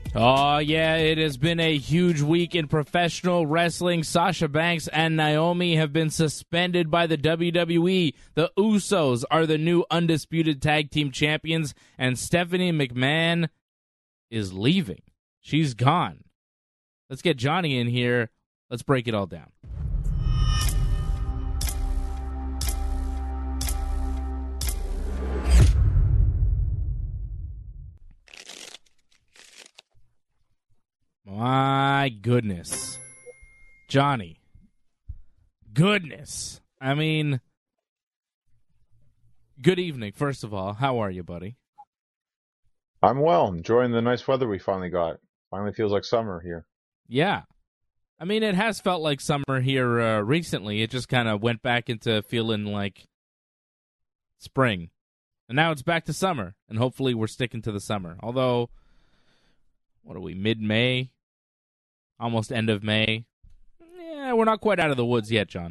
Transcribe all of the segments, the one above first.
Oh, yeah, it has been a huge week in professional wrestling. Sasha Banks and Naomi have been suspended by the WWE. The Usos are the new undisputed tag team champions, and Stephanie McMahon is leaving. She's gone. Let's get Johnny in here. Let's break it all down. My goodness. Johnny. Goodness. I mean, good evening, first of all. How are you, buddy? I'm well, enjoying the nice weather we finally got. Finally feels like summer here. Yeah. I mean, it has felt like summer here recently. It just kind of went back into feeling like spring. And now it's back to summer, and hopefully we're sticking to the summer. Although, what are we, mid-May? Almost end of May. Yeah, we're not quite out of the woods yet, John.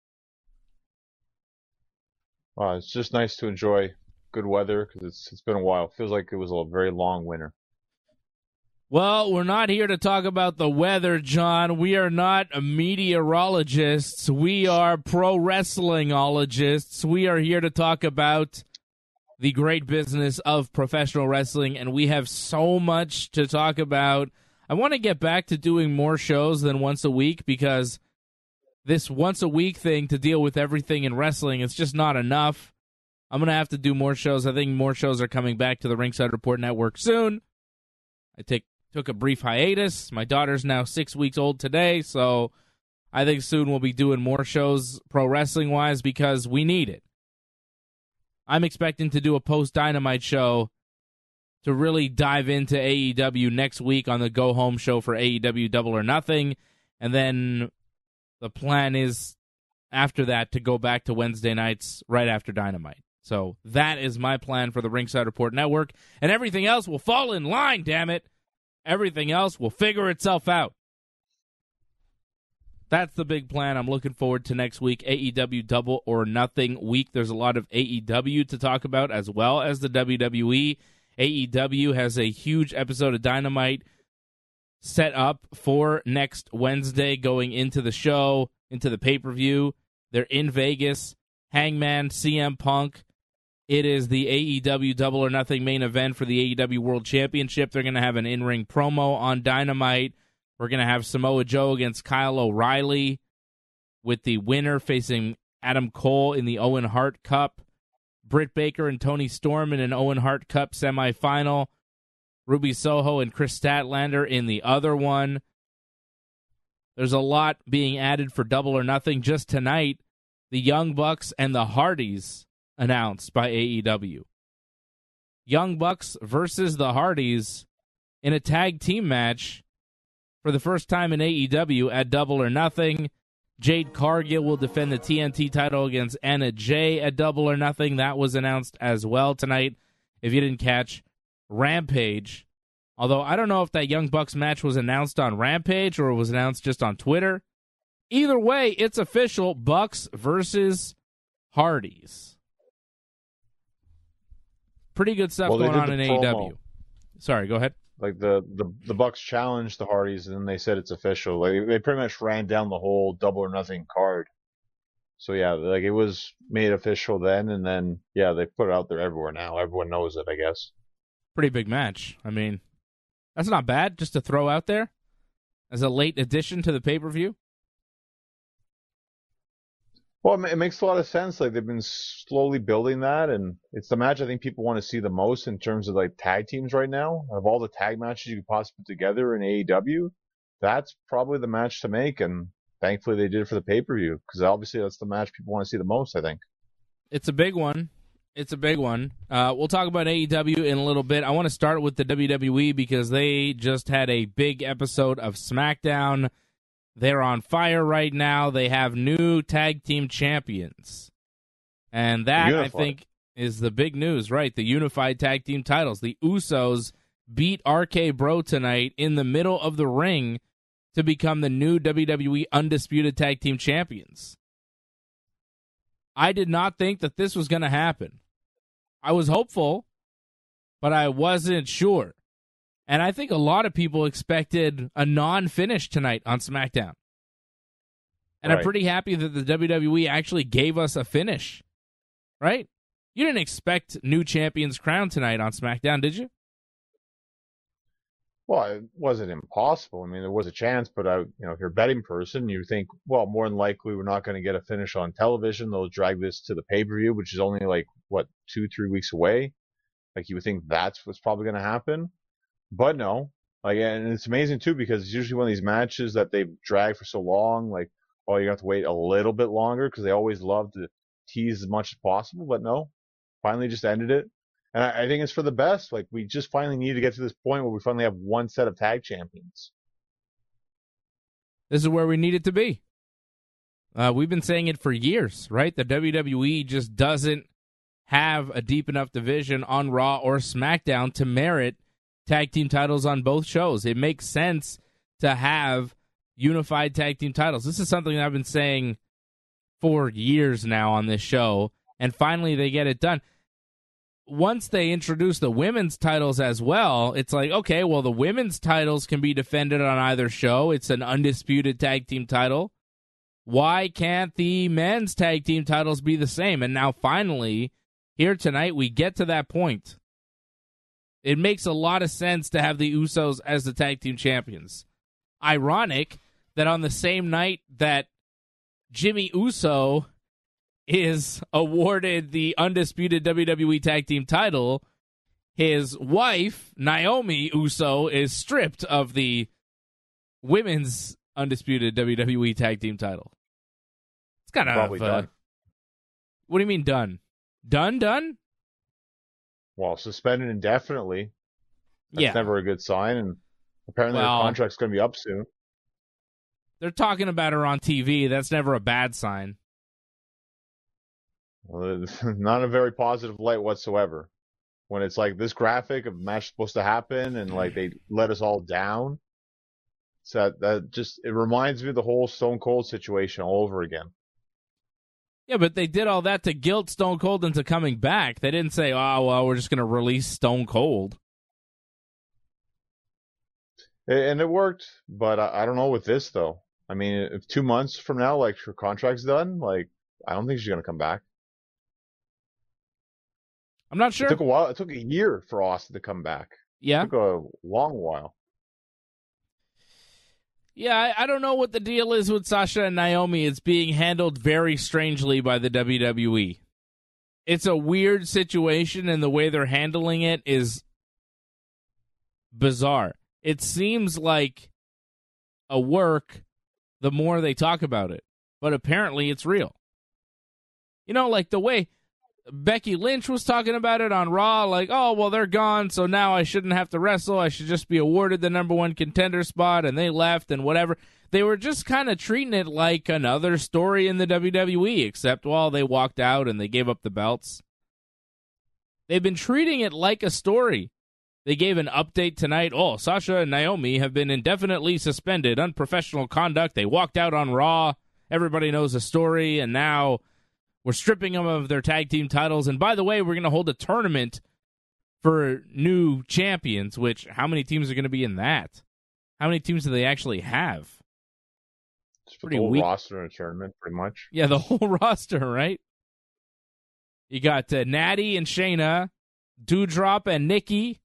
It's just nice to enjoy good weather because it's been a while. It feels like it was a very long winter. Well, we're not here to talk about the weather, John. We are not meteorologists. We are pro wrestlingologists. We are here to talk about the great business of professional wrestling, and we have so much to talk about. I want to get back to doing more shows than once a week because this once-a-week thing to deal with everything in wrestling, it's just not enough. I'm going to have to do more shows. I think more shows are coming back to the Ringside Report Network soon. I took a brief hiatus. My daughter's now 6 weeks old today, so I think soon we'll be doing more shows pro wrestling-wise because we need it. I'm expecting to do a post-Dynamite show to really dive into AEW next week on the Go Home show for AEW Double or Nothing, and then the plan is after that to go back to Wednesday nights right after Dynamite. So that is my plan for the Ringside Report Network, and everything else will fall in line, damn it. Everything else will figure itself out. That's the big plan. I'm looking forward to next week, AEW Double or Nothing week. There's a lot of AEW to talk about as well as the WWE. AEW has a huge episode of Dynamite set up for next Wednesday going into the show, into the pay-per-view. They're in Vegas. Hangman, CM Punk. It is the AEW Double or Nothing main event for the AEW World Championship. They're going to have an in-ring promo on Dynamite. We're going to have Samoa Joe against Kyle O'Reilly with the winner facing Adam Cole in the Owen Hart Cup. Britt Baker and Tony Storm in an Owen Hart Cup semifinal. Ruby Soho and Chris Statlander in the other one. There's a lot being added for Double or Nothing. Just tonight, the Young Bucks and the Hardys announced by AEW. Young Bucks versus the Hardys in a tag team match for the first time in AEW at Double or Nothing. Jade Cargill will defend the TNT title against Anna Jay at Double or Nothing. That was announced as well tonight. If you didn't catch, Rampage. Although I don't know if that Young Bucks match was announced on Rampage or it was announced just on Twitter. Either way, it's official. Bucks versus Hardys. Pretty good stuff going on in AEW. Sorry, go ahead. Like the Bucks challenged the Hardys, and then they said it's official. Like they pretty much ran down the whole Double or Nothing card. So yeah, like it was made official then, and then yeah, they put it out there everywhere now. Everyone knows it, I guess. Pretty big match. I mean, that's not bad just to throw out there as a late addition to the pay-per-view. Well, it makes a lot of sense. Like they've been slowly building that, and it's the match I think people want to see the most in terms of like tag teams right now. Of all the tag matches you could possibly put together in AEW, that's probably the match to make. And thankfully they did it for the pay-per-view because obviously that's the match people want to see the most, I think. It's a big one. It's a big one. We'll talk about AEW in a little bit. I want to start with the WWE because they just had a big episode of SmackDown. They're on fire right now. They have new tag team champions. And that, I think, is the big news, right? The unified tag team titles. The Usos beat RK Bro tonight in the middle of the ring to become the new WWE Undisputed Tag Team Champions. I did not think that this was going to happen. I was hopeful, but I wasn't sure. And I think a lot of people expected a non-finish tonight on SmackDown. And Right. I'm pretty happy that the WWE actually gave us a finish, right? You didn't expect new champions crowned tonight on SmackDown, did you? Well, it wasn't impossible. I mean, there was a chance, but if you're a betting person, you think, well, more than likely we're not going to get a finish on television. They'll drag this to the pay-per-view, which is only like, 2-3 weeks away. Like you would think that's what's probably going to happen. But no, and it's amazing too, because it's usually one of these matches that they've dragged for so long, like, oh, you have to wait a little bit longer because they always love to tease as much as possible. But no, finally just ended it. And I think it's for the best. Like, we just finally need to get to this point where we finally have one set of tag champions. This is where we need it to be. We've been saying it for years, right? The WWE just doesn't have a deep enough division on Raw or SmackDown to merit tag team titles on both shows. It makes sense to have unified tag team titles. This is something I've been saying for years now on this show, and finally they get it done. Once they introduce the women's titles as well, it's like, okay, well, the women's titles can be defended on either show. It's an undisputed tag team title. Why can't the men's tag team titles be the same? And now finally, here tonight, we get to that point. It makes a lot of sense to have the Usos as the tag team champions. Ironic that on the same night that Jimmy Uso is awarded the undisputed WWE tag team title, his wife, Naomi Uso, is stripped of the women's undisputed WWE tag team title. It's kind of Probably done. What do you mean done? Done? Well, suspended indefinitely. That's never a good sign. And apparently the contract's going to be up soon. They're talking about her on TV. That's never a bad sign. Well, not a very positive light whatsoever. When it's like this graphic of match supposed to happen and like they let us all down. So that just, it reminds me of the whole Stone Cold situation all over again. Yeah, but they did all that to guilt Stone Cold into coming back. They didn't say, oh, well, we're just going to release Stone Cold. And it worked, but I don't know with this, though. I mean, if 2 months from now, like, her contract's done, like, I don't think she's going to come back. I'm not sure. It took a while. It took a year for Austin to come back. Yeah. It took a long while. Yeah, I don't know what the deal is with Sasha and Naomi. It's being handled very strangely by the WWE. It's a weird situation, and the way they're handling it is bizarre. It seems like a work the more they talk about it, but apparently it's real. You know, like the way Becky Lynch was talking about it on Raw, like, oh, well, they're gone, so now I shouldn't have to wrestle. I should just be awarded the number one contender spot, and they left and whatever. They were just kind of treating it like another story in the WWE, except, well, they walked out and they gave up the belts. They've been treating it like a story. They gave an update tonight. Oh, Sasha and Naomi have been indefinitely suspended. Unprofessional conduct. They walked out on Raw. Everybody knows the story, and now we're stripping them of their tag team titles. And by the way, we're going to hold a tournament for new champions, which, how many teams are going to be in that? How many teams do they actually have? It's pretty weak. Roster in a tournament, pretty much. Yeah, the whole roster, right? You got Natty and Shayna, Doudrop and Nikki.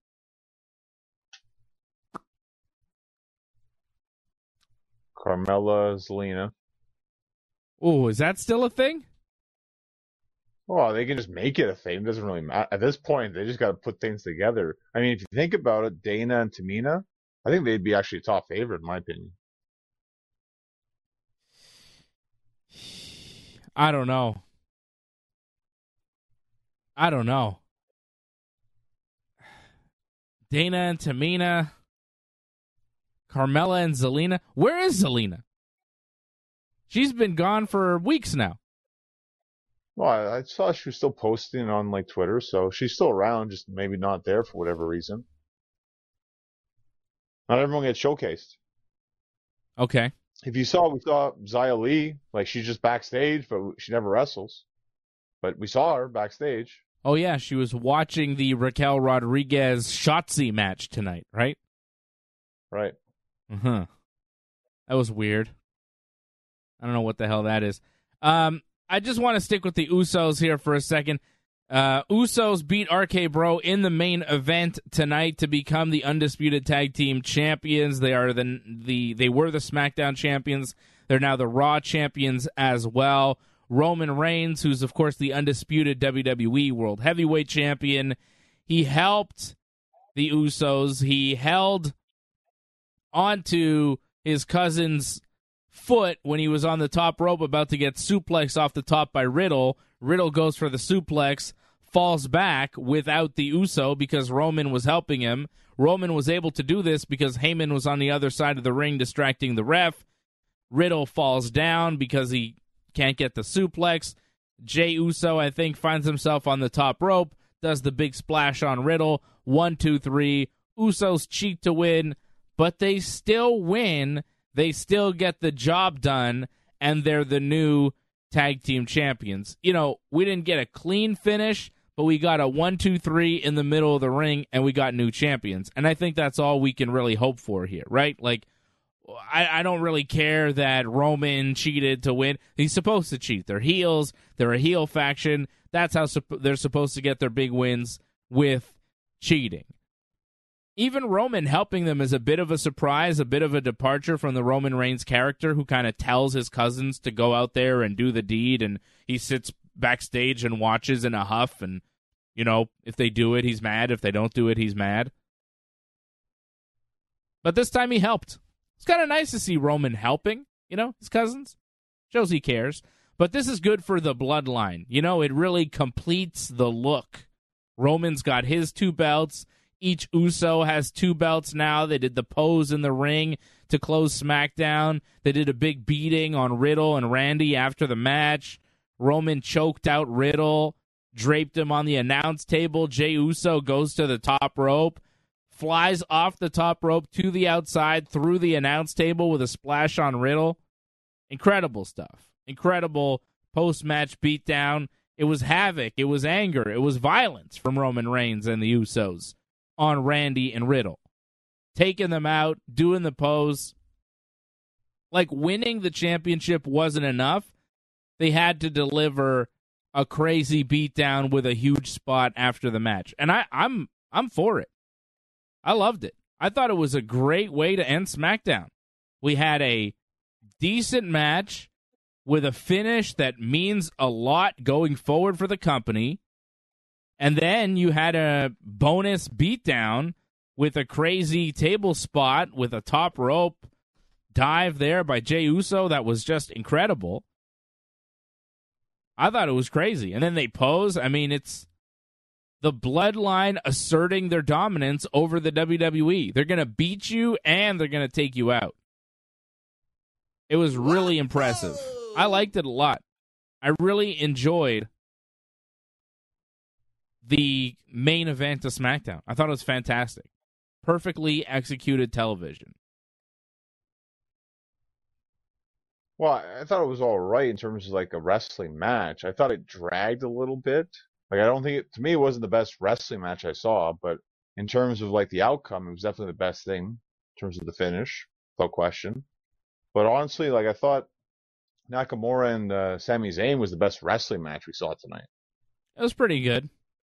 Carmella, Zelina. Oh, is that still a thing? Well, they can just make it a thing. It doesn't really matter. At this point, they just got to put things together. I mean, if you think about it, Dana and Tamina, I think they'd be actually a top favorite, in my opinion. I don't know. Dana and Tamina, Carmella and Zelina. Where is Zelina? She's been gone for weeks now. Well, I saw she was still posting on like Twitter, so she's still around, just maybe not there for whatever reason. Not everyone gets showcased. Okay. If you saw, we saw Xia Li, like she's just backstage, but she never wrestles. But we saw her backstage. Oh yeah, she was watching the Raquel Rodriguez Shotzi match tonight, right? Right. Uh-huh. That was weird. I don't know what the hell that is. I just want to stick with the Usos here for a second. Usos beat RK Bro in the main event tonight to become the undisputed tag team champions. They are they were the SmackDown champions. They're now the Raw champions as well. Roman Reigns, who's of course the undisputed WWE World Heavyweight Champion, he helped the Usos. He held onto his cousin's foot when he was on the top rope about to get suplexed off the top by Riddle. Riddle goes for the suplex, falls back without the Uso because Roman was helping him. Roman was able to do this because Heyman was on the other side of the ring distracting the ref. Riddle falls down because he can't get the suplex. Jey Uso, I think, finds himself on the top rope, does the big splash on Riddle. 1, 2, 3. Usos cheat to win, but they still win. They still get the job done, and they're the new tag team champions. You know, we didn't get a clean finish, but we got a 1, 2, 3 in the middle of the ring, and we got new champions. And I think that's all we can really hope for here, right? Like, I don't really care that Roman cheated to win. He's supposed to cheat. They're heels. They're a heel faction. That's how they're supposed to get their big wins, with cheating. Even Roman helping them is a bit of a surprise, a bit of a departure from the Roman Reigns character who kind of tells his cousins to go out there and do the deed, and he sits backstage and watches in a huff, and, you know, if they do it, he's mad. If they don't do it, he's mad. But this time he helped. It's kind of nice to see Roman helping, you know, his cousins. Shows he cares. But this is good for the bloodline. You know, it really completes the look. Roman's got his 2 belts. Each Uso has 2 belts now. They did the pose in the ring to close SmackDown. They did a big beating on Riddle and Randy after the match. Roman choked out Riddle, draped him on the announce table. Jey Uso goes to the top rope, flies off the top rope to the outside through the announce table with a splash on Riddle. Incredible stuff. Incredible post-match beatdown. It was havoc. It was anger. It was violence from Roman Reigns and the Usos on Randy and Riddle. Taking them out, doing the pose. Like, winning the championship wasn't enough. They had to deliver a crazy beatdown with a huge spot after the match. And I'm for it. I loved it. I thought it was a great way to end SmackDown. We had a decent match with a finish that means a lot going forward for the company. And then you had a bonus beatdown with a crazy table spot with a top rope dive there by Jey Uso that was just incredible. I thought it was crazy. And then they pose. I mean, it's the bloodline asserting their dominance over the WWE. They're going to beat you and they're going to take you out. It was really impressive. I liked it a lot. I really enjoyed the main event of SmackDown. I thought it was fantastic. Perfectly executed television. Well, I thought it was all right in terms of like a wrestling match. I thought it dragged a little bit. Like, I don't think to me, it wasn't the best wrestling match I saw, but in terms of like the outcome, it was definitely the best thing in terms of the finish, without question. But honestly, like, I thought Nakamura and Sami Zayn was the best wrestling match we saw tonight. It was pretty good.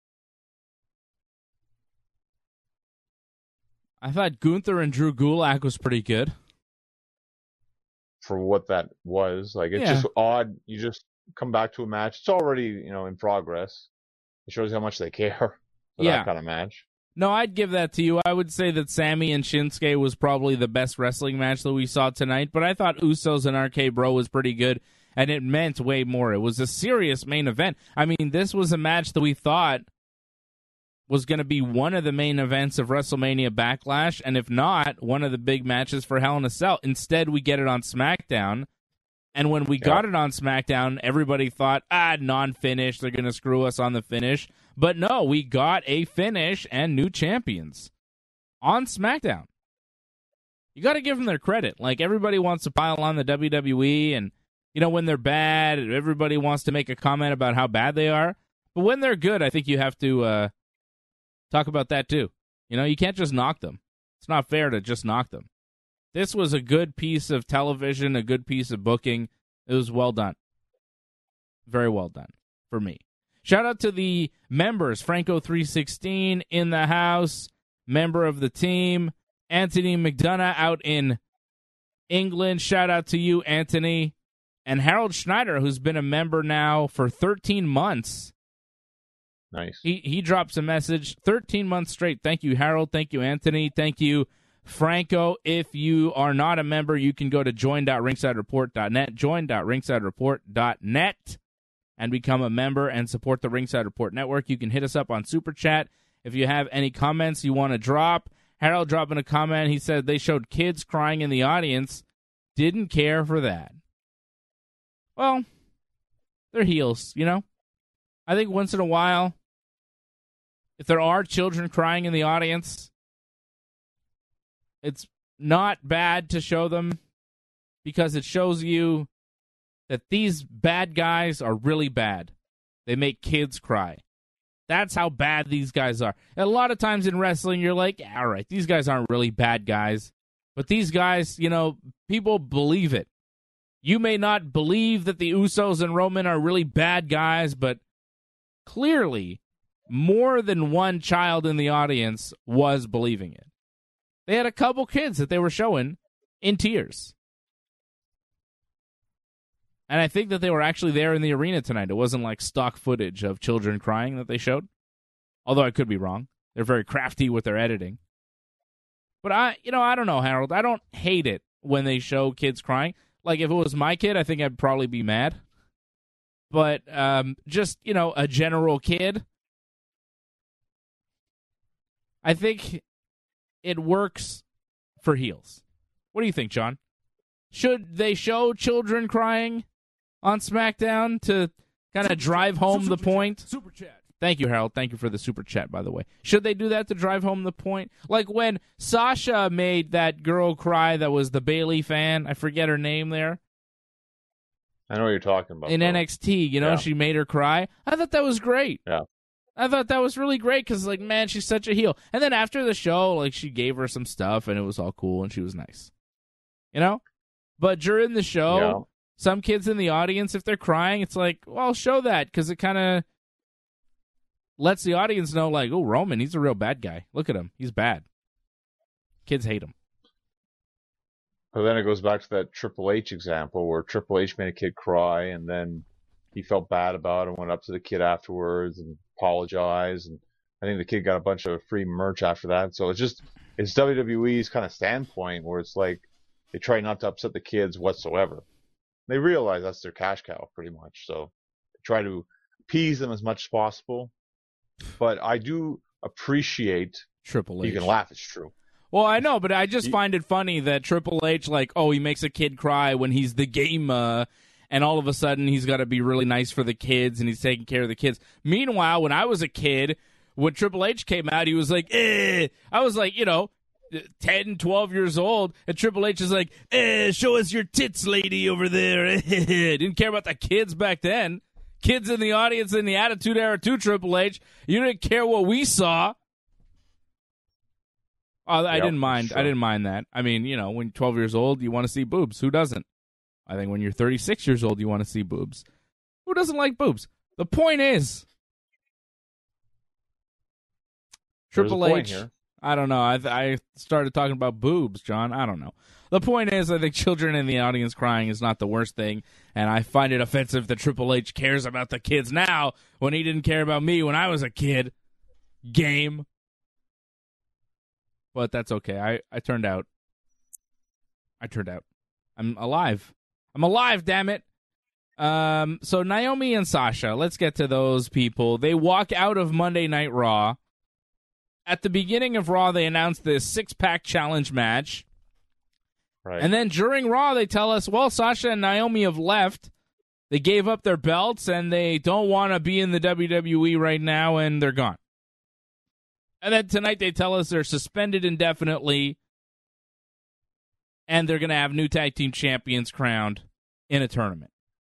I thought Gunther and Drew Gulak was pretty good. For what that was. Like, it's just odd. You just come back to a match. It's already, in progress. It shows how much they care for that kind of match. No, I'd give that to you. I would say that Sami and Shinsuke was probably the best wrestling match that we saw tonight, but I thought Usos and RK Bro was pretty good, and it meant way more. It was a serious main event. I mean, this was a match that we thought was going to be one of the main events of WrestleMania Backlash, and if not, one of the big matches for Hell in a Cell. Instead, we get it on SmackDown, and when we got it on SmackDown, everybody thought, non-finish, they're going to screw us on the finish. But no, we got a finish and new champions on SmackDown. You got to give them their credit. Like, everybody wants to pile on the WWE, and, when they're bad, everybody wants to make a comment about how bad they are. But when they're good, I think you have to talk about that too. You can't just knock them. It's not fair to just knock them. This was a good piece of television, a good piece of booking. It was well done. Very well done for me. Shout out to the members. Franco316 in the house, member of the team. Anthony McDonough out in England. Shout out to you, Anthony. And Harold Schneider, who's been a member now for 13 months. Nice. He drops a message. 13 months straight. Thank you, Harold. Thank you, Anthony. Thank you, Franco. If you are not a member, you can go to join.ringsidereport.net, join.ringsidereport.net, and become a member and support the Ringside Report Network. You can hit us up on Super Chat if you have any comments you want to drop. Harold dropping a comment. He said they showed kids crying in the audience. Didn't care for that. Well, they're heels, you know? I think once in a while, if there are children crying in the audience, it's not bad to show them because it shows you that these bad guys are really bad. They make kids cry. That's how bad these guys are. And a lot of times in wrestling, you're like, all right, these guys aren't really bad guys. But these guys, you know, people believe it. You may not believe that the Usos and Roman are really bad guys, but clearly more than one child in the audience was believing it. They had a couple kids that they were showing in tears. And I think that they were actually there in the arena tonight. It wasn't like stock footage of children crying that they showed. Although I could be wrong. They're very crafty with their editing. But I don't know, Harold. I don't hate it when they show kids crying. Like, if it was my kid, I think I'd probably be mad. But just, a general kid, I think it works for heels. What do you think, John? Should they show children crying on SmackDown to kind of drive home the point? Super chat. Thank you, Harold. Thank you for the super chat, by the way. Should they do that to drive home the point? Like when Sasha made that girl cry that was the Bayley fan. I forget her name there. I know what you're talking about. In NXT, Yeah. she made her cry. I thought that was great. Yeah. I thought that was really great because, man, she's such a heel. And then after the show, she gave her some stuff, and it was all cool, and she was nice. But during the show, some kids in the audience, if they're crying, it's like, well, show that because it kind of lets the audience know, oh, Roman, he's a real bad guy. Look at him. He's bad. Kids hate him. But then it goes back to that Triple H example where Triple H made a kid cry and then he felt bad about it and went up to the kid afterwards and apologized. And I think the kid got a bunch of free merch after that. So it's WWE's kind of standpoint where it's like they try not to upset the kids whatsoever. They realize that's their cash cow pretty much. So they try to appease them as much as possible. But I do appreciate Triple H. You can laugh, it's true. Well, I know, but I just find it funny that Triple H, he makes a kid cry when he's the gamer, and all of a sudden he's got to be really nice for the kids, and he's taking care of the kids. Meanwhile, when I was a kid, when Triple H came out, he was like, eh. I was 10, 12 years old, and Triple H is like, show us your tits, lady, over there. Didn't care about the kids back then. Kids in the audience in the Attitude Era too, Triple H. You didn't care what we saw. I didn't mind. Sure. I didn't mind that. I mean, when you're 12 years old, you want to see boobs. Who doesn't? I think when you're 36 years old, you want to see boobs. Who doesn't like boobs? The point is, Triple H. Here. I don't know. I started talking about boobs, John. I don't know. The point is, I think children in the audience crying is not the worst thing, and I find it offensive that Triple H cares about the kids now when he didn't care about me when I was a kid. Game. But that's okay. I turned out. I'm alive. I'm alive, damn it. So Naomi and Sasha, let's get to those people. They walk out of Monday Night Raw. At the beginning of Raw, they announced this six-pack challenge match. Right. And then during Raw, they tell us, well, Sasha and Naomi have left. They gave up their belts, and they don't want to be in the WWE right now, and they're gone. And then tonight they tell us they're suspended indefinitely, and they're going to have new tag team champions crowned in a tournament.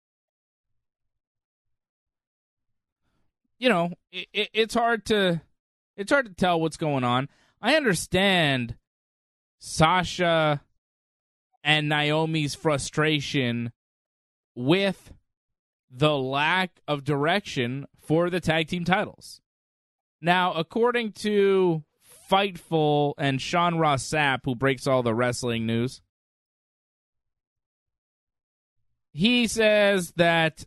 It's hard to tell what's going on. I understand Sasha and Naomi's frustration with the lack of direction for the tag team titles. Now, according to Fightful and Sean Ross Sapp, who breaks all the wrestling news, he says that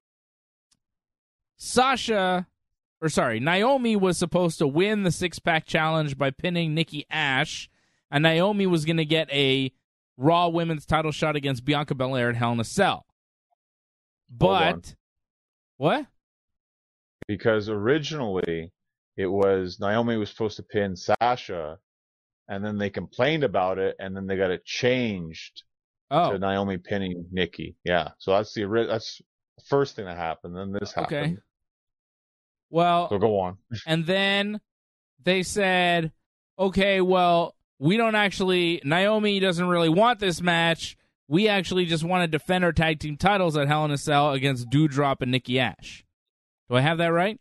Naomi was supposed to win the six-pack challenge by pinning Nikki Ash, and Naomi was going to get a Raw Women's title shot against Bianca Belair at Hell in a Cell. But, what? Because originally it was Naomi was supposed to pin Sasha, and then they complained about it, and then they got it changed to Naomi pinning Nikki. Yeah, so that's the first thing that happened. Then this happened. Okay. Well, so go on. And then they said, okay, well, Naomi doesn't really want this match. We actually just want to defend our tag team titles at Hell in a Cell against Doudrop and Nikki Ash. Do I have that right?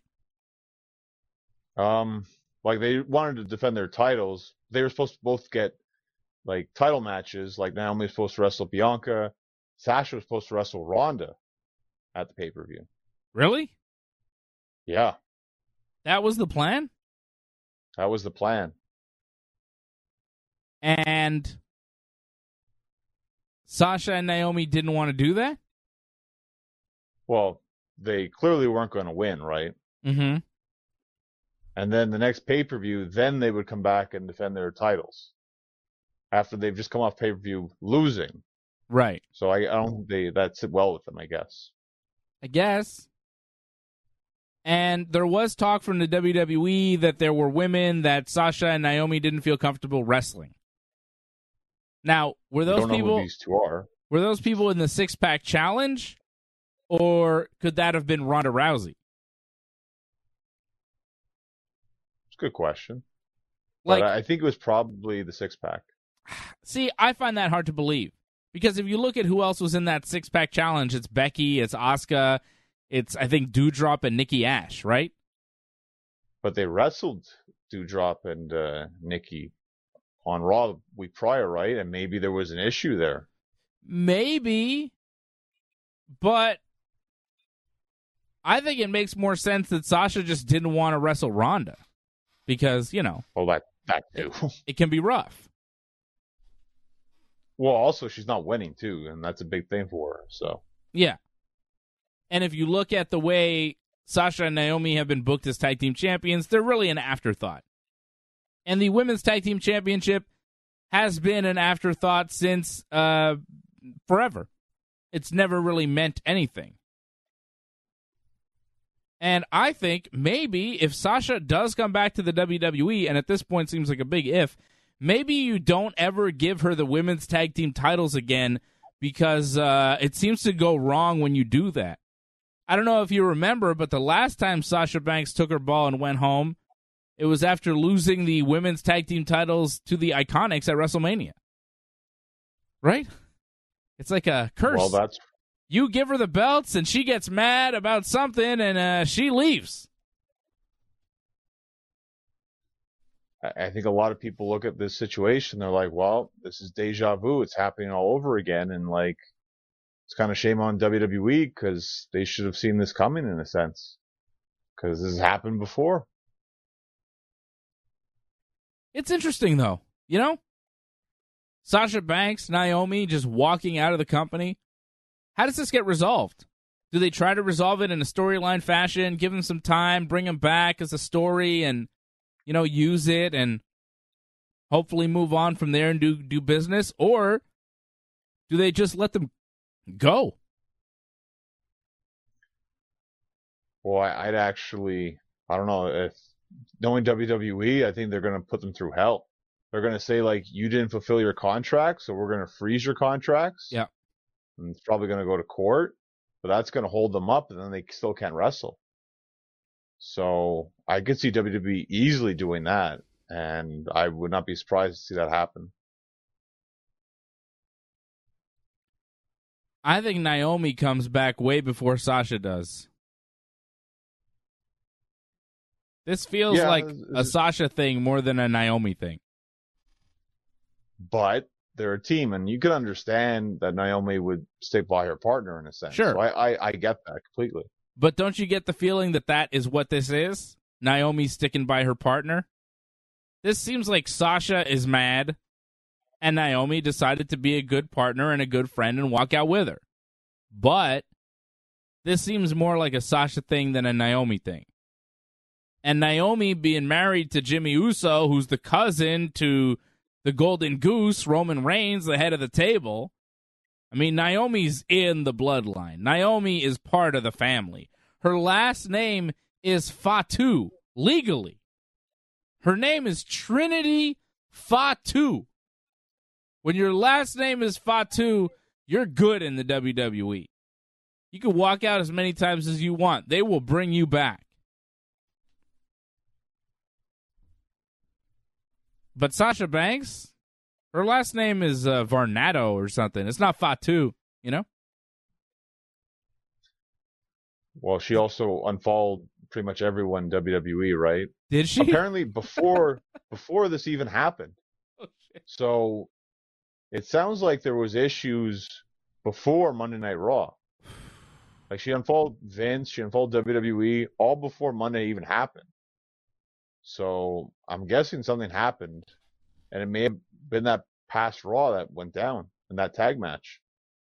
Like they wanted to defend their titles. They were supposed to both get like title matches. Like Naomi was supposed to wrestle Bianca. Sasha was supposed to wrestle Ronda at the pay-per-view. Really? Yeah. That was the plan? That was the plan. And Sasha and Naomi didn't want to do that? Well, they clearly weren't going to win, right? Mm-hmm. And then the next pay-per-view, then they would come back and defend their titles. After they've just come off pay-per-view losing. Right. So I don't think that sit well with them, I guess. I guess. And there was talk from the WWE that there were women that Sasha and Naomi didn't feel comfortable wrestling. Now, were those people? people? Who these two are. Were those people in the six-pack challenge, or could that have been Ronda Rousey? It's a good question. Like, but I think it was probably the six-pack. See, I find that hard to believe because if you look at who else was in that six-pack challenge, it's Becky, it's Asuka. It's, I think, Doudrop and Nikki Ash, right? But they wrestled Doudrop and Nikki on Raw the week prior, right? And maybe there was an issue there. Maybe. But I think it makes more sense that Sasha just didn't want to wrestle Ronda. Because, Well, that too. It can be rough. Well, also, she's not winning, too. And that's a big thing for her, so. Yeah. And if you look at the way Sasha and Naomi have been booked as tag team champions, they're really an afterthought. And the Women's Tag Team Championship has been an afterthought since forever. It's never really meant anything. And I think maybe if Sasha does come back to the WWE, and at this point seems like a big if, maybe you don't ever give her the Women's Tag Team titles again because it seems to go wrong when you do that. I don't know if you remember, but the last time Sasha Banks took her ball and went home, it was after losing the women's tag team titles to the Iconics at WrestleMania. Right? It's like a curse. Well, You give her the belts, and she gets mad about something, and she leaves. I think a lot of people look at this situation, they're like, well, this is deja vu. It's happening all over again, and like, it's kind of shame on WWE because they should have seen this coming in a sense. Because this has happened before. It's interesting, though. Sasha Banks, Naomi just walking out of the company. How does this get resolved? Do they try to resolve it in a storyline fashion, give them some time, bring them back as a story, and, use it and hopefully move on from there and do business? Or do they just let them go? Well, I don't know, if knowing WWE, I think they're going to put them through hell. They're going to say, like, you didn't fulfill your contract, so we're going to freeze your contracts. Yeah. And it's probably going to go to court, but that's going to hold them up, and then they still can't wrestle. So I could see WWE easily doing that, and I would not be surprised to see that happen. I think Naomi comes back way before Sasha does. This feels like a Sasha thing more than a Naomi thing. But they're a team, and you can understand that Naomi would stick by her partner in a sense. Sure. So I get that completely. But don't you get the feeling that that is what this is? Naomi sticking by her partner? This seems like Sasha is mad, and Naomi decided to be a good partner and a good friend and walk out with her. But this seems more like a Sasha thing than a Naomi thing. And Naomi being married to Jimmy Uso, who's the cousin to the Golden Goose, Roman Reigns, the head of the table. I mean, Naomi's in the bloodline. Naomi is part of the family. Her last name is Fatu, legally. Her name is Trinity Fatu. When your last name is Fatu, you're good in the WWE. You can walk out as many times as you want. They will bring you back. But Sasha Banks, her last name is Varnado or something. It's not Fatu, you know? Well, she also unfollowed pretty much everyone in WWE, right? Did she? Apparently before this even happened. Oh, shit. So it sounds like there was issues before Monday Night Raw. Like she unfollowed Vince, she unfollowed WWE all before Monday even happened. So I'm guessing something happened, and it may have been that past Raw that went down in that tag match.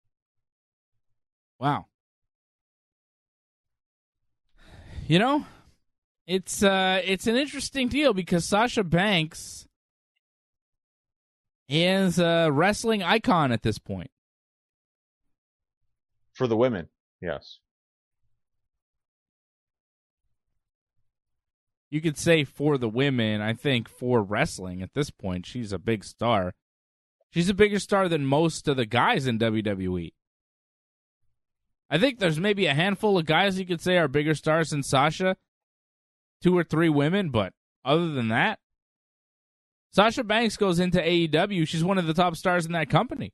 Wow. You know, it's an interesting deal because Sasha Banks is a wrestling icon at this point. For the women, yes. You could say for the women. I think for wrestling at this point, she's a big star. She's a bigger star than most of the guys in WWE. I think there's maybe a handful of guys you could say are bigger stars than Sasha. 2 or 3 women, but other than that, Sasha Banks goes into AEW. She's one of the top stars in that company.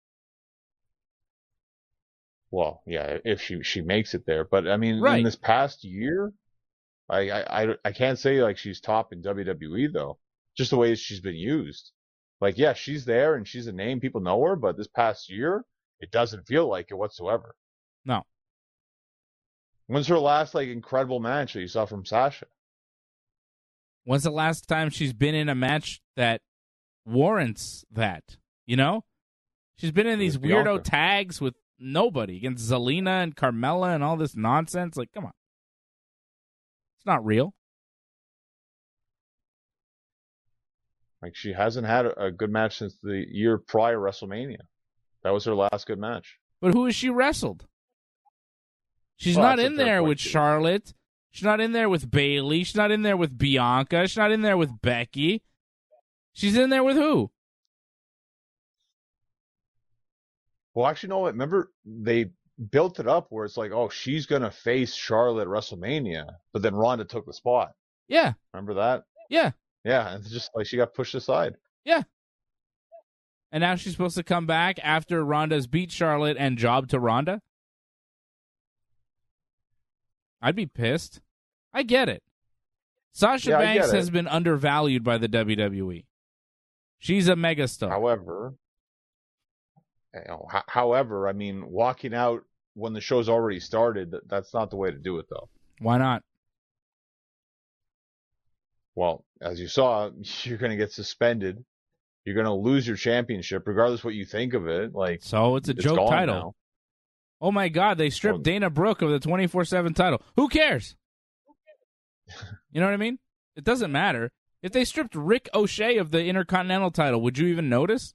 Well, yeah, if she makes it there. But I mean, Right. in this past year, I can't say like she's top in WWE though. Just the way she's been used. Like, yeah, she's there and she's a name, people know her, but this past year, it doesn't feel like it whatsoever. No. When's her last like incredible match that you saw from Sasha? When's the last time she's been in a match that warrants that? You know? She's been in these weirdo Bianca. tags with nobody against Zelina and Carmella and all this nonsense. Like, come on. It's not real. Like, she hasn't had a good match since the year prior WrestleMania. That was her last good match. But who has she wrestled? She's Well, not that's a in fair there point, with too. Charlotte. She's not in there with Bayley. She's not in there with Bianca. She's not in there with Becky. She's in there with who? Well, actually, no, remember they built it up where it's like, oh, she's going to face Charlotte at WrestleMania, but then Ronda took the spot. Yeah. Remember that? Yeah. Yeah, and it's just like she got pushed aside. Yeah. And now she's supposed to come back after Ronda's beat Charlotte and job to Ronda? I'd be pissed. I get it. Sasha Yeah, I Banks get it. has been undervalued by the WWE. She's a megastar. However, I mean, walking out when the show's already started, that's not the way to do it, though. Why not? Well, as you saw, you're going to get suspended. You're going to lose your championship, regardless what you think of it. Like, So it's a joke gone title. now. Oh my God, they stripped Well- Dana Brooke of the 24/7 title. Who cares? You know what I mean? It doesn't matter. If they stripped Rick O'Shea of the Intercontinental title, would you even notice?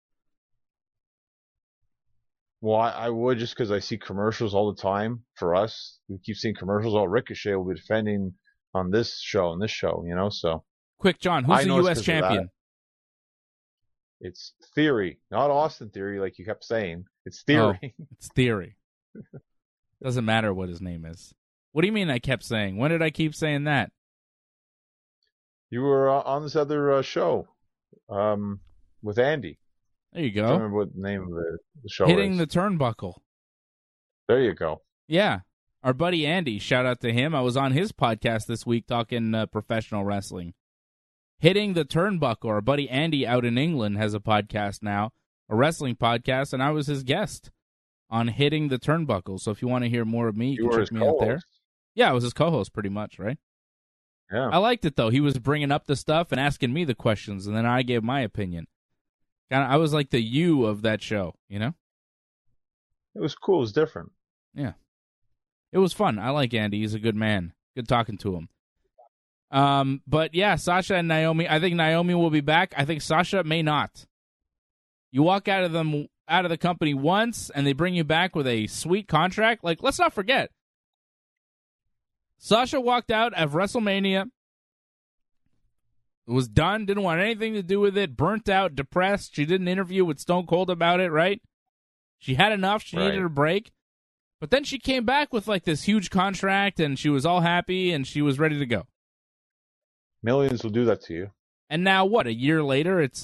Well, I would just because I see commercials all the time for us. We keep seeing commercials. Oh, Ricochet will be defending on this show and this show, you know, so Quick, John, who's I the know it's U.S. 'cause of champion? it's Theory, not Austin Theory, like you kept saying. It's Theory. It's Theory. Doesn't matter what his name is. What do you mean I kept saying? When did I keep saying that? You were on this other show with Andy. There you I don't go. remember what the name of the show Hitting is. the turnbuckle. There you go. Yeah. Our buddy Andy, shout out to him. I was on his podcast this week talking professional wrestling. Hitting the Turnbuckle. Our buddy Andy out in England has a podcast now, a wrestling podcast, and I was his guest on Hitting the Turnbuckle. So if you want to hear more of me, you can check me out there. Yeah, I was his co-host pretty much, right? Yeah. I liked it, though. He was bringing up the stuff and asking me the questions, and then I gave my opinion. I was like the you of that show, you know? It was cool. It was different. Yeah. It was fun. I like Andy. He's a good man. Good talking to him. But, yeah, Sasha and Naomi. I think Naomi will be back. I think Sasha may not. You walk out of the company once, and they bring you back with a sweet contract. Like, let's not forget. Sasha walked out of WrestleMania. It was done. Didn't want anything to do with it. Burnt out. Depressed. She did an interview with Stone Cold about it, right? She had enough. She needed a break. But then she came back with like this huge contract, and she was all happy, and she was ready to go. Millions will do that to you. And now what? A year later, it's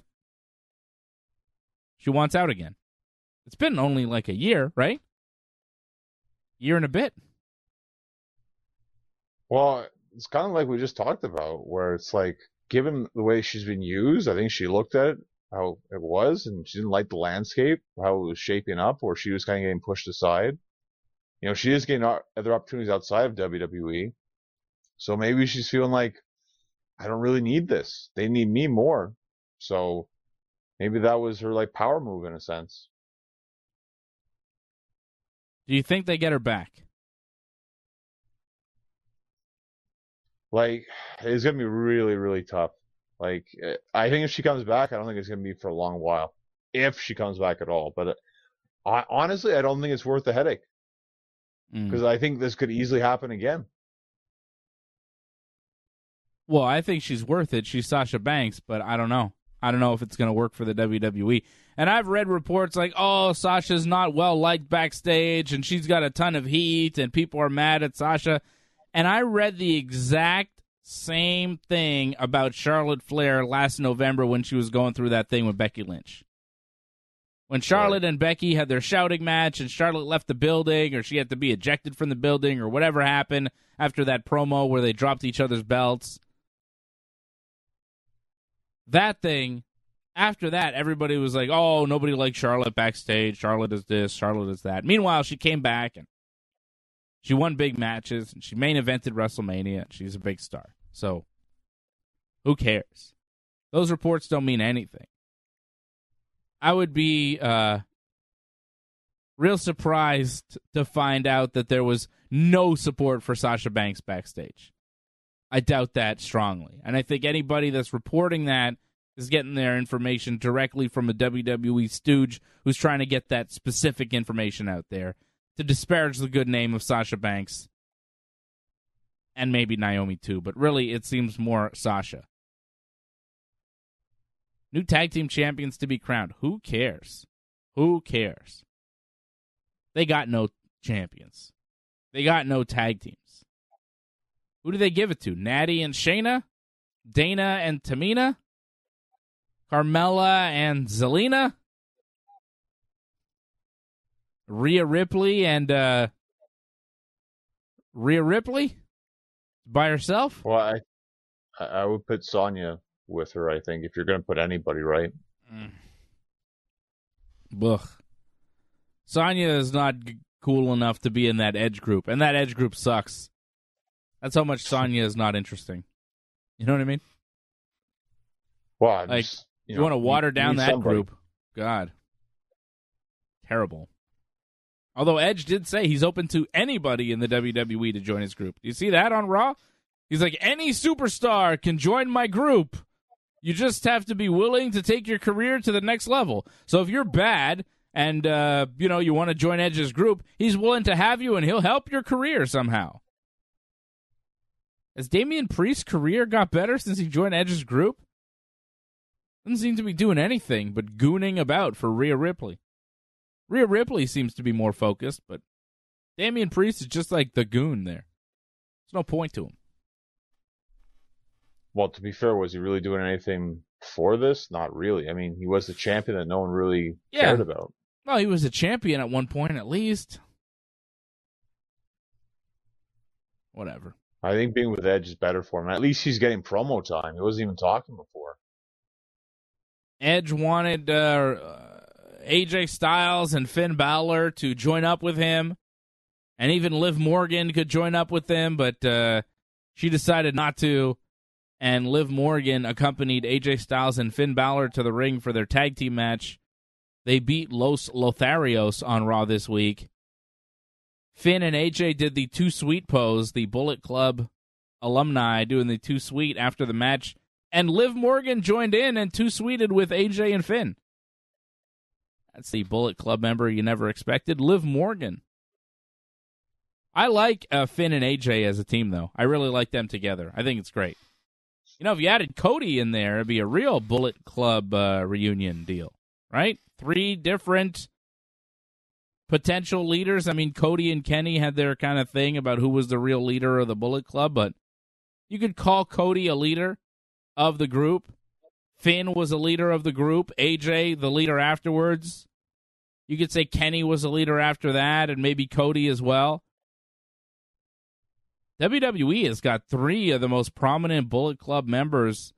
she wants out again. It's been only like a year, right? Year and a bit. Well, it's kind of like we just talked about, where it's like, given the way she's been used, I think she looked at it, how it was, and she didn't like the landscape, how it was shaping up, or she was kind of getting pushed aside. You know, she is getting other opportunities outside of WWE. So maybe she's feeling like, I don't really need this. They need me more. So maybe that was her like power move in a sense. Do you think they get her back? Like, it's going to be really, really tough. Like, I think if she comes back, I don't think it's going to be for a long while. If she comes back at all. But honestly, I don't think it's worth the headache. Because I think this could easily happen again. Well, I think she's worth it. She's Sasha Banks, but I don't know. I don't know if it's going to work for the WWE. And I've read reports like, oh, Sasha's not well liked backstage, and she's got a ton of heat, and people are mad at Sasha. And I read the exact same thing about Charlotte Flair last November when she was going through that thing with Becky Lynch. When Charlotte and Becky had their shouting match and Charlotte left the building, or she had to be ejected from the building, or whatever happened after that promo where they dropped each other's belts. That thing, after that, everybody was like, oh, nobody likes Charlotte backstage. Charlotte is this, Charlotte is that. Meanwhile, she came back and she won big matches, and she main evented WrestleMania, and she's a big star. So, who cares? Those reports don't mean anything. I would be real surprised to find out that there was no support for Sasha Banks backstage. I doubt that strongly. And I think anybody that's reporting that is getting their information directly from a WWE stooge who's trying to get that specific information out there to disparage the good name of Sasha Banks. And maybe Naomi too, but really it seems more Sasha. New tag team champions to be crowned. Who cares? Who cares? They got no champions. They got no tag teams. Who do they give it to? Natty and Shayna? Dana and Tamina? Carmella and Zelina? Rhea Ripley and Rhea Ripley? By herself? Well, I would put Sonya with her, I think, if you're going to put anybody, right? Ugh. Sonya is not cool enough to be in that Edge group, and that Edge group sucks. That's how much Sonya is not interesting. You know what I mean? Well, like, you want to water down that group. God. Terrible. Although Edge did say he's open to anybody in the WWE to join his group. Do you see that on Raw? He's like, any superstar can join my group. You just have to be willing to take your career to the next level. So if you're bad and, you want to join Edge's group, he's willing to have you and he'll help your career somehow. Has Damian Priest's career got better since he joined Edge's group? Doesn't seem to be doing anything but gooning about for Rhea Ripley. Rhea Ripley seems to be more focused, but Damian Priest is just like the goon there. There's no point to him. Well, to be fair, was he really doing anything for this? Not really. I mean, he was the champion that no one really cared about. Well, he was a champion at one point, at least. Whatever. I think being with Edge is better for him. At least he's getting promo time. He wasn't even talking before. Edge wanted AJ Styles and Finn Balor to join up with him, and even Liv Morgan could join up with them, but she decided not to, and Liv Morgan accompanied AJ Styles and Finn Balor to the ring for their tag team match. They beat Los Lotharios on Raw this week. Finn and AJ did the Too Sweet pose, the Bullet Club alumni doing the Too Sweet after the match, and Liv Morgan joined in and Too Sweeted with AJ and Finn. That's the Bullet Club member you never expected, Liv Morgan. I like Finn and AJ as a team, though. I really like them together. I think it's great. You know, if you added Cody in there, it'd be a real Bullet Club reunion deal, right? 3 different potential leaders. I mean, Cody and Kenny had their kind of thing about who was the real leader of the Bullet Club, but you could call Cody a leader of the group. Finn was a leader of the group. AJ, the leader afterwards. You could say Kenny was a leader after that, and maybe Cody as well. WWE has got 3 of the most prominent Bullet Club members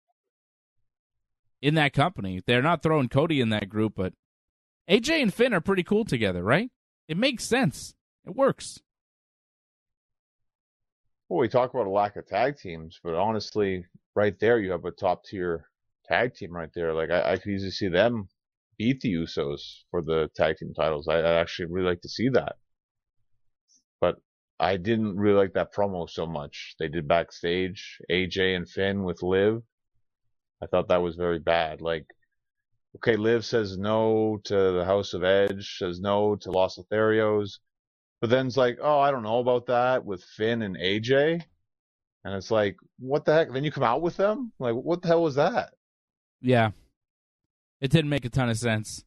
in that company. They're not throwing Cody in that group, but AJ and Finn are pretty cool together, right? It makes sense. It works. Well, we talk about a lack of tag teams, but honestly, right there, you have a top-tier tag team right there. Like, I could easily see them beat the Usos for the tag team titles. I'd actually really like to see that. But I didn't really like that promo so much. They did backstage, AJ and Finn with Liv. I thought that was very bad. Like, okay, Liv says no to the House of Edge, says no to Los Lotharios, but then it's like, oh, I don't know about that with Finn and AJ. And it's like, what the heck? Then you come out with them? Like, what the hell was that? Yeah. It didn't make a ton of sense.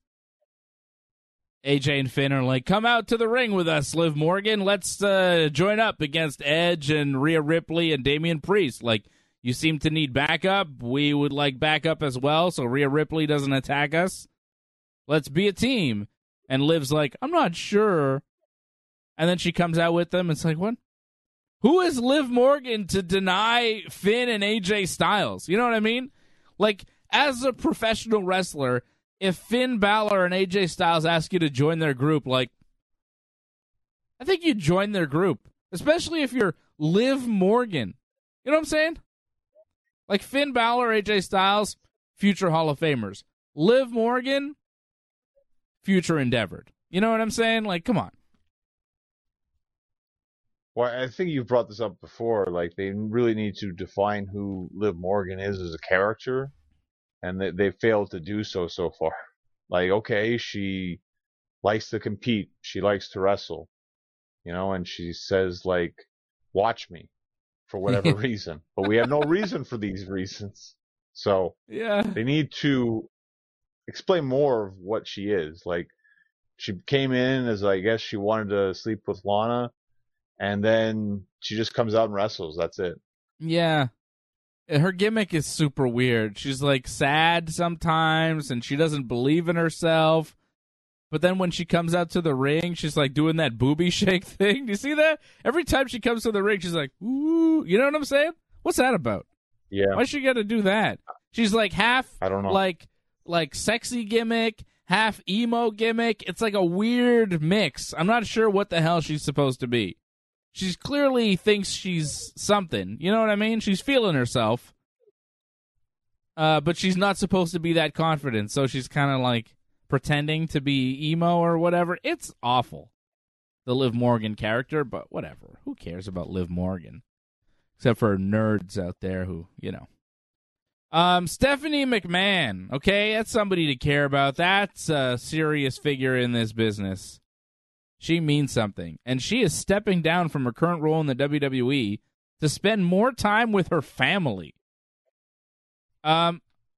AJ and Finn are like, come out to the ring with us, Liv Morgan. Let's join up against Edge and Rhea Ripley and Damian Priest. Like, you seem to need backup. We would like backup as well, so Rhea Ripley doesn't attack us. Let's be a team. And Liv's like, I'm not sure. And then she comes out with them. It's like, what? Who is Liv Morgan to deny Finn and AJ Styles? You know what I mean? Like, as a professional wrestler, if Finn Balor and AJ Styles ask you to join their group, like, I think you'd join their group, especially if you're Liv Morgan. You know what I'm saying? Like, Finn Balor, AJ Styles, future Hall of Famers. Liv Morgan, future endeavored. You know what I'm saying? Like, come on. Well, I think you've brought this up before. Like, they really need to define who Liv Morgan is as a character, and they failed to do so far. Like, okay, she likes to compete, she likes to wrestle, you know, and she says, like, watch me for whatever reason. But we have no reason for these reasons. So yeah, they need to explain more of what she is. Like, she came in as, I guess, she wanted to sleep with Lana, and then she just comes out and wrestles. That's it. Yeah. Her gimmick is super weird. She's like sad sometimes, and she doesn't believe in herself. But then when she comes out to the ring, she's like doing that booby shake thing. Do you see that? Every time she comes to the ring, she's like, ooh. You know what I'm saying? What's that about? Yeah. Why she got to do that? She's like half, I don't know. like sexy gimmick, half emo gimmick. It's like a weird mix. I'm not sure what the hell she's supposed to be. She clearly thinks she's something. You know what I mean? She's feeling herself. But she's not supposed to be that confident, so she's kind of like pretending to be emo or whatever. It's awful, the Liv Morgan character, but whatever. Who cares about Liv Morgan? Except for nerds out there who, you know. Stephanie McMahon, okay? That's somebody to care about. That's a serious figure in this business. She means something. And she is stepping down from her current role in the WWE to spend more time with her family. Her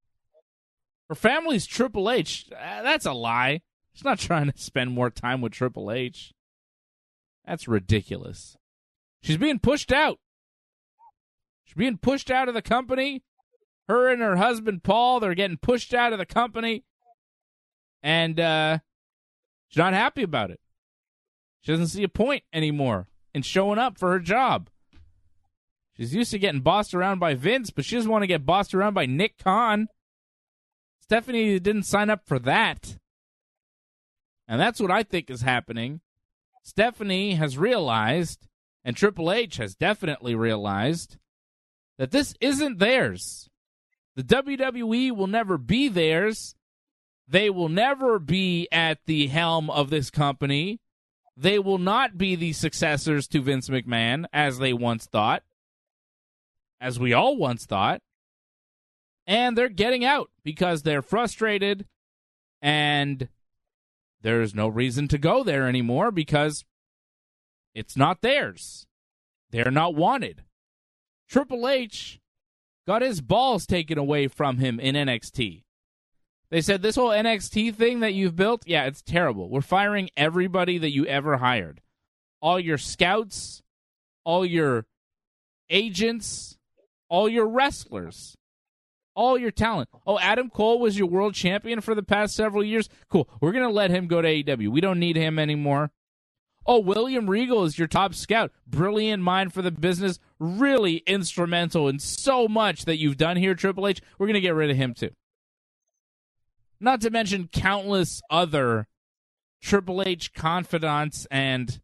family's Triple H. That's a lie. She's not trying to spend more time with Triple H. That's ridiculous. She's being pushed out. She's being pushed out of the company. Her and her husband, Paul, they're getting pushed out of the company. And she's not happy about it. She doesn't see a point anymore in showing up for her job. She's used to getting bossed around by Vince, but she doesn't want to get bossed around by Nick Khan. Stephanie didn't sign up for that. And that's what I think is happening. Stephanie has realized, and Triple H has definitely realized, that this isn't theirs. The WWE will never be theirs. They will never be at the helm of this company. They will not be the successors to Vince McMahon, as they once thought, as we all once thought. And they're getting out because they're frustrated, and there's no reason to go there anymore because it's not theirs. They're not wanted. Triple H got his balls taken away from him in NXT. They said, this whole NXT thing that you've built, yeah, it's terrible. We're firing everybody that you ever hired. All your scouts, all your agents, all your wrestlers, all your talent. Oh, Adam Cole was your world champion for the past several years? Cool. We're going to let him go to AEW. We don't need him anymore. Oh, William Regal is your top scout. Brilliant mind for the business. Really instrumental in so much that you've done here, Triple H. We're going to get rid of him, too. Not to mention countless other Triple H confidants and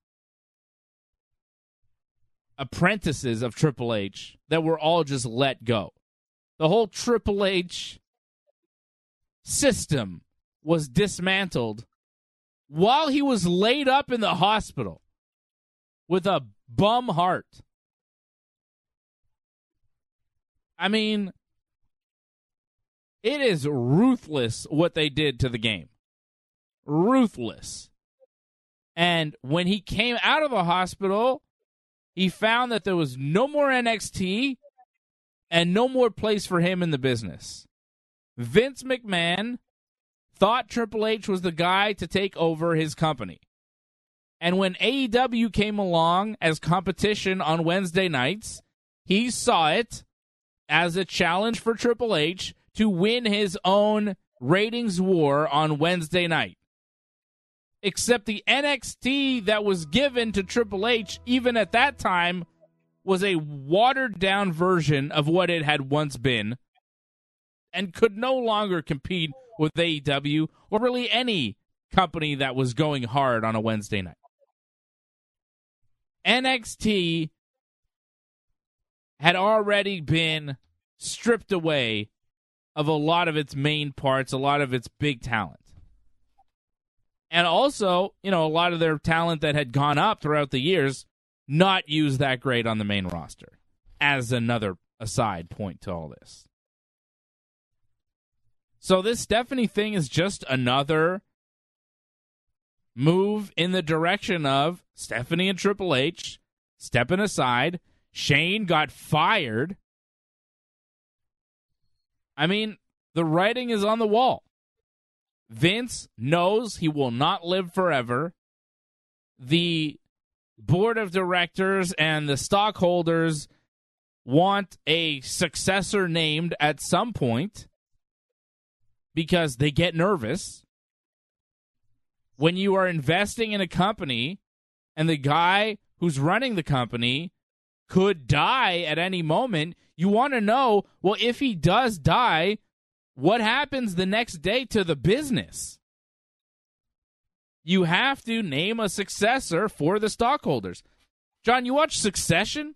apprentices of Triple H that were all just let go. The whole Triple H system was dismantled while he was laid up in the hospital with a bum heart. I mean, it is ruthless what they did to the game. Ruthless. And when he came out of the hospital, he found that there was no more NXT and no more place for him in the business. Vince McMahon thought Triple H was the guy to take over his company. And when AEW came along as competition on Wednesday nights, he saw it as a challenge for Triple H to win his own ratings war on Wednesday night. Except the NXT that was given to Triple H, even at that time, was a watered-down version of what it had once been and could no longer compete with AEW or really any company that was going hard on a Wednesday night. NXT had already been stripped away of a lot of its main parts, a lot of its big talent. And also, a lot of their talent that had gone up throughout the years, not used that great on the main roster, as another aside point to all this. So this Stephanie thing is just another move in the direction of Stephanie and Triple H stepping aside. Shane got fired. I mean, the writing is on the wall. Vince knows he will not live forever. The board of directors and the stockholders want a successor named at some point because they get nervous. When you are investing in a company and the guy who's running the company could die at any moment, you want to know, well, if he does die, what happens the next day to the business? You have to name a successor for the stockholders. John, you watch Succession?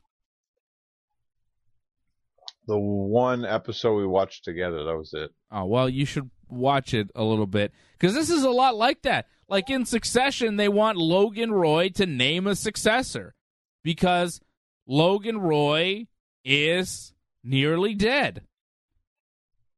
The one episode we watched together, that was it. Oh, well, you should watch it a little bit, because this is a lot like that. Like in Succession, they want Logan Roy to name a successor because Logan Roy is nearly dead.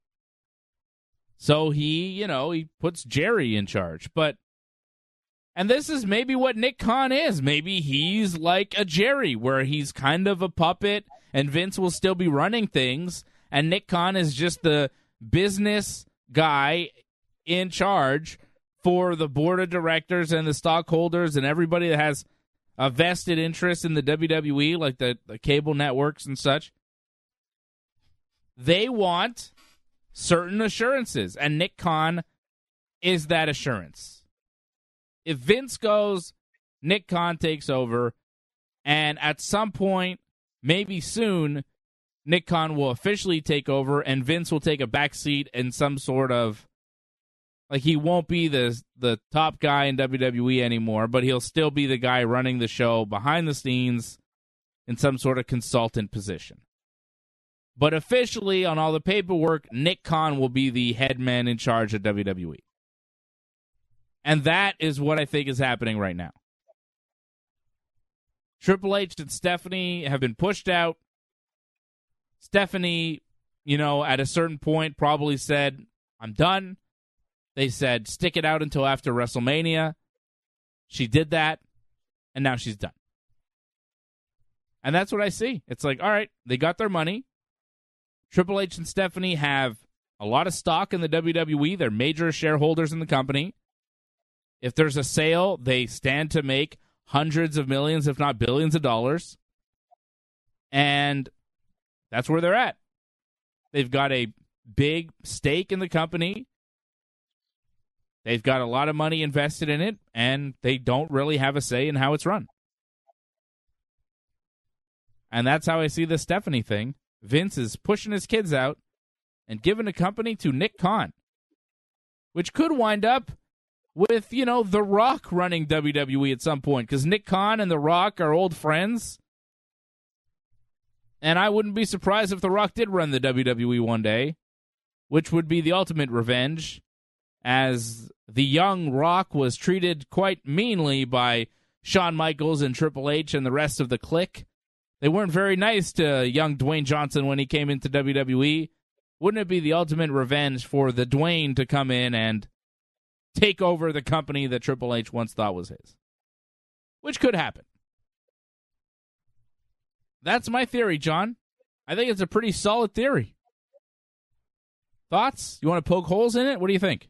So he puts Jerry in charge. And this is maybe what Nick Khan is. Maybe he's like a Jerry, where he's kind of a puppet, and Vince will still be running things, and Nick Khan is just the business guy in charge for the board of directors and the stockholders and everybody that has a vested interest in the WWE, like the cable networks and such. They want certain assurances, and Nick Khan is that assurance. If Vince goes, Nick Khan takes over, and at some point maybe soon Nick Khan will officially take over and Vince will take a back seat in some sort of, like, he won't be the top guy in WWE anymore, but he'll still be the guy running the show behind the scenes in some sort of consultant position. But officially, on all the paperwork, Nick Khan will be the head man in charge of WWE. And that is what I think is happening right now. Triple H and Stephanie have been pushed out. Stephanie, at a certain point probably said, I'm done. They said, stick it out until after WrestleMania. She did that, and now she's done. And that's what I see. It's like, all right, they got their money. Triple H and Stephanie have a lot of stock in the WWE. They're major shareholders in the company. If there's a sale, they stand to make hundreds of millions, if not billions of dollars. And that's where they're at. They've got a big stake in the company. They've got a lot of money invested in it, and they don't really have a say in how it's run. And that's how I see the Stephanie thing. Vince is pushing his kids out and giving the company to Nick Khan, which could wind up with, The Rock running WWE at some point, because Nick Khan and The Rock are old friends. And I wouldn't be surprised if The Rock did run the WWE one day, which would be the ultimate revenge, as the young Rock was treated quite meanly by Shawn Michaels and Triple H and the rest of the clique. They weren't very nice to young Dwayne Johnson when he came into WWE. Wouldn't it be the ultimate revenge for the Dwayne to come in and take over the company that Triple H once thought was his? Which could happen. That's my theory, John. I think it's a pretty solid theory. Thoughts? You want to poke holes in it? What do you think?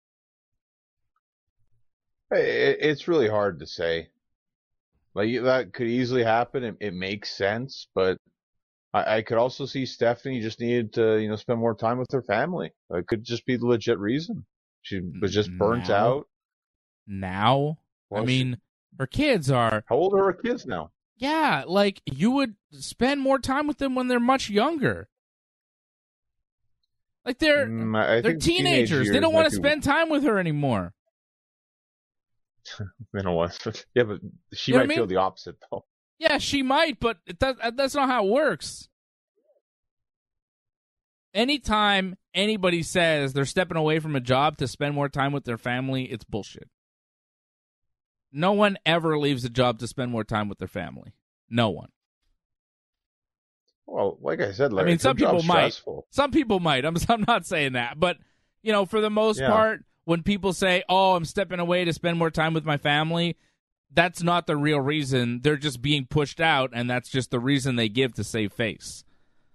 It's really hard to say. Like, that could easily happen. It makes sense, but I could also see Stephanie just needed to, spend more time with her family. It could just be the legit reason. She was just burnt out. Now? Well, her kids are... How old are her kids now? Yeah, like, you would spend more time with them when they're much younger. Like, they're teenagers. They don't want to spend time with her anymore. They don't want to. Yeah, but she might feel the opposite, though. Yeah, she might, but that's not how it works. Anytime anybody says they're stepping away from a job to spend more time with their family, it's bullshit. No one ever leaves a job to spend more time with their family. No one. Well, like I said, Larry, some people might. Some people might. I'm not saying that. But, for the most part, when people say, oh, I'm stepping away to spend more time with my family, that's not the real reason. They're just being pushed out, and that's just the reason they give to save face.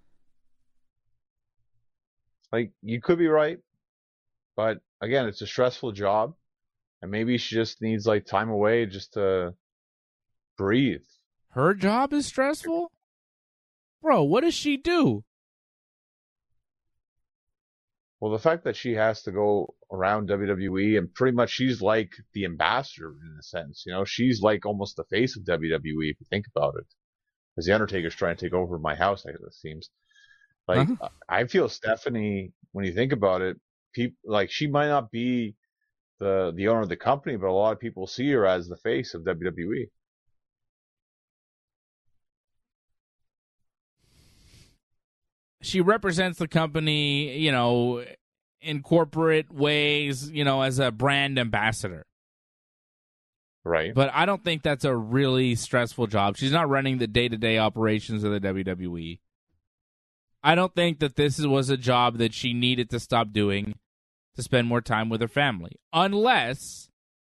Like, you could be right. But, again, it's a stressful job. And maybe she just needs, time away just to breathe. Her job is stressful? Bro, what does she do? Well, the fact that she has to go around WWE and pretty much she's like the ambassador in a sense, she's like almost the face of WWE if you think about it. Because the Undertaker's trying to take over my house, it seems. I feel Stephanie, when you think about it, she might not be the owner of the company, but a lot of people see her as the face of WWE. She represents the company, in corporate ways, as a brand ambassador. Right. But I don't think that's a really stressful job. She's not running the day-to-day operations of the WWE. I don't think that this was a job that she needed to stop doing to spend more time with her family. Unless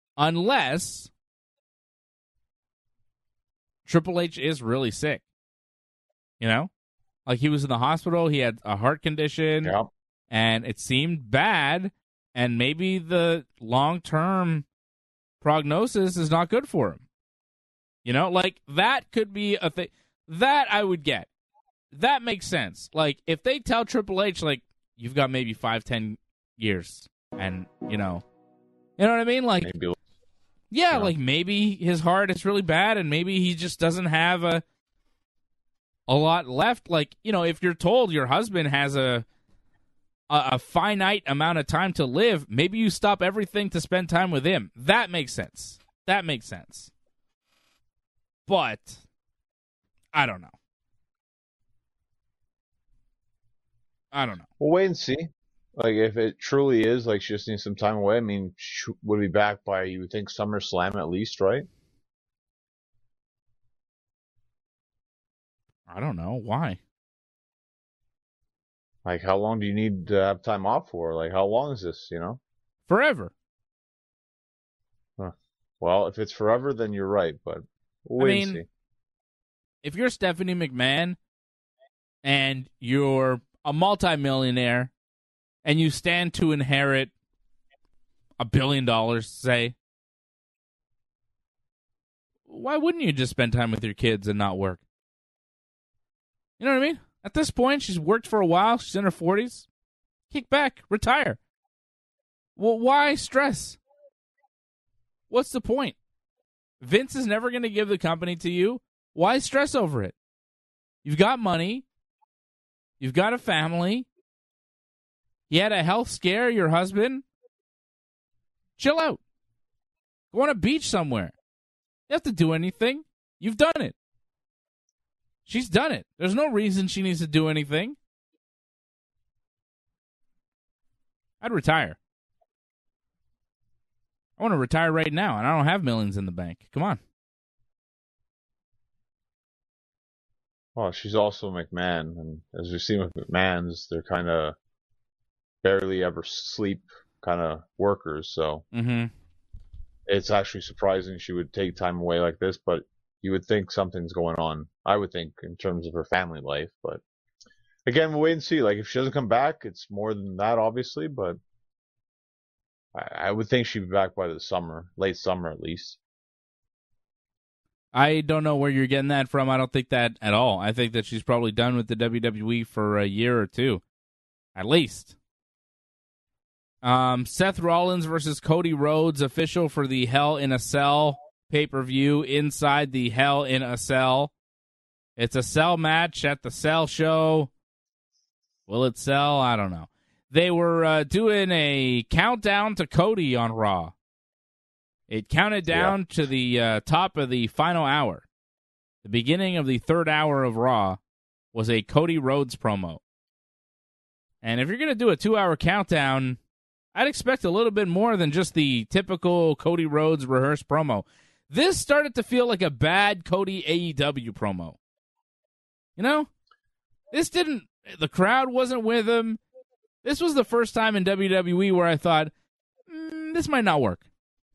Triple H is really sick. Like, he was in the hospital, he had a heart condition, and it seemed bad, and maybe the long-term prognosis is not good for him. That could be a thing. That I would get. That makes sense. Like, if they tell Triple H, you've got maybe 5-10 years, and, you know what I mean? Maybe. Maybe his heart is really bad, and maybe he just doesn't have a a lot left. Like, if you're told your husband has a finite amount of time to live, maybe you stop everything to spend time with him. That makes sense. But I don't know. We'll wait and see. Like, if it truly is, like, she just needs some time away, I mean, she would be back by, you would think, SummerSlam at least, right? I don't know. Why? Like, how long do you need to have time off for? Like, how long is this, Forever. Huh. Well, if it's forever, then you're right, but we'll wait and see. If you're Stephanie McMahon and you're a multimillionaire and you stand to inherit $1 billion, say, why wouldn't you just spend time with your kids and not work? You know what I mean? At this point, she's worked for a while. She's in her 40s. Kick back. Retire. Well, why stress? What's the point? Vince is never going to give the company to you. Why stress over it? You've got money. You've got a family. You had a health scare, your husband. Chill out. Go on a beach somewhere. You have to do anything. You've done it. She's done it. There's no reason she needs to do anything. I'd retire. I want to retire right now, and I don't have millions in the bank. Come on. Well, she's also McMahon, and as we've seen with McMahons, they're kind of barely ever sleep kind of workers, so it's actually surprising she would take time away like this, but you would think something's going on, I would think, in terms of her family life, but again, we'll wait and see. Like, if she doesn't come back, it's more than that, obviously, but I would think she'd be back by the summer, late summer at least. I don't know where you're getting that from. I don't think that at all. I think that she's probably done with the WWE for a year or two, at least. Seth Rollins versus Cody Rhodes, official for the Hell in a Cell pay-per-view inside the Hell in a Cell. It's a cell match at the Cell show. Will it sell? I don't know. They were doing a countdown to Cody on Raw. It counted down to the top of the final hour. The beginning of the third hour of Raw was a Cody Rhodes promo. And if you're going to do a 2-hour countdown, I'd expect a little bit more than just the typical Cody Rhodes rehearsed promo. This started to feel like a bad Cody AEW promo. This didn't, the crowd wasn't with him. This was the first time in WWE where I thought, this might not work.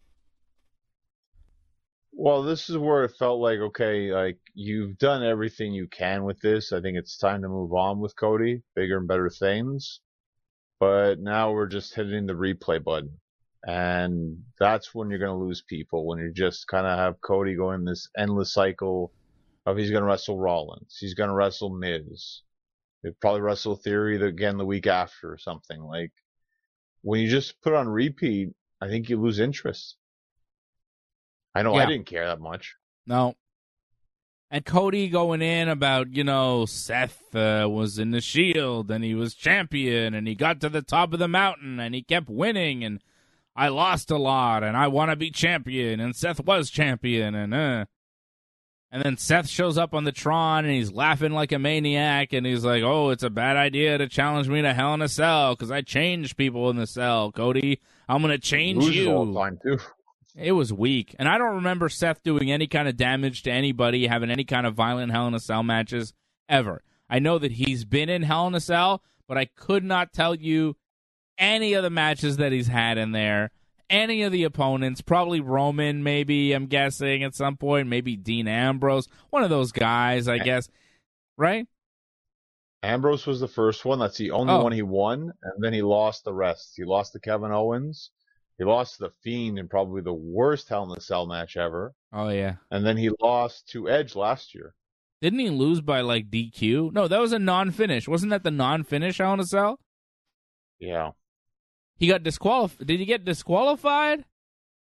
Well, this is where it felt like, okay, like, you've done everything you can with this. I think it's time to move on with Cody, bigger and better things. But now we're just hitting the replay button. And that's when you're going to lose people, when you just kind of have Cody going this endless cycle of he's going to wrestle Rollins, he's going to wrestle Miz, he'll probably wrestle Theory again the week after or something. Like, when you just put on repeat, I think you lose interest. I know, yeah. I didn't care that much. No. And Cody going in about, Seth was in the Shield and he was champion and he got to the top of the mountain and he kept winning and I lost a lot and I want to be champion and Seth was champion and then Seth shows up on the Tron and he's laughing like a maniac and he's like, oh, it's a bad idea to challenge me to Hell in a Cell because I change people in the cell, Cody. I'm going to change you. All the time, too. It was weak. And I don't remember Seth doing any kind of damage to anybody, having any kind of violent Hell in a Cell matches ever. I know that he's been in Hell in a Cell, but I could not tell you any of the matches that he's had in there, any of the opponents, probably Roman maybe, I'm guessing, at some point, maybe Dean Ambrose, one of those guys, I guess, right? Ambrose was the first one. That's the only one he won, and then he lost the rest. He lost to Kevin Owens. He lost to The Fiend in probably the worst Hell in a Cell match ever. Oh, yeah. And then he lost to Edge last year. Didn't he lose by, DQ? No, that was a non-finish. Wasn't that the non-finish Hell in a Cell? Yeah. He got disqualified. Did he get disqualified?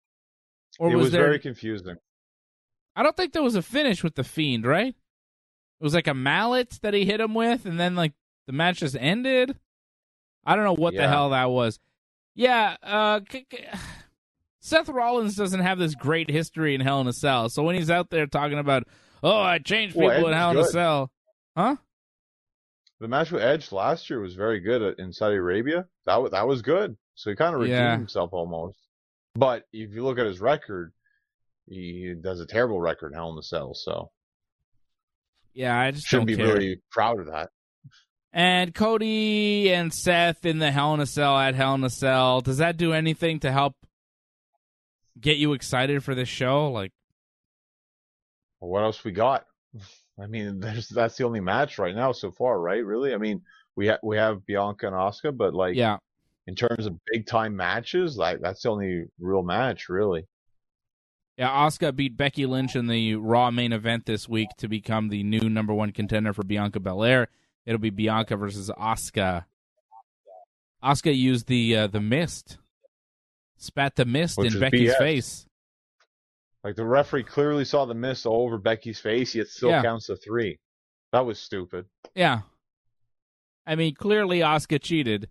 Or it was very confusing. I don't think there was a finish with The Fiend, right? It was like a mallet that he hit him with, and then like the match just ended. I don't know what the hell that was. Yeah, Seth Rollins doesn't have this great history in Hell in a Cell, so when he's out there talking about, I changed people in Hell in a Cell, huh? The match with Edge last year was very good in Saudi Arabia. That was good. So he kind of redeemed himself almost. But if you look at his record, he does a terrible record in Hell in a Cell. So yeah, I just shouldn't don't be care. really proud of that. And Cody and Seth in the Hell in a Cell at Hell in a Cell. Does that do anything to help get you excited for this show? Like, well, what else we got? I mean, that's the only match right now so far, right? Really? I mean, we have Bianca and Asuka, but like, in terms of big time matches, like that's the only real match, really. Yeah, Asuka beat Becky Lynch in the Raw main event this week to become the new number 1 contender for Bianca Belair. It'll be Bianca versus Asuka. Asuka used the mist, spat the mist in Becky's face. Like the referee clearly saw the mist all over Becky's face, yet still counts to 3. That was stupid. Yeah, I mean clearly Asuka cheated.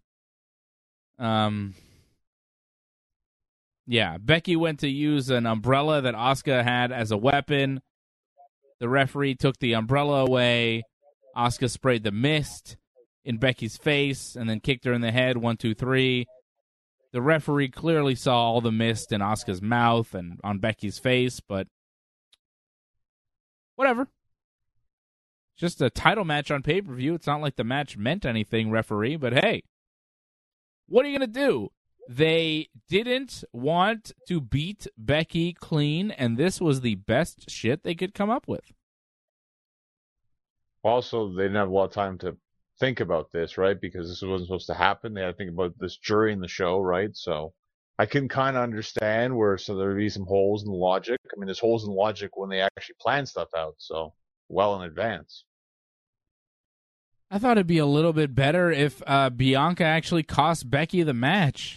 Yeah, Becky went to use an umbrella that Asuka had as a weapon. The referee took the umbrella away. Asuka sprayed the mist in Becky's face and then kicked her in the head. 1, 2, 3. The referee clearly saw all the mist in Asuka's mouth and on Becky's face, but whatever. Just a title match on pay-per-view. It's not like the match meant anything, referee, but hey, what are you going to do? They didn't want to beat Becky clean, and this was the best shit they could come up with. Also, they didn't have a lot of time to think about this, right? Because this wasn't supposed to happen. They had to think about this during the show, right? So I can kind of understand where there would be some holes in the logic. I mean, there's holes in the logic when they actually plan stuff out, so well in advance. I thought it'd be a little bit better if Bianca actually cost Becky the match.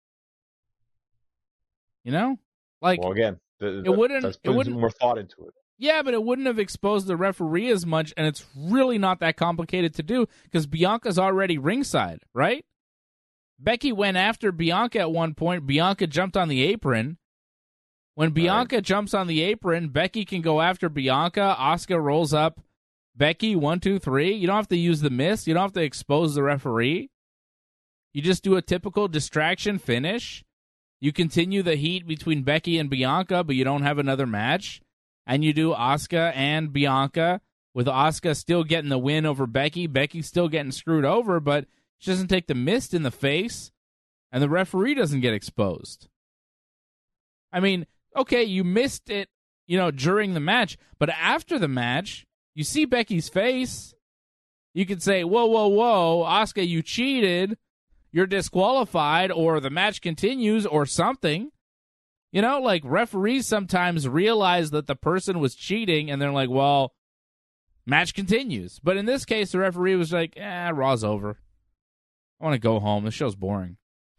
You know? Like, well, again, it wouldn't more thought into it. Yeah, but it wouldn't have exposed the referee as much, and it's really not that complicated to do because Bianca's already ringside, right? Becky went after Bianca at one point. Bianca jumped on the apron. When Bianca jumps on the apron, Becky can go after Bianca. Asuka rolls up Becky, 1, 2, 3. You don't have to use the mist. You don't have to expose the referee. You just do a typical distraction finish. You continue the heat between Becky and Bianca, but you don't have another match. And you do Asuka and Bianca, with Asuka still getting the win over Becky. Becky's still getting screwed over, but she doesn't take the mist in the face, and the referee doesn't get exposed. I mean, okay, you missed it, during the match, but after the match, you see Becky's face. You could say, whoa, Asuka, you cheated. You're disqualified, or the match continues, or something. Like referees sometimes realize that the person was cheating, and they're like, well, match continues. But in this case, the referee was like, Raw's over. I want to go home. The show's boring.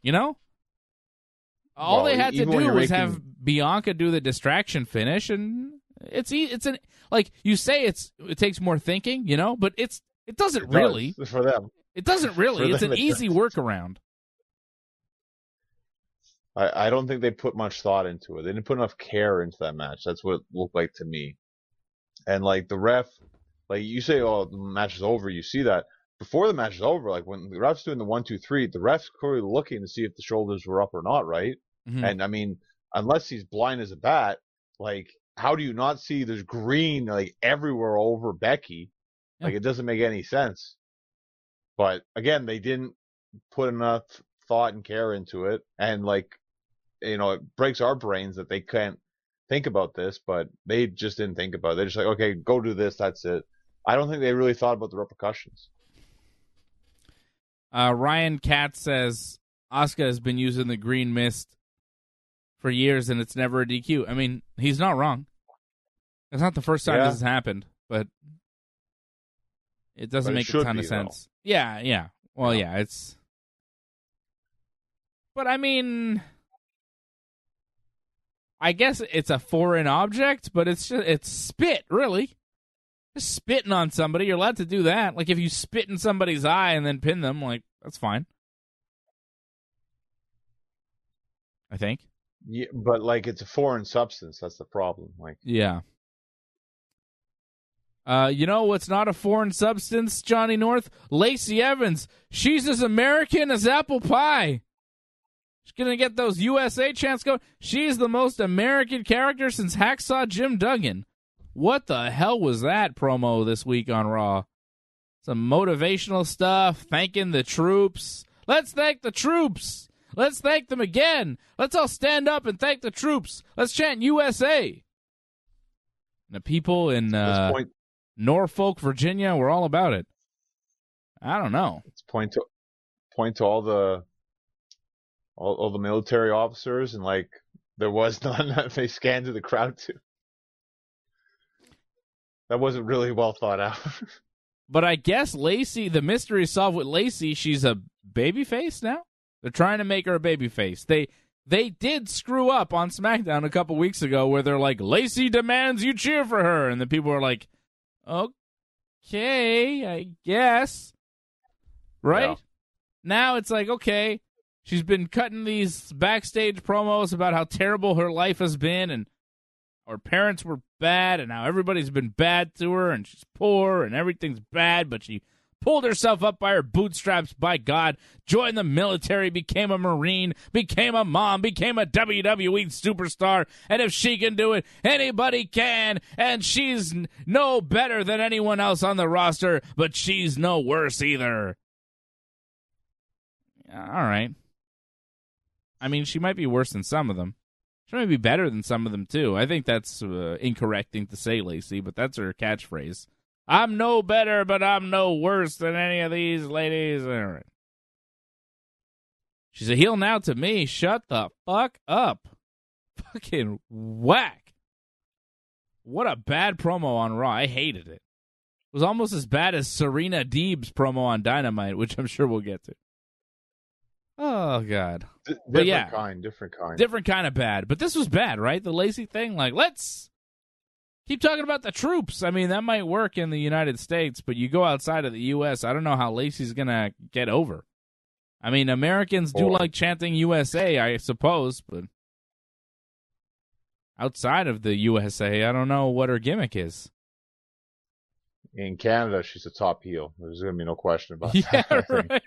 All they had to do was have Bianca do the distraction finish, and you say it takes more thinking, but it doesn't really. For them. It doesn't really. It's an easy workaround. I don't think they put much thought into it. They didn't put enough care into that match. That's what it looked like to me. And like the ref, like you say, oh, the match is over. You see that before the match is over. Like when the ref's doing the 1, 2, 3, the ref's clearly looking to see if the shoulders were up or not, right? Mm-hmm. And I mean, unless he's blind as a bat, like how do you not see there's green like everywhere over Becky? Yeah. Like it doesn't make any sense. But again, they didn't put enough thought and care into it, and like it breaks our brains that they can't think about this, but they just didn't think about it. They're just like, okay, go do this, that's it. I don't think they really thought about the repercussions. Ryan Katz says Asuka has been using the green mist for years and it's never a DQ. I mean, he's not wrong. It's not the first time this has happened, but it doesn't make a ton of sense. Though. Yeah. Well, yeah, it's... But I mean, I guess it's a foreign object, but it's spit, really. Just spitting on somebody, you're allowed to do that. Like, if you spit in somebody's eye and then pin them, like, that's fine. I think. Yeah, but like it's a foreign substance. That's the problem. Like, yeah. You know what's not a foreign substance, Johnny North? Lacey Evans. She's as American as apple pie. She's going to get those USA chants going. She's the most American character since Hacksaw Jim Duggan. What the hell was that promo this week on Raw? Some motivational stuff, thanking the troops. Let's thank the troops. Let's thank them again. Let's all stand up and thank the troops. Let's chant USA. And the people in Norfolk, Virginia, were all about it. I don't know. Let's point to all the military officers, and like there was none that they scanned to the crowd to. That wasn't really well thought out. But I guess Lacey, the mystery is solved with Lacey. She's a babyface now. They're trying to make her a babyface. They did screw up on SmackDown a couple weeks ago where they're like, Lacey demands you cheer for her. And the people were like, okay, I guess. Right? Yeah. Now it's like, okay, she's been cutting these backstage promos about how terrible her life has been and her parents were bad and how everybody's been bad to her and she's poor and everything's bad, but she pulled herself up by her bootstraps, by God, joined the military, became a Marine, became a mom, became a WWE superstar, and if she can do it, anybody can, and she's no better than anyone else on the roster, but she's no worse either. All right. I mean, she might be worse than some of them. She might be better than some of them, too. I think that's incorrect thing to say, Lacey, but that's her catchphrase. I'm no better, but I'm no worse than any of these ladies. All right. She's a heel now to me. Shut the fuck up. Fucking whack. What a bad promo on Raw. I hated it. It was almost as bad as Serena Deeb's promo on Dynamite, which I'm sure we'll get to. Oh, God. Different kind of bad. But this was bad, right? The Lacey thing? Like, let's keep talking about the troops. I mean, that might work in the United States, but you go outside of the U.S., I don't know how Lacey's going to get over. I mean, Americans do like chanting USA, I suppose, but outside of the USA, I don't know what her gimmick is. In Canada, she's a top heel. There's going to be no question about that. Yeah, right?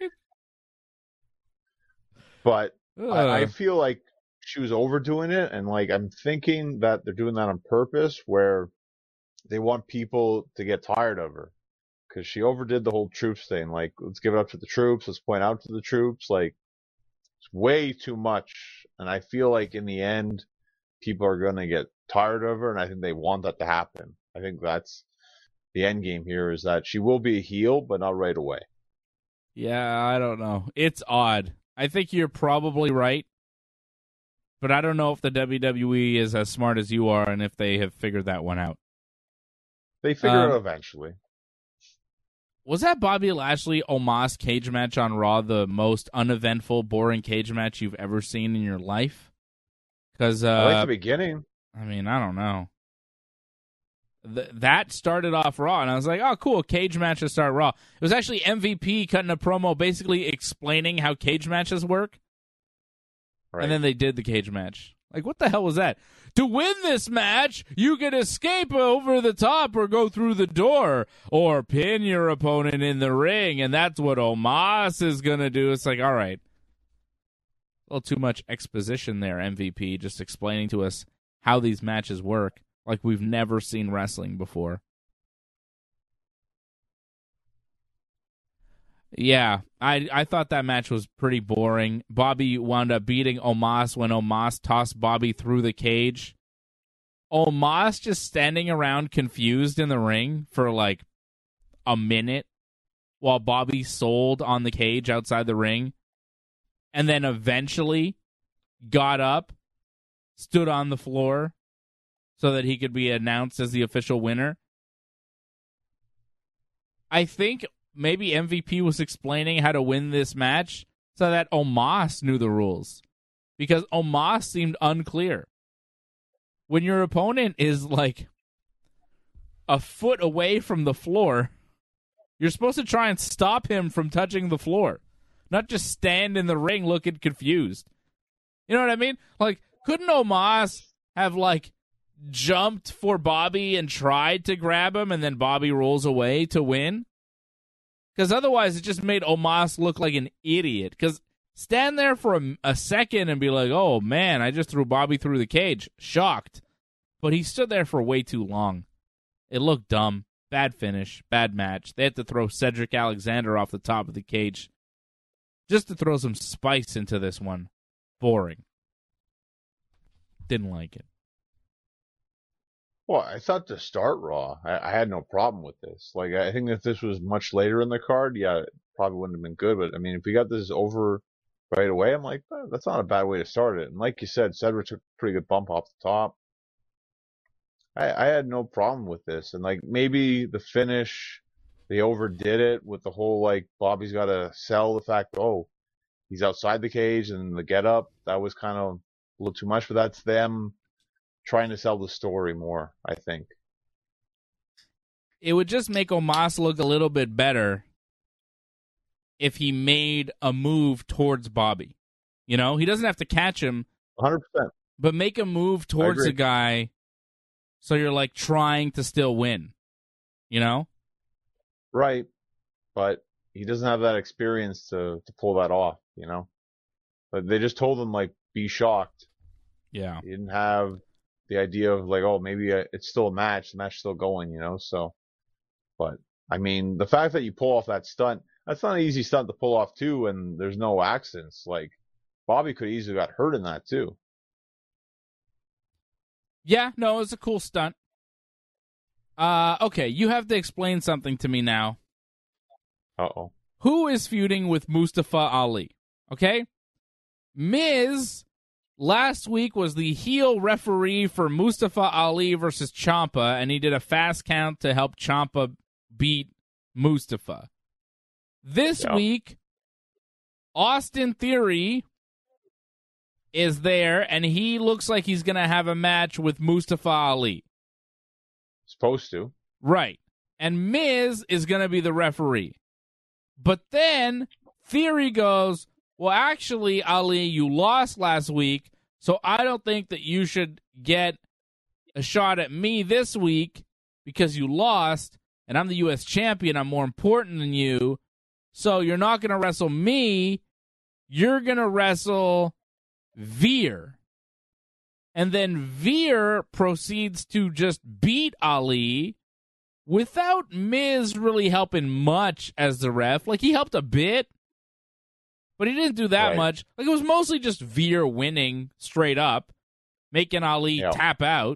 But I feel like she was overdoing it, and like I'm thinking that they're doing that on purpose, where they want people to get tired of her, because she overdid the whole troops thing. Like, let's give it up to the troops, let's point out to the troops. Like, it's way too much, and I feel like in the end, people are gonna get tired of her, and I think they want that to happen. I think that's the end game here, is that she will be a heel, but not right away. Yeah, I don't know. It's odd. I think you're probably right, but I don't know if the WWE is as smart as you are and if they have figured that one out. They figure it out eventually. Was that Bobby Lashley Omos cage match on Raw the most uneventful, boring cage match you've ever seen in your life? Because I like the beginning. I mean, I don't know. That started off Raw, and I was like, oh, cool, cage matches start Raw. It was actually MVP cutting a promo basically explaining how cage matches work. Right. And then they did the cage match. Like, what the hell was that? To win this match, you can escape over the top or go through the door or pin your opponent in the ring, and that's what Omos is going to do. It's like, all right. A little too much exposition there, MVP, just explaining to us how these matches work. Like we've never seen wrestling before. Yeah, I thought that match was pretty boring. Bobby wound up beating Omos when Omos tossed Bobby through the cage. Omos just standing around confused in the ring for like a minute while Bobby sold on the cage outside the ring. And then eventually got up, stood on the floor, so that he could be announced as the official winner. I think maybe MVP was explaining how to win this match so that Omos knew the rules. Because Omos seemed unclear. When your opponent is like a foot away from the floor. You're supposed to try and stop him from touching the floor, not just stand in the ring looking confused. You know what I mean? Like, couldn't Omos have, like, jumped for Bobby and tried to grab him, and then Bobby rolls away to win? Because otherwise it just made Omos look like an idiot. Because stand there for a second and be like, oh, man, I just threw Bobby through the cage. Shocked. But he stood there for way too long. It looked dumb. Bad finish. Bad match. They had to throw Cedric Alexander off the top of the cage just to throw some spice into this one. Boring. Didn't like it. Well, I thought to start Raw, I had no problem with this. Like, I think if this was much later in the card, yeah, it probably wouldn't have been good. But, I mean, if we got this over right away, I'm like, that's not a bad way to start it. And like you said, Cedric took a pretty good bump off the top. I had no problem with this. And, like, maybe the finish, they overdid it with the whole, like, Bobby's got to sell the fact, oh, he's outside the cage and the get up. That was kind of a little too much, but that's them trying to sell the story more, I think. It would just make Omos look a little bit better if he made a move towards Bobby. You know, he doesn't have to catch him. 100%. But make a move towards the guy so you're, like, trying to still win. You know? Right. But he doesn't have that experience to pull that off, you know? But they just told him, like, be shocked. Yeah. He didn't have the idea of, like, oh, maybe it's still a match. The match's still going, you know? So, but, I mean, the fact that you pull off that stunt, that's not an easy stunt to pull off, too, and there's no accidents. Like, Bobby could easily got hurt in that, too. Yeah, no, it's a cool stunt. Okay, you have to explain something to me now. Uh-oh. Who is feuding with Mustafa Ali? Okay? Miz last week was the heel referee for Mustafa Ali versus Ciampa, and he did a fast count to help Ciampa beat Mustafa. This week, Austin Theory is there, and he looks like he's going to have a match with Mustafa Ali. Supposed to. Right. And Miz is going to be the referee. But then Theory goes, well, actually, Ali, you lost last week, so I don't think that you should get a shot at me this week because you lost, and I'm the U.S. champion. I'm more important than you. So you're not going to wrestle me. You're going to wrestle Veer. And then Veer proceeds to just beat Ali without Miz really helping much as the ref. Like, he helped a bit, but he didn't do that much. Like, it was mostly just Veer winning straight up, making Ali tap out.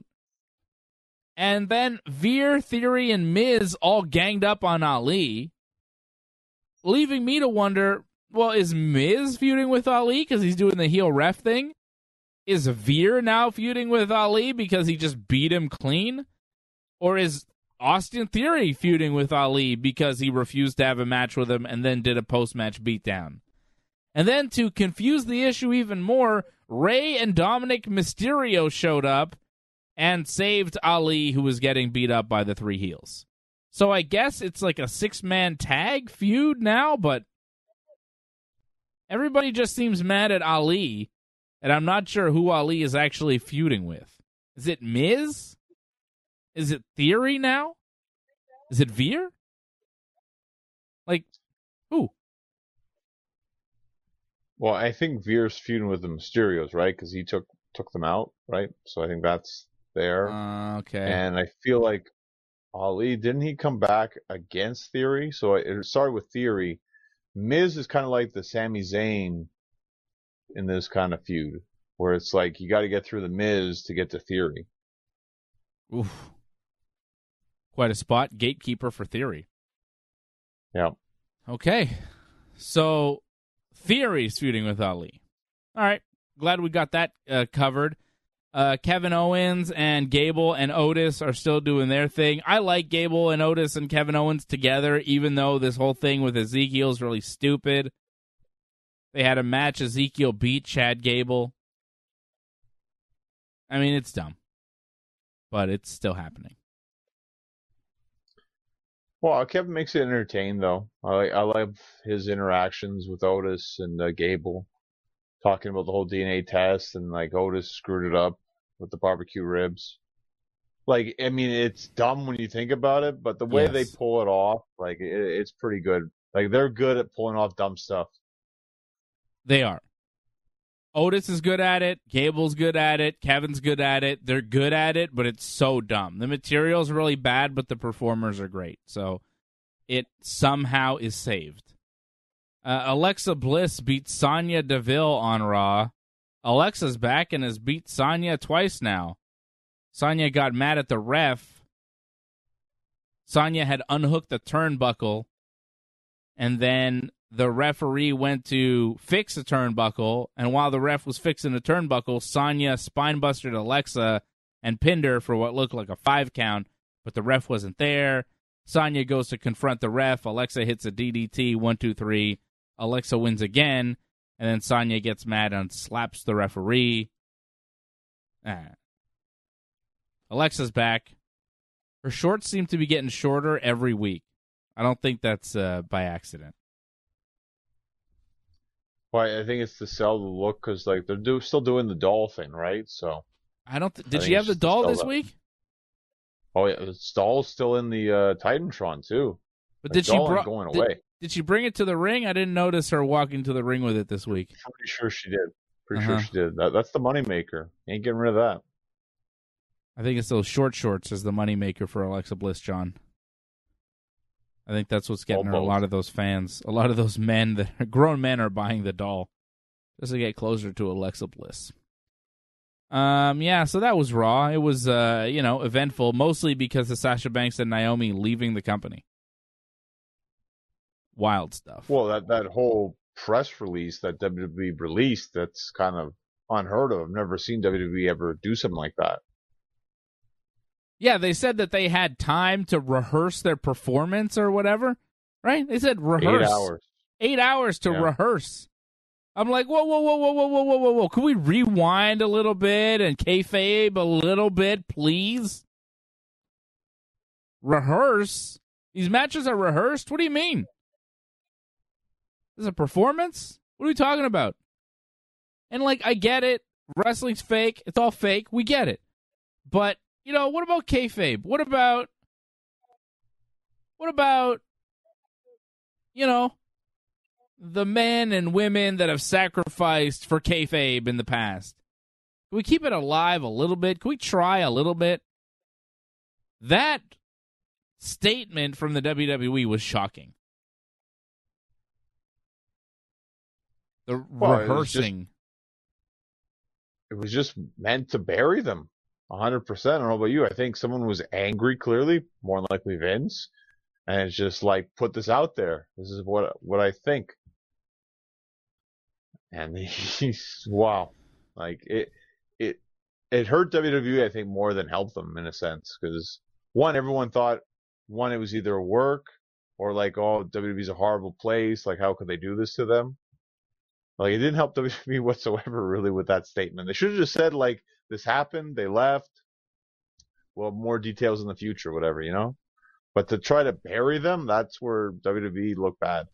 And then Veer, Theory, and Miz all ganged up on Ali, leaving me to wonder, well, is Miz feuding with Ali because he's doing the heel ref thing? Is Veer now feuding with Ali because he just beat him clean? Or is Austin Theory feuding with Ali because he refused to have a match with him and then did a post-match beatdown? And then to confuse the issue even more, Rey and Dominic Mysterio showed up and saved Ali, who was getting beat up by the three heels. So I guess it's like a six-man tag feud now, but everybody just seems mad at Ali, and I'm not sure who Ali is actually feuding with. Is it Miz? Is it Theory now? Is it Veer? Like, who? Well, I think Veer's feuding with the Mysterios, right? Because he took them out, right? So I think that's there. Okay. And I feel like Ali, didn't he come back against Theory? So it started with Theory. Miz is kind of like the Sami Zayn in this kind of feud, where it's like you got to get through the Miz to get to Theory. Oof. Quite a spot. Gatekeeper for Theory. Yeah. Okay. So Theory's feuding with Ali. All right. Glad we got that covered. Kevin Owens and Gable and Otis are still doing their thing. I like Gable and Otis and Kevin Owens together, even though this whole thing with Ezekiel is really stupid. They had a match. Ezekiel beat Chad Gable. I mean, it's dumb, but it's still happening. Kevin makes it entertaining though. I like his interactions with Otis and Gable, talking about the whole DNA test and like Otis screwed it up with the barbecue ribs. Like, I mean, it's dumb when you think about it, but the way they Yes, pull it off, like, it's pretty good. Like, they're good at pulling off dumb stuff. they are. Otis is good at it. Gable's good at it. Kevin's good at it. They're good at it, but it's so dumb. The material's really bad, but the performers are great. So it somehow is saved. Alexa Bliss beat Sonya Deville on Raw. Alexa's back and has beat Sonya twice now. Sonya got mad at the ref. Sonya had unhooked the turnbuckle, and then the referee went to fix the turnbuckle, and while the ref was fixing the turnbuckle, Sonya spinebustered Alexa and pinned her for what looked like a 5 count, but the ref wasn't there. Sonya goes to confront the ref. Alexa hits a DDT, 1, 2, 3. Alexa wins again, and then Sonya gets mad and slaps the referee. Alexa's back. Her shorts seem to be getting shorter every week. I don't think that's by accident. Well, I think it's to sell the look because like they're still doing the doll thing, right? So I don't. Did I she think have the it's to doll sell this that. week? Oh yeah, the doll's still in the Titantron too. But The did she doll ain't going away. Did she bring it to the ring? I didn't notice her walking to the ring with it this week. Pretty sure she did. Pretty Uh-huh. sure she did. That's the moneymaker. Ain't getting rid of that. I think it's those short shorts as the moneymaker for Alexa Bliss, John. I think that's what's getting her a Both. lot of those fans. A lot of those men, grown men, are buying the doll just to get closer to Alexa Bliss. Yeah, so that was Raw. It was, eventful, mostly because of Sasha Banks and Naomi leaving the company. Wild stuff. Well, that whole press release that WWE released, that's kind of unheard of. I've never seen WWE ever do something like that. Yeah, they said that they had time to rehearse their performance or whatever, right? They said rehearse. 8 hours. 8 hours to Yeah. rehearse. I'm like, whoa. Can we rewind a little bit and kayfabe a little bit, please? Rehearse? These matches are rehearsed? What do you mean? This is a performance? What are we talking about? And, like, I get it. Wrestling's fake. It's all fake. We get it. But, what about kayfabe? What about, the men and women that have sacrificed for kayfabe in the past? Can we keep it alive a little bit? Can we try a little bit? That statement from the WWE was shocking. The Well, rehearsing. It was just meant to bury them. 100%. I don't know about you. I think someone was angry, clearly, more than likely Vince, and it's just like, put this out there. This is what I think. And he's, wow. Like, it hurt WWE, I think, more than helped them in a sense. Because, everyone thought, it was either work or like, oh, WWE's a horrible place. Like, how could they do this to them? Like, it didn't help WWE whatsoever, really, with that statement. They should have just said, like, this happened, they left. Well, more details in the future, whatever, But to try to bury them, that's where WWE looked bad.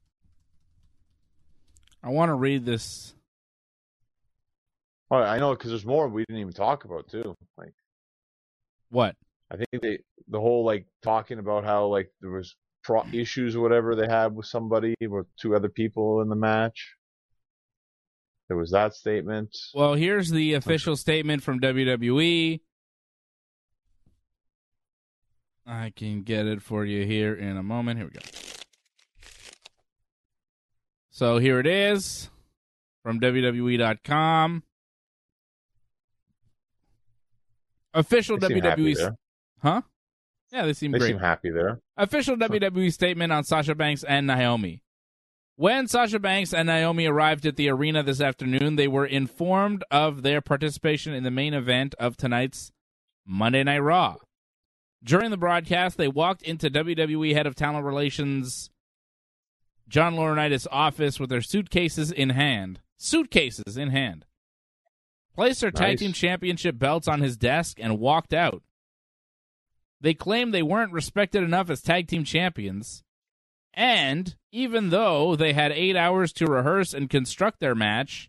I want to read this. Oh, I know, because there's more we didn't even talk about, too. Like, What? I think the whole, like, talking about how, like, there was issues or whatever they had with somebody, with 2 other people in the match. There was that statement. Well, here's the official statement from WWE. I can get it for you here in a moment. Here we go. So here it is from WWE.com. Official They seem happy WWE. there. Huh? Yeah, they seem They great. seem happy there. Official WWE statement on Sasha Banks and Naomi. When Sasha Banks and Naomi arrived at the arena this afternoon, they were informed of their participation in the main event of tonight's Monday Night Raw. During the broadcast, they walked into WWE Head of Talent Relations John Laurinaitis' office with their suitcases in hand. Placed their tag Nice. team championship belts on his desk and walked out. They claim they weren't respected enough as tag team champions. And even though they had 8 hours to rehearse and construct their match,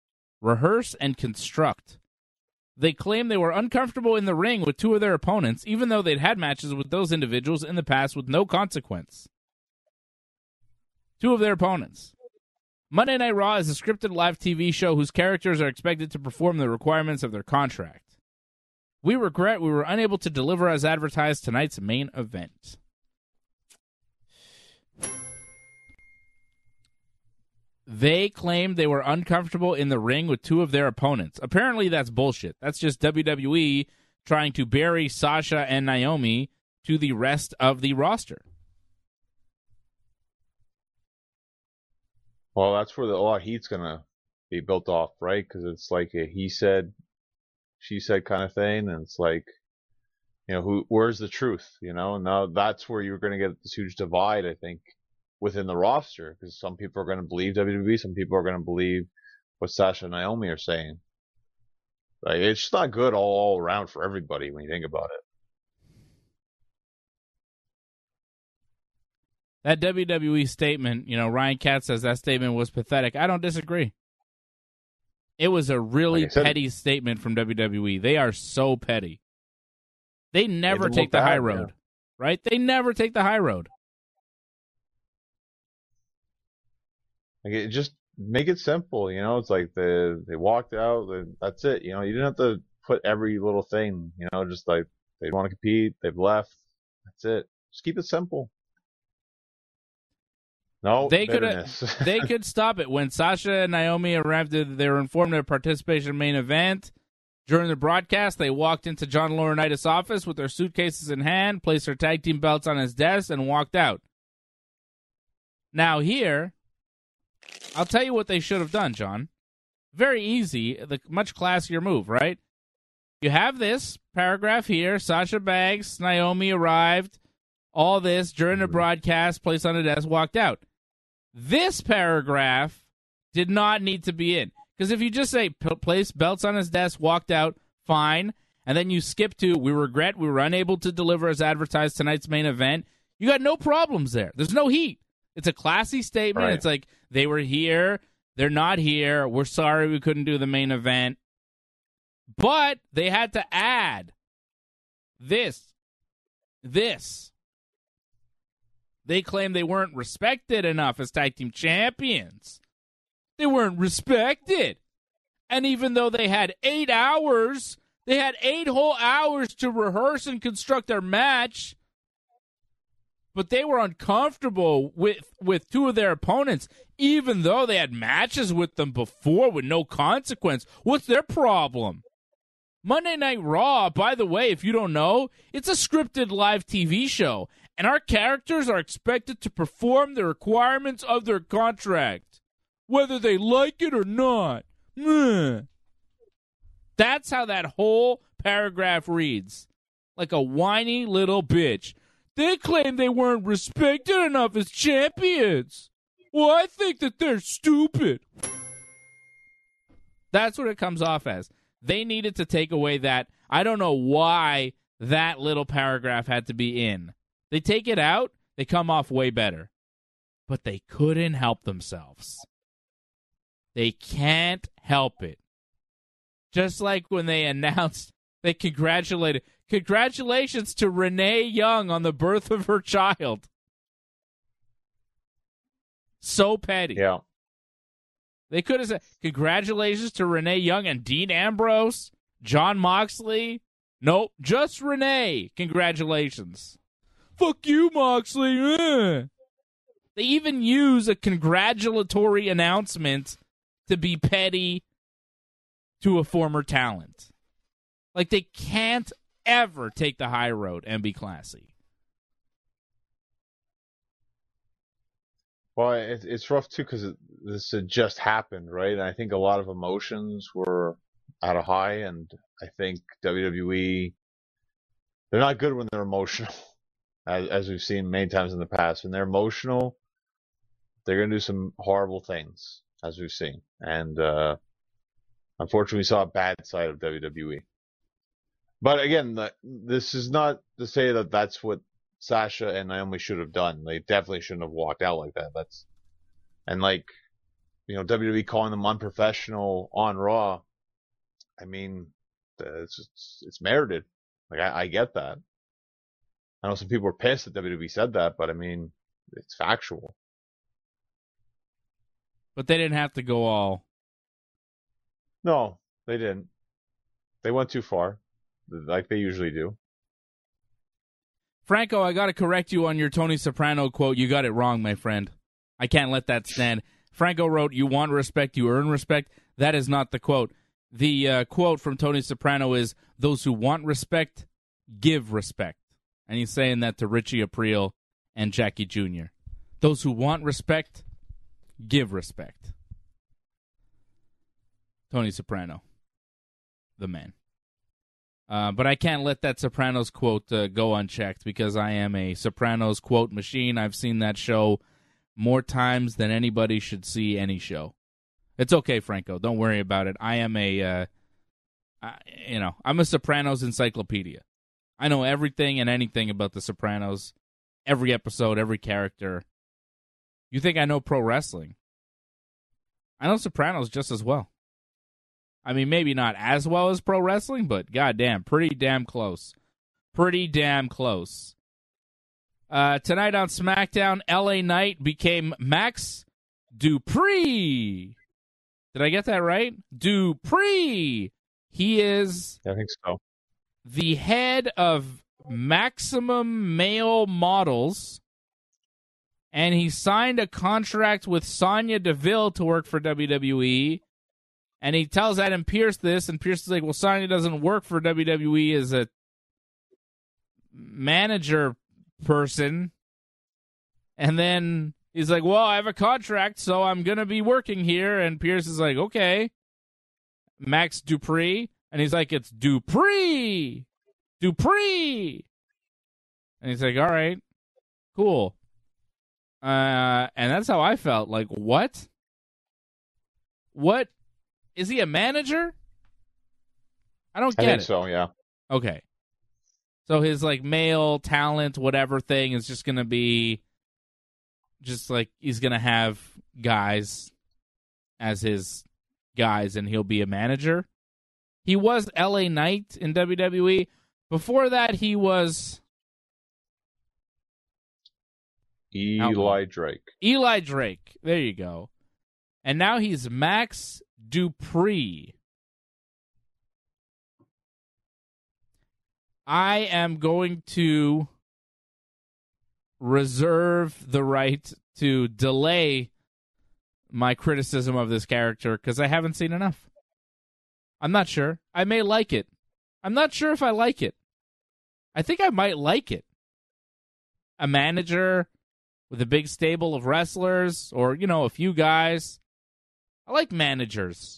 they claim they were uncomfortable in the ring with two of their opponents, even though they'd had matches with those individuals in the past with no consequence. Two of their opponents. Monday Night Raw is a scripted live TV show whose characters are expected to perform the requirements of their contract. We regret we were unable to deliver as advertised tonight's main event. They claimed they were uncomfortable in the ring with two of their opponents. Apparently that's bullshit. That's just WWE trying to bury Sasha and Naomi to the rest of the roster. Well, that's where a lot of heat's going to be built off, right? Because it's like a he said, she said kind of thing. And it's like, where's the truth? And now that's where you're going to get this huge divide, I think, within the roster. Because some people are going to believe WWE, some people are going to believe what Sasha and Naomi are saying. Like, it's just not good all around for everybody when you think about it. That WWE statement, Ryan Katz says that statement was pathetic. I don't disagree. It was a really petty statement from WWE. They are so petty. They never take the high road, right? They never take the high road. Like, just make it simple, It's like they walked out, that's it. You didn't have to put every little thing, just like they want to compete, they've left, that's it. Just keep it simple. No, they could stop it. When Sasha and Naomi arrived, they were informed of their participation in the main event. During the broadcast, they walked into John Laurinaitis' office with their suitcases in hand, placed their tag team belts on his desk, and walked out. Now here, I'll tell you what they should have done, John. Very easy, the much classier move, right? You have this paragraph here, Sasha Banks, Naomi arrived, all this during the broadcast, placed on the desk, walked out. This paragraph did not need to be in. Because if you just say, place belts on his desk, walked out, fine, and then you skip to, we regret we were unable to deliver as advertised tonight's main event, you got no problems there. There's no heat. It's a classy statement. Right. It's like, they were here, they're not here, we're sorry we couldn't do the main event. But they had to add this. They claim they weren't respected enough as tag team champions. They weren't respected. And even though they had 8 hours, they had 8 whole hours to rehearse and construct their match, but they were uncomfortable with two of their opponents, even though they had matches with them before with no consequence. What's their problem? Monday Night Raw, by the way, if you don't know, it's a scripted live TV show, and our characters are expected to perform the requirements of their contract, whether they like it or not. That's how that whole paragraph reads. Like a whiny little bitch. They claim they weren't respected enough as champions. Well, I think that they're stupid. That's what it comes off as. They needed to take away that. I don't know why that little paragraph had to be in. They take it out, they come off way better. But they couldn't help themselves. They can't help it. Just like when they announced, they congratulated. Congratulations to Renee Young on the birth of her child. So petty. Yeah. They could have said, congratulations to Renee Young and Dean Ambrose, Jon Moxley. Nope, just Renee. Congratulations. Fuck you, Moxley. They even use a congratulatory announcement to be petty to a former talent. Like, they can't ever take the high road and be classy. Well, it's rough, too, because this had just happened, right? And I think a lot of emotions were at a high, and I think WWE, they're not good when they're emotional, as we've seen many times in the past. When they're emotional, they're going to do some horrible things, as we've seen. And unfortunately, we saw a bad side of WWE. But again, this is not to say that that's what Sasha and Naomi should have done. They definitely shouldn't have walked out like that. And like, WWE calling them unprofessional on Raw. I mean, it's merited. Like, I get that. I know some people were pissed that WWE said that, but I mean, it's factual. But they didn't have to go all. No, they didn't. They went too far, like they usually do. Franco, I got to correct you on your Tony Soprano quote. You got it wrong, my friend. I can't let that stand. Franco wrote, "You want respect, you earn respect." That is not the quote. The quote from Tony Soprano is, "Those who want respect, give respect." And he's saying that to Richie Aprile and Jackie Jr. Those who want respect, give respect. Tony Soprano, the man. But I can't let that Sopranos quote go unchecked because I am a Sopranos quote machine. I've seen that show more times than anybody should see any show. It's okay, Franco. Don't worry about it. I am I'm a Sopranos encyclopedia. I know everything and anything about the Sopranos, every episode, every character. You think I know pro wrestling? I know Sopranos just as well. I mean, maybe not as well as pro wrestling, but goddamn, pretty damn close. Pretty damn close. Tonight on SmackDown, LA Knight became Max Dupree. Did I get that right? Dupree. He is, I think so, the head of Maximum Male Models, and he signed a contract with Sonya Deville to work for WWE. And he tells Adam Pearce this, and Pearce is like, well, Sonya doesn't work for WWE as a manager person. And then he's like, well, I have a contract, so I'm going to be working here. And Pearce is like, okay. Max Dupree. And he's like, it's Dupree. Dupree. And he's like, all right, cool. And that's how I felt. Like, what? What? Is he a manager? I don't get it. I think so, yeah. Okay. So his, like, male talent, whatever thing is just going to be just, like, he's going to have guys as his guys, and he'll be a manager. He was LA Knight in WWE. Before that, he was Eli Drake. Eli Drake. There you go. And now he's Max Dupree. I am going to reserve the right to delay my criticism of this character because I haven't seen enough. I'm not sure. I may like it. I'm not sure if I like it. I think I might like it. A manager with a big stable of wrestlers or, a few guys. I like managers.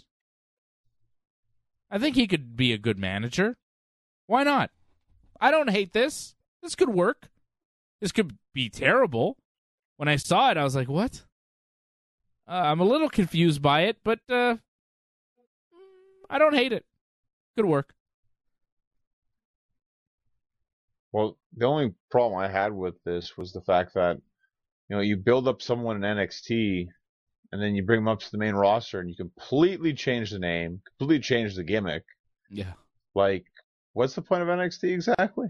I think he could be a good manager. Why not? I don't hate this. This could work. This could be terrible. When I saw it, I was like, what? I'm a little confused by it, but I don't hate it. Could work. Well, the only problem I had with this was the fact that, you build up someone in NXT and then you bring them up to the main roster and you completely change the name, completely change the gimmick. Yeah. Like, what's the point of NXT exactly?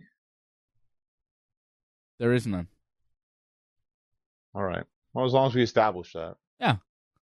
There is none. All right. Well, as long as we establish that. Yeah.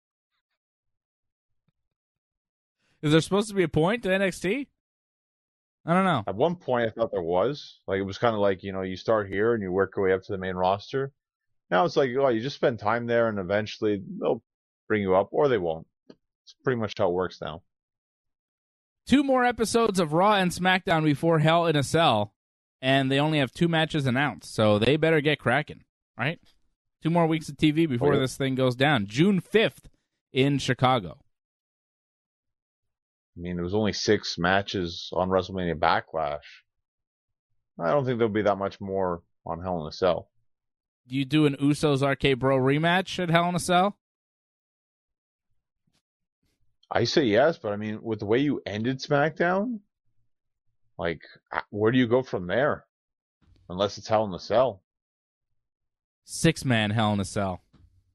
Is there supposed to be a point to NXT? I don't know. At one point, I thought there was. Like, it was kind of like, you start here and you work your way up to the main roster. Now it's like, oh, you just spend time there and eventually they'll bring you up or they won't. It's pretty much how it works now. 2 more episodes of Raw and SmackDown before Hell in a Cell, and they only have 2 matches announced, so they better get cracking, right? 2 more weeks of TV before this thing goes down. June 5th in Chicago. I mean, there was only 6 matches on WrestleMania Backlash. I don't think there'll be that much more on Hell in a Cell. Do you do an Usos RK Bro rematch at Hell in a Cell? I say yes, but I mean, with the way you ended SmackDown, Like, where do you go from there? Unless it's Hell in a Cell. 6-man Hell in a Cell.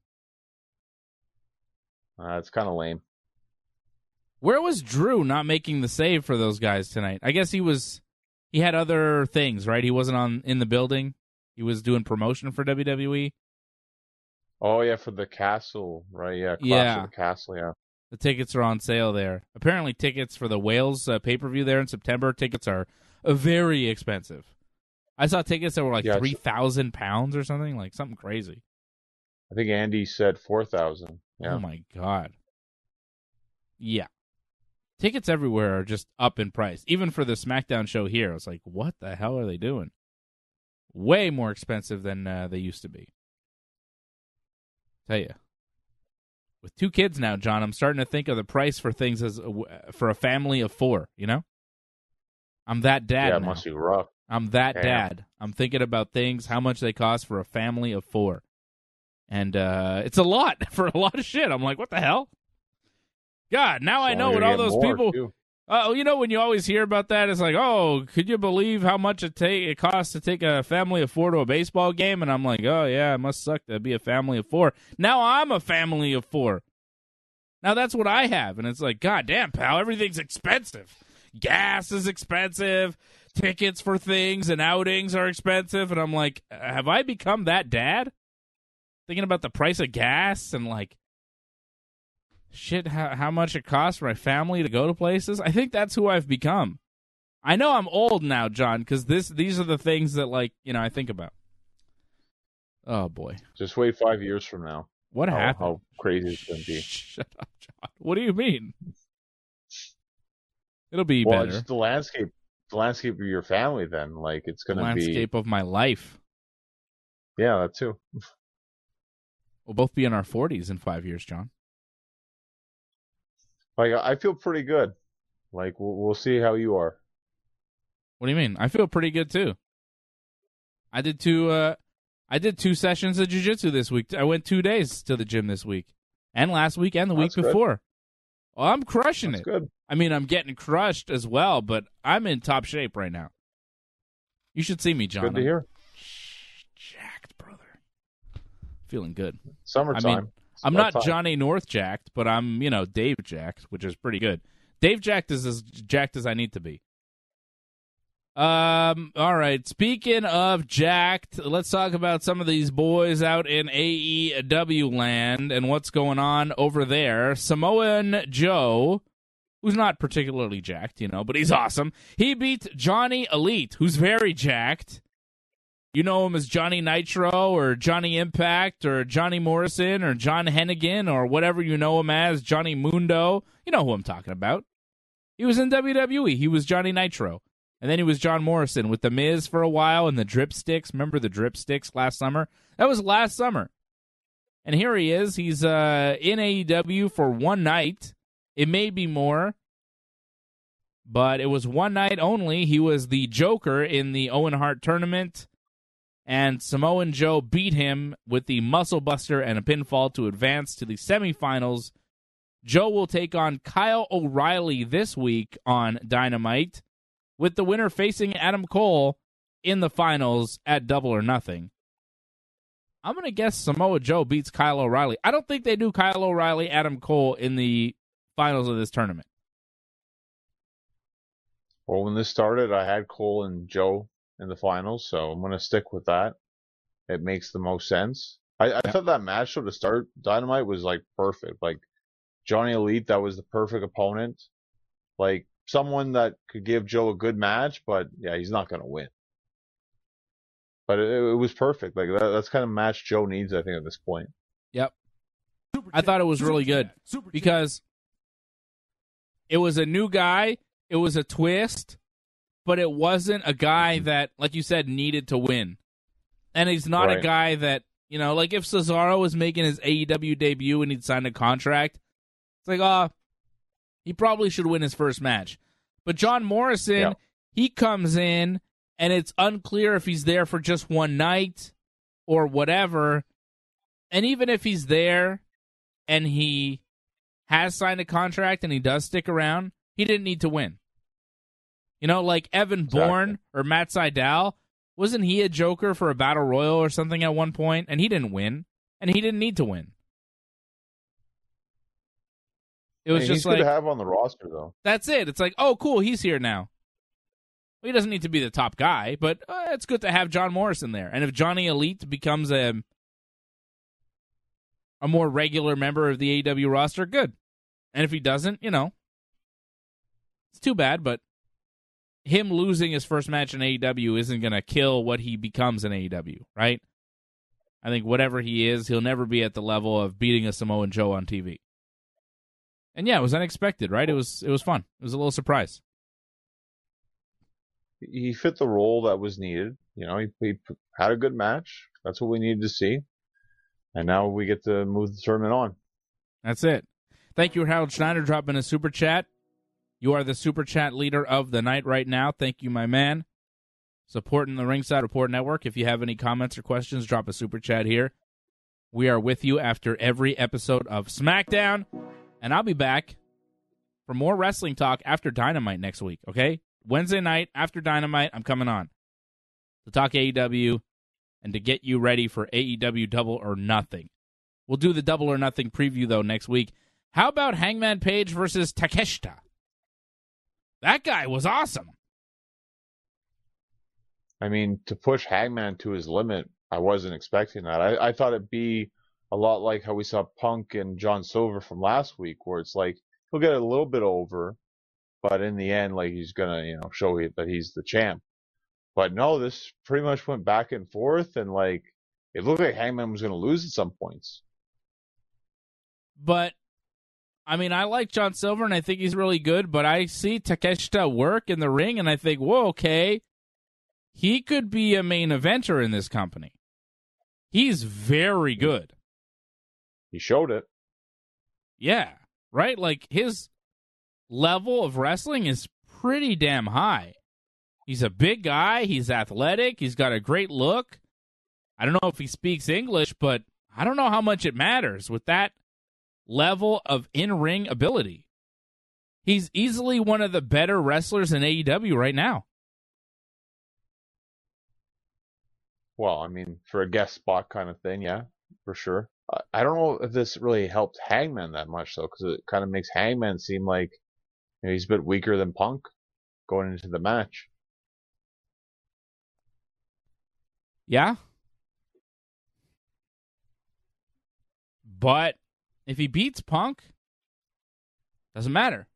It's kind of lame. Where was Drew not making the save for those guys tonight? I guess he had other things, right? He wasn't in the building. He was doing promotion for WWE. Oh, yeah, for the Castle, right? Yeah, Yeah. of the Castle, yeah. The tickets are on sale there. Apparently, tickets for the Wales pay-per-view there in September, tickets are very expensive. I saw tickets that were like £3,000 or something, like something crazy. I think Andy said 4,000. Yeah. Oh, my God. Yeah. Tickets everywhere are just up in price. Even for the SmackDown show here, I was like, what the hell are they doing? Way more expensive than they used to be. Tell you. With 2 kids now, John, I'm starting to think of the price for things as for a family of 4, you know? I'm that dad now. It must be rough. I'm that dad. I'm thinking about things, how much they cost for a family of 4. And it's a lot for a lot of shit. I'm like, what the hell? God, now I know what all those people... you know, when you always hear about that, it's like, oh, could you believe how much it costs to take a family of 4 to a baseball game? And I'm like, oh, yeah, it must suck to be a family of 4. Now I'm a family of 4. Now that's what I have. And it's like, God damn, pal, everything's expensive. Gas is expensive. Tickets for things and outings are expensive. And I'm like, have I become that dad? Thinking about the price of gas and like, shit, how much it costs for my family to go to places. I think that's who I've become. I know I'm old now, John, because these are the things that, like, you know, I think about. Oh, boy. Just wait 5 years from now. What happened? How crazy it's going to be. Shut up, John. What do you mean? It'll be better. Well, just the landscape of your family then. Like, it's going to be... The landscape of my life. Yeah, that too. We'll both be in our 40s in 5 years, John. Like, I feel pretty good. Like, we'll see how you are. What do you mean? I feel pretty good too. I did 2 sessions of jiu-jitsu this week. I went 2 days to the gym this week, and last week, and the week before. Well, I'm crushing it. Good. I mean, I'm getting crushed as well, but I'm in top shape right now. You should see me, John. Good to hear. Jacked, brother. Feeling good. Summertime. I mean, I'm not Johnny North jacked, but I'm, Dave jacked, which is pretty good. Dave jacked is as jacked as I need to be. All right. Speaking of jacked, let's talk about some of these boys out in AEW land and what's going on over there. Samoan Joe, who's not particularly jacked, but he's awesome. He beat Johnny Elite, who's very jacked. You know him as Johnny Nitro or Johnny Impact or Johnny Morrison or John Hennigan or whatever you know him as, Johnny Mundo. You know who I'm talking about. He was in WWE. He was Johnny Nitro. And then he was John Morrison with The Miz for a while and the Dripsticks. Remember the Dripsticks last summer? That was last summer. And here he is. He's in AEW for one night. It may be more, but it was one night only. He was the Joker in the Owen Hart tournament. And Samoan Joe beat him with the Muscle Buster and a pinfall to advance to the semifinals. Joe will take on Kyle O'Reilly this week on Dynamite, with the winner facing Adam Cole in the finals at Double or Nothing. I'm going to guess Samoa Joe beats Kyle O'Reilly. I don't think they do Kyle O'Reilly, Adam Cole in the finals of this tournament. Well, when this started, I had Cole and Joe in the finals, so I'm going to stick with that. It makes the most sense. I thought that match to start Dynamite was like perfect. Like Johnny Elite, that was the perfect opponent. Like someone that could give Joe a good match, but yeah, he's not going to win. But it was perfect. Like that's kind of match Joe needs, I think, at this point. Yep. I thought it was really good because it was a new guy. It was a twist. But it wasn't a guy that, like you said, needed to win. And he's not a guy that, like if Cesaro was making his AEW debut and he'd signed a contract, it's like, he probably should win his first match. But John Morrison, he comes in, and it's unclear if he's there for just one night or whatever. And even if he's there and he has signed a contract and he does stick around, he didn't need to win. You know, like Evan Bourne or Matt Sydal. Wasn't he a joker for a Battle Royal or something at one point? And he didn't win. And he didn't need to win. It was just he's like... good to have on the roster, though. That's it. It's like, oh, cool, he's here now. Well, he doesn't need to be the top guy, but it's good to have John Morrison there. And if Johnny Elite becomes a more regular member of the AEW roster, good. And if he doesn't, you know, it's too bad, but him losing his first match in AEW isn't going to kill what he becomes in AEW, right? I think whatever he is, he'll never be at the level of beating a Samoan Joe on TV. And yeah, it was unexpected, right? It was fun. It was a little surprise. He fit the role that was needed. You know, he had a good match. That's what we needed to see. And now we get to move the tournament on. That's it. Thank you, Harold Schneider, dropping a super chat. You are the super chat leader of the night right now. Thank you, my man. Supporting the Ringside Report Network. If you have any comments or questions, drop a super chat here. We are with you after every episode of SmackDown. And I'll be back for more wrestling talk after Dynamite next week, okay? Wednesday night after Dynamite, I'm coming on to talk AEW and to get you ready for AEW Double or Nothing. We'll do the Double or Nothing preview, though, next week. How about Hangman Page versus Takeshita? That guy was awesome. I mean, to push Hangman to his limit, I wasn't expecting that. I thought it'd be a lot like how we saw Punk and John Silver from last week, where it's like he'll get a little bit over, but in the end, like he's gonna, you know, show that he's the champ. But no, this pretty much went back and forth, and like it looked like Hangman was gonna lose at some points. But I mean, I like John Silver, and I think he's really good. But I see Takeshita work in the ring, and I think, whoa, okay, he could be a main eventer in this company. He's very good. He showed it. Yeah, right? Like, his level of wrestling is pretty damn high. He's a big guy. He's athletic. He's got a great look. I don't know if he speaks English, but I don't know how much it matters with that level of in-ring ability. He's easily one of the better wrestlers in AEW right now. Well, I mean, for a guest spot kind of thing, yeah, for sure. I don't know if this really helped Hangman that much, though, because it kind of makes Hangman seem like, you know, he's a bit weaker than Punk going into the match. Yeah. But if he beats Punk, doesn't matter.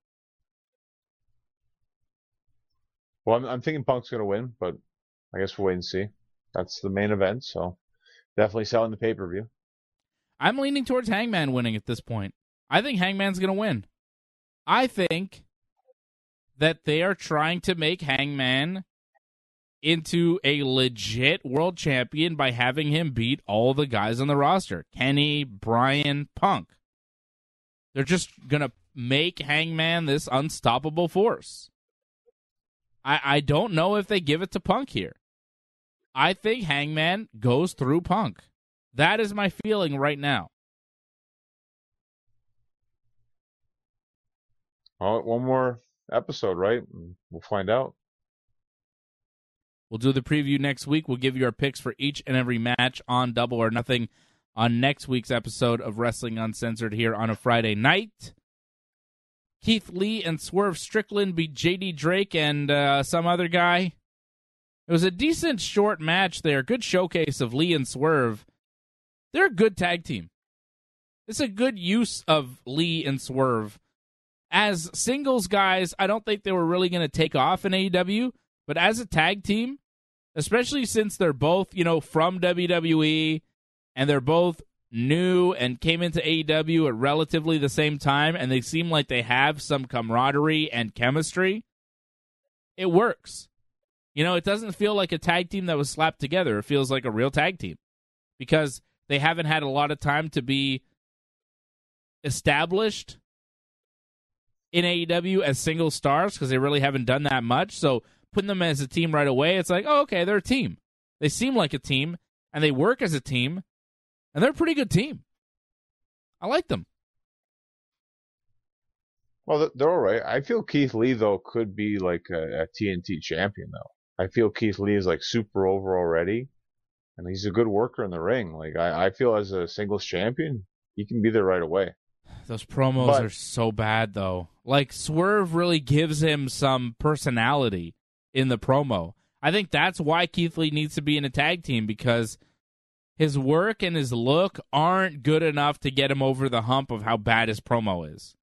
Well, I'm thinking Punk's going to win, but I guess we'll wait and see. That's the main event, so definitely selling the pay-per-view. I'm leaning towards Hangman winning at this point. I think Hangman's going to win. I think that they are trying to make Hangman into a legit world champion by having him beat all the guys on the roster. Kenny, Bryan, Punk. They're just going to make Hangman this unstoppable force. I don't know if they give it to Punk here. I think Hangman goes through Punk. That is my feeling right now. Oh, one more episode, right? We'll find out. We'll do the preview next week. We'll give you our picks for each and every match on Double or Nothing on next week's episode of Wrestling Uncensored here on a Friday night. Keith Lee and Swerve Strickland beat JD Drake and some other guy. It was a decent short match there. Good showcase of Lee and Swerve. They're a good tag team. It's a good use of Lee and Swerve. As singles guys, I don't think they were really going to take off in AEW, but as a tag team, especially since they're both, you know, from WWE, and they're both new and came into AEW at relatively the same time, and they seem like they have some camaraderie and chemistry, it works. You know, it doesn't feel like a tag team that was slapped together. It feels like a real tag team because they haven't had a lot of time to be established in AEW as single stars because they really haven't done that much. So putting them as a team right away, it's like, oh, okay, they're a team. They seem like a team, and they work as a team, and they're a pretty good team. I like them. Well, they're all right. I feel Keith Lee though could be like a TNT champion though. I feel Keith Lee is like super over already, and he's a good worker in the ring. Like I feel as a singles champion, he can be there right away. Those promos But are so bad, though. Like, Swerve really gives him some personality in the promo. I think that's why Keith Lee needs to be in a tag team, because his work and his look aren't good enough to get him over the hump of how bad his promo is.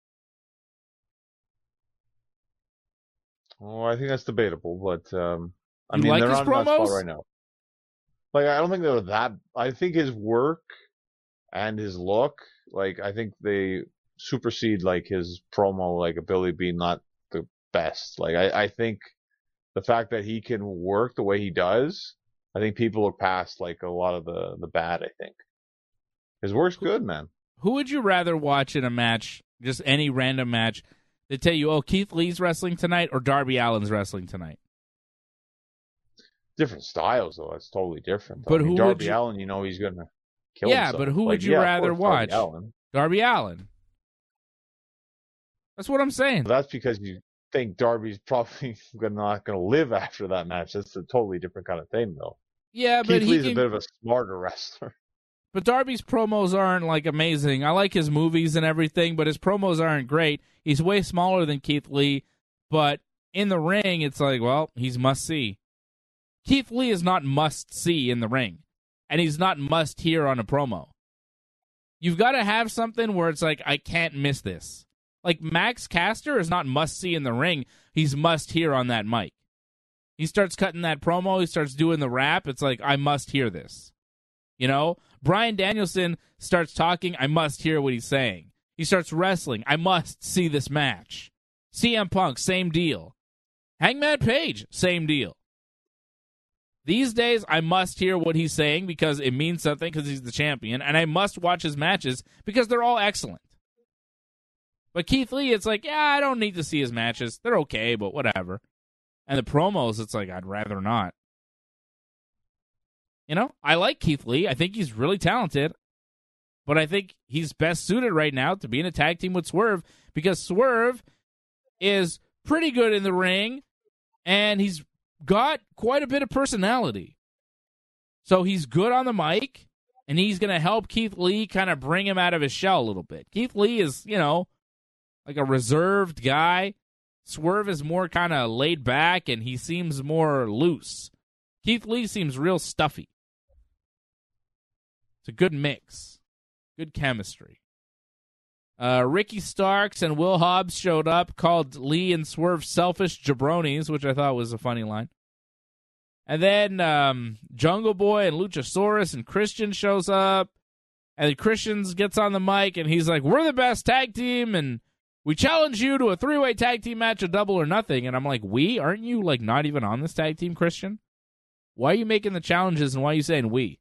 oh, I think that's debatable. But I You mean, like they're his not in that spot promos? right now. Like I don't think they're that. I think his work and his look, like I think they supersede like his promo like ability being not the best. Like I think the fact that he can work the way he does, I think people look past like a lot of the bad. I think his work's good, man. Who would you rather watch in a match, just any random match, they tell you, oh, Keith Lee's wrestling tonight or Darby Allin's wrestling tonight? Different styles though. It's totally different. But I mean, who would Darby you... Allin, you know, he's gonna kill Yeah, himself. but who Like, would you yeah, of rather course, watch? Darby Allin. Darby Allin. That's what I'm saying. But that's because you think Darby's probably not gonna live after that match. That's a totally different kind of thing, though. Yeah, but Keith Lee's a bit of a smarter wrestler. But Darby's promos aren't, like, amazing. I like his movies and everything, but his promos aren't great. He's way smaller than Keith Lee, but in the ring, it's like, well, he's must-see. Keith Lee is not must-see in the ring, and he's not must-hear on a promo. You've got to have something where it's like, I can't miss this. Like, Max Caster is not must-see in the ring. He's must-hear on that mic. He starts cutting that promo. He starts doing the rap. It's like, I must hear this. You know? Bryan Danielson starts talking. I must hear what he's saying. He starts wrestling. I must see this match. CM Punk, same deal. Hangman Page, same deal. These days, I must hear what he's saying because it means something because he's the champion, and I must watch his matches because they're all excellent. But Keith Lee, it's like, yeah, I don't need to see his matches. They're okay, but whatever. And the promos, it's like, I'd rather not. You know, I like Keith Lee. I think he's really talented. But I think he's best suited right now to be in a tag team with Swerve because Swerve is pretty good in the ring, and he's got quite a bit of personality. So he's good on the mic, and he's going to help Keith Lee kind of bring him out of his shell a little bit. Keith Lee is, you know, like a reserved guy. Swerve is more kind of laid back, and he seems more loose. Keith Lee seems real stuffy. It's a good mix. Good chemistry. Ricky Starks and Will Hobbs showed up, called Lee and Swerve selfish jabronis, which I thought was a funny line. And then Jungle Boy and Luchasaurus and Christian shows up. And Christian gets on the mic, and he's like, we're the best tag team, and we challenge you to a 3-way tag team match of Double or Nothing. And I'm like, we? Aren't you, like, not even on this tag team, Christian? Why are you making the challenges, and why are you saying we?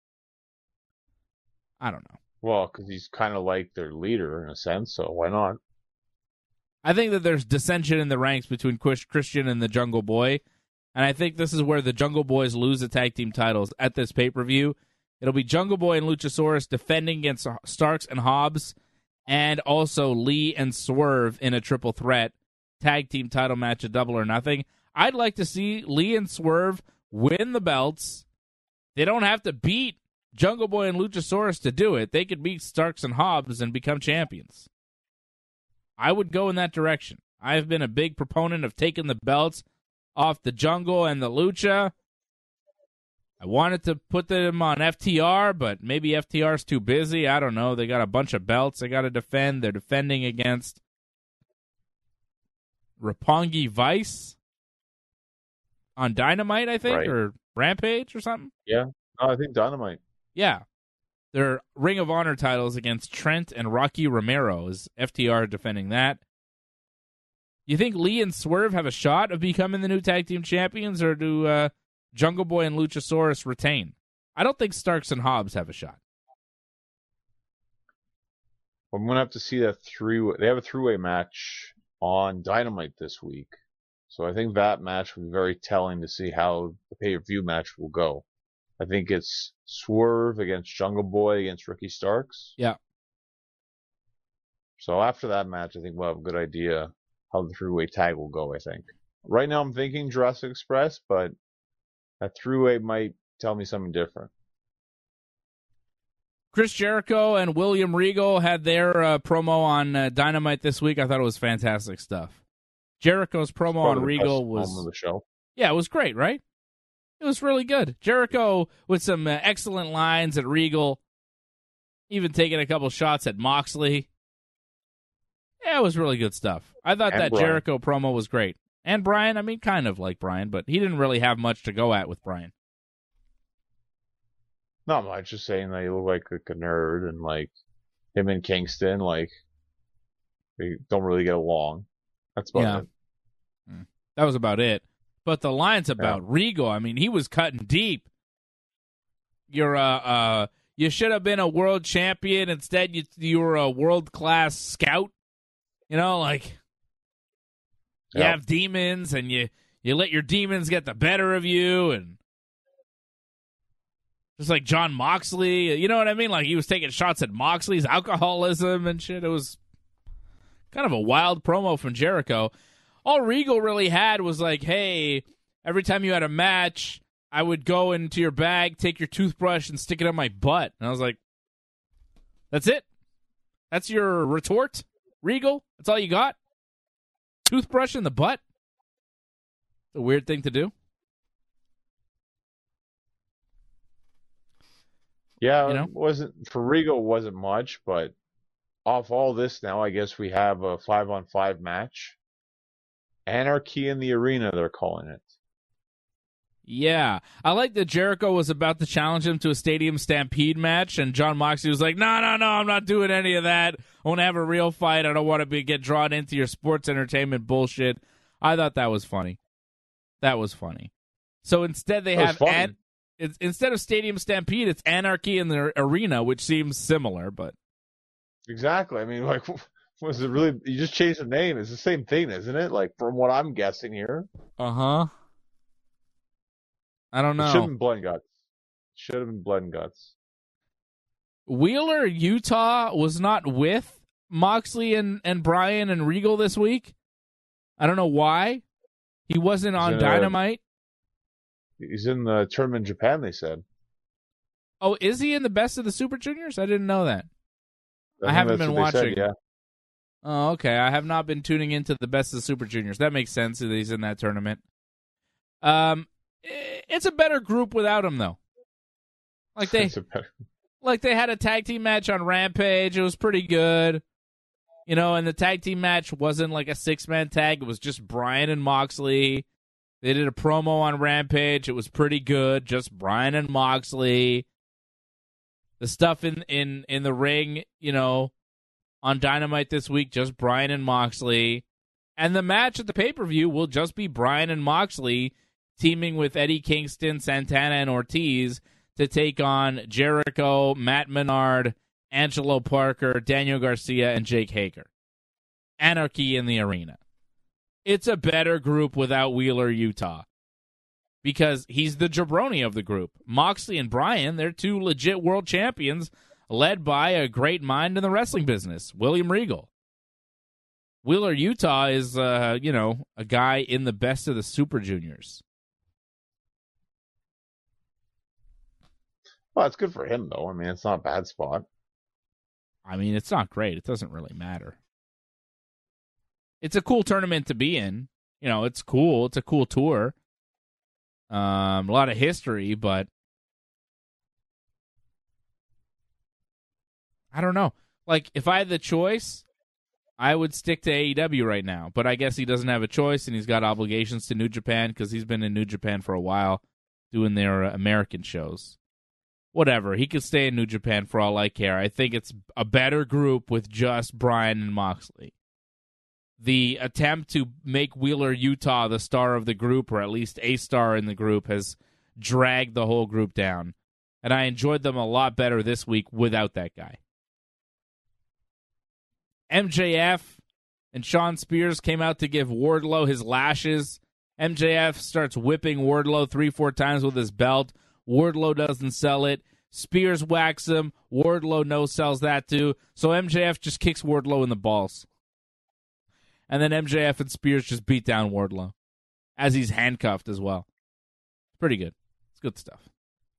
I don't know. Well, because he's kind of like their leader in a sense, so why not? I think that there's dissension in the ranks between Christian and the Jungle Boy, and I think this is where the Jungle Boys lose the tag team titles at this pay-per-view. It'll be Jungle Boy and Luchasaurus defending against Starks and Hobbs, and also Lee and Swerve in a triple threat tag team title match of Double or Nothing. I'd like to see Lee and Swerve win the belts. They don't have to beat Jungle Boy and Luchasaurus to do it. They could beat Starks and Hobbs and become champions. I would go in that direction. I've been a big proponent of taking the belts off the Jungle and the Lucha. I wanted to put them on FTR, but maybe FTR's too busy. I don't know. They got a bunch of belts they got to defend. They're defending against Roppongi Vice on Dynamite, I think, Right. or Rampage or something. Yeah. No, I think Dynamite. Yeah. Their Ring of Honor titles against Trent and Rocky Romero. Is FTR defending that? You think Lee and Swerve have a shot of becoming the new tag team champions, or do Jungle Boy and Luchasaurus retain? I don't think Starks and Hobbs have a shot. I'm gonna have to see that they have a 3-way match on Dynamite this week, so I think that match will be very telling to see how the pay-per-view match will go. I think it's Swerve against Jungle Boy against Ricky Starks. Yeah. So after that match, I think we'll have a good idea how the three-way tag will go, I think. Right now I'm thinking Jurassic Express, but that three-way might tell me something different. Chris Jericho and William Regal had their promo on Dynamite this week. I thought it was fantastic stuff. Jericho's promo on Regal was moment of the show. Yeah, it was great, right? It was really good. Jericho with some excellent lines at Regal, even taking a couple shots at Moxley. Yeah, it was really good stuff. I thought that Bryan. Jericho promo was great. And Bryan, I mean, kind of like Bryan, but he didn't really have much to go at with Bryan. Not much, just saying that you look like a nerd, and like him and Kingston, like they don't really get along. That's about it. That was about it. But the lines about Regal, I mean, he was cutting deep. You should have been a world champion. Instead, you were a world-class scout. You know, like you have demons, and you let your demons get the better of you, and just like John Moxley, you know what I mean? Like he was taking shots at Moxley's alcoholism and shit. It was kind of a wild promo from Jericho. All Regal really had was like, hey, every time you had a match, I would go into your bag, take your toothbrush, and stick it on my butt. And I was like, that's it? That's your retort, Regal? That's all you got? Toothbrush in the butt? It's a weird thing to do. Yeah, You know? it wasn't for Regal. It wasn't much, but off all this now, I guess we have a 5-on-5 match. Anarchy in the Arena, they're calling it. Yeah. I like that Jericho was about to challenge him to a Stadium Stampede match, and John Moxley was like, no, I'm not doing any of that. I want to have a real fight. I don't want to get drawn into your sports entertainment bullshit. I thought that was funny. That was funny. So instead they have instead of Stadium Stampede, it's Anarchy in the Arena, which seems similar, but exactly. I mean, like, was it really? You just changed the name. It's the same thing, isn't it? Like, from what I'm guessing here. I don't know. It should have been Blood and Guts. Should have been Blood and Guts. Wheeler, Utah was not with Moxley and Bryan and Regal this week. I don't know why. He wasn't on Dynamite. He's in the tournament in Japan, they said. Oh, is he in the Best of the Super Juniors? I didn't know that. I haven't been watching. Said, yeah. Oh, okay. I have not been tuning into the Best of the Super Juniors. That makes sense that he's in that tournament. It's a better group without him, though. Like they had a tag team match on Rampage. It was pretty good. You know, and the tag team match wasn't like a 6-man tag. It was just Bryan and Moxley. They did a promo on Rampage. It was pretty good. Just Bryan and Moxley. The stuff in the ring, you know, on Dynamite this week, just Bryan and Moxley. And the match at the pay-per-view will just be Bryan and Moxley teaming with Eddie Kingston, Santana, and Ortiz to take on Jericho, Matt Menard, Angelo Parker, Daniel Garcia, and Jake Hager. Anarchy in the Arena. It's a better group without Wheeler, Utah. Because he's the jabroni of the group. Moxley and Bryan, they're two legit world champions led by a great mind in the wrestling business, William Regal. Wheeler, Utah is, a guy in the Best of the Super Juniors. Well, it's good for him, though. I mean, it's not a bad spot. I mean, it's not great. It doesn't really matter. It's a cool tournament to be in. You know, it's cool. It's a cool tour. A lot of history, but I don't know. Like, if I had the choice, I would stick to AEW right now. But I guess he doesn't have a choice, and he's got obligations to New Japan because he's been in New Japan for a while doing their American shows. Whatever. He could stay in New Japan for all I care. I think it's a better group with just Bryan and Moxley. The attempt to make Wheeler, Utah the star of the group, or at least a star in the group, has dragged the whole group down. And I enjoyed them a lot better this week without that guy. MJF and Shawn Spears came out to give Wardlow his lashes. MJF starts whipping Wardlow 3-4 times with his belt. Wardlow doesn't sell it. Spears whacks him. Wardlow no-sells that too. So MJF just kicks Wardlow in the balls. And then MJF and Spears just beat down Wardlow as he's handcuffed as well. Pretty good. It's good stuff.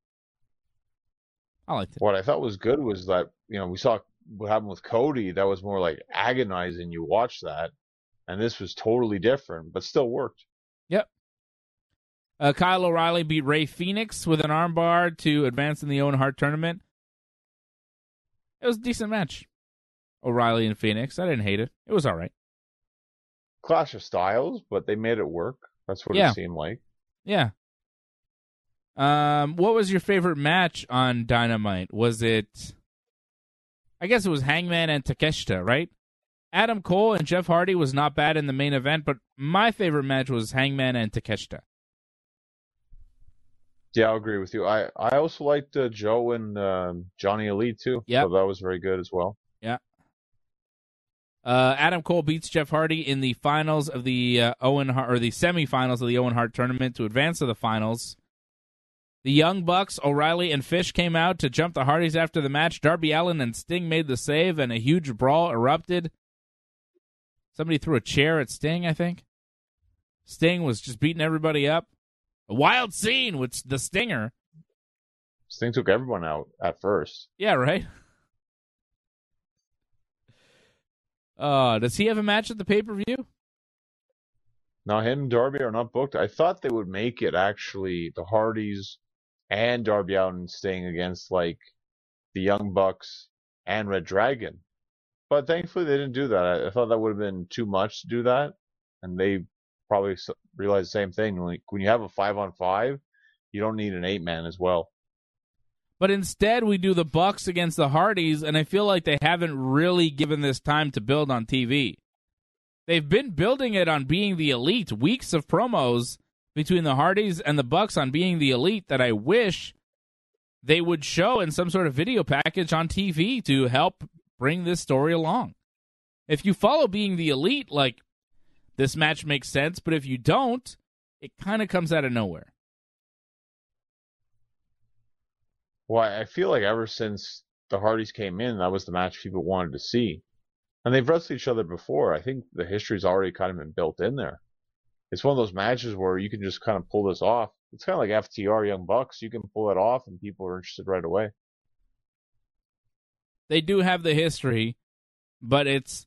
I liked it. What I thought was good was that, we saw what happened with Cody. That was more like agonizing. You watch that. And this was totally different, but still worked. Yep. Kyle O'Reilly beat Ray Phoenix with an armbar to advance in the Owen Hart tournament. It was a decent match. O'Reilly and Phoenix. I didn't hate it. It was all right. Clash of styles, but they made it work. That's what it seemed like. Yeah. What was your favorite match on Dynamite? Was it... I guess it was Hangman and Takeshita, right? Adam Cole and Jeff Hardy was not bad in the main event, but my favorite match was Hangman and Takeshita. Yeah, I'll agree with you. I also liked Joe and Johnny Elite too. Yeah, so that was very good as well. Yeah. Adam Cole beats Jeff Hardy in the finals of the the semifinals of the Owen Hart tournament to advance to the finals. The Young Bucks, O'Reilly, and Fish came out to jump the Hardys after the match. Darby Allin and Sting made the save, and a huge brawl erupted. Somebody threw a chair at Sting, I think. Sting was just beating everybody up. A wild scene with the Stinger. Sting took everyone out at first. Yeah, right? Does he have a match at the pay-per-view? No, him and Darby are not booked. I thought they would make it, actually, the Hardys and Darby Allin and Sting against, like, the Young Bucks and Red Dragon. But thankfully they didn't do that. I thought that would have been too much to do that. And they probably realized the same thing. Like, when you have a 5-on-5, you don't need an 8-man as well. But instead we do the Bucks against the Hardys, and I feel like they haven't really given this time to build on TV. They've been building it on being the Elite. Weeks of promos between the Hardys and the Bucks on being the Elite that I wish they would show in some sort of video package on TV to help bring this story along. If you follow being the Elite, like, this match makes sense, but if you don't, it kind of comes out of nowhere. Well, I feel like ever since the Hardys came in, that was the match people wanted to see. And they've wrestled each other before. I think the history's already kind of been built in there. It's one of those matches where you can just kind of pull this off. It's kind of like FTR Young Bucks. You can pull it off and people are interested right away. They do have the history, but it's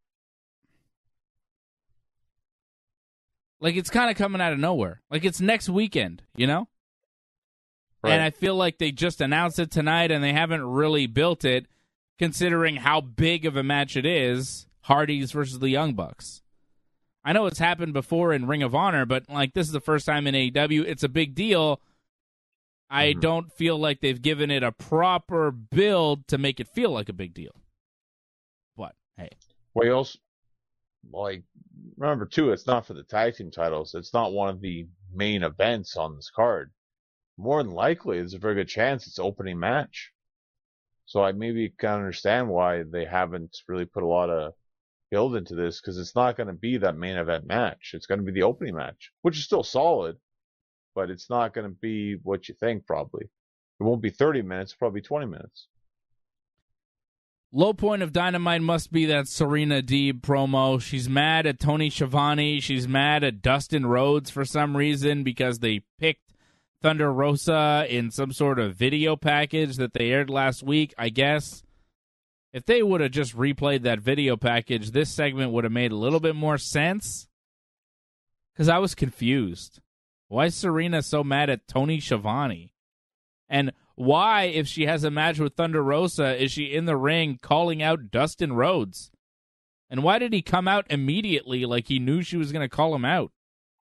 like it's kind of coming out of nowhere. Like it's next weekend, you know? Right. And I feel like they just announced it tonight and they haven't really built it, considering how big of a match it is, Hardys versus the Young Bucks. I know it's happened before in Ring of Honor, but like this is the first time in AEW. It's a big deal. I don't feel like they've given it a proper build to make it feel like a big deal. But, hey. Well, you also, like, remember, too, it's not for the tag team titles. It's not one of the main events on this card. More than likely, there's a very good chance it's opening match. So I maybe can understand why they haven't really put a lot of build into this, because it's not going to be that main event match. It's going to be the opening match, which is still solid, but it's not going to be what you think, probably. It won't be 30 minutes, probably 20 minutes. Low point of Dynamite must be that Serena Deeb promo. She's mad at Tony Schiavone. She's mad at Dustin Rhodes for some reason because they picked Thunder Rosa in some sort of video package that they aired last week, I guess. If they would have just replayed that video package, this segment would have made a little bit more sense. Because I was confused. Why is Serena so mad at Tony Schiavone? And why, if she has a match with Thunder Rosa, is she in the ring calling out Dustin Rhodes? And why did he come out immediately like he knew she was going to call him out?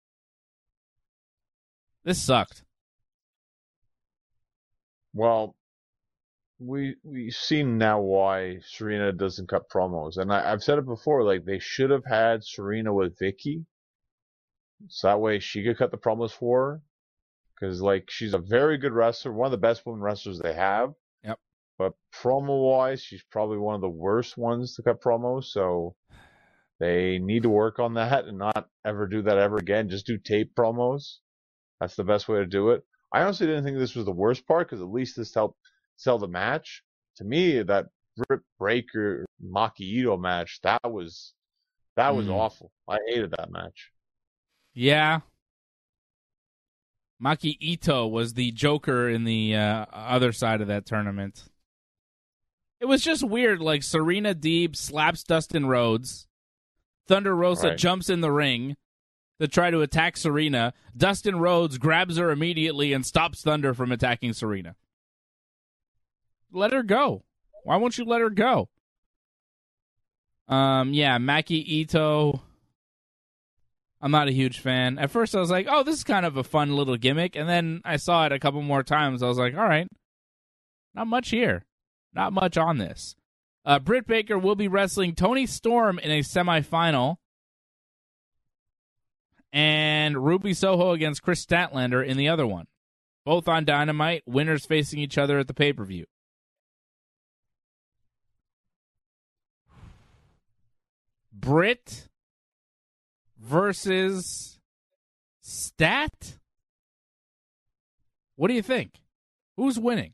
This sucked. Well, we've seen now why Serena doesn't cut promos. And I've said it before, like, they should have had Serena with Vicky. So that way she could cut the promos for her. Because, like, she's a very good wrestler, one of the best women wrestlers they have. Yep. But promo-wise, she's probably one of the worst ones to cut promos. So they need to work on that and not ever do that ever again. Just do tape promos. That's the best way to do it. I honestly didn't think this was the worst part, because at least this helped sell the match. To me, that Britt Baker Maki Ito match, that was awful. I hated that match. Yeah. Maki Ito was the Joker in the other side of that tournament. It was just weird. Like, Serena Deeb slaps Dustin Rhodes. Thunder Rosa jumps in the ring to try to attack Serena. Dustin Rhodes grabs her immediately and stops Thunder from attacking Serena. Let her go. Why won't you let her go? Yeah, Maki Ito. I'm not a huge fan. At first I was like, oh, this is kind of a fun little gimmick. And then I saw it a couple more times. I was like, all right, not much here. Not much on this. Britt Baker will be wrestling Toni Storm in a semifinal. And Ruby Soho against Chris Statlander in the other one. Both on Dynamite, winners facing each other at the pay-per-view. Britt versus Stat? What do you think? Who's winning?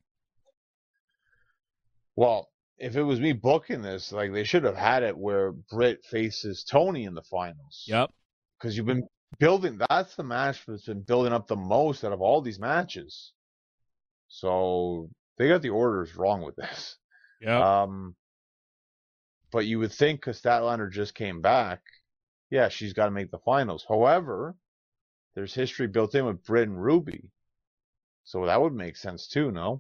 Well, if it was me booking this, like, they should have had it where Britt faces Toni in the finals. Yep. Because you've been building, that's the match that's been building up the most out of all these matches. So they got the orders wrong with this. Yep. But you would think because Statlander just came back, yeah, she's got to make the finals. However, there's history built in with Britt and Ruby. So that would make sense too, no?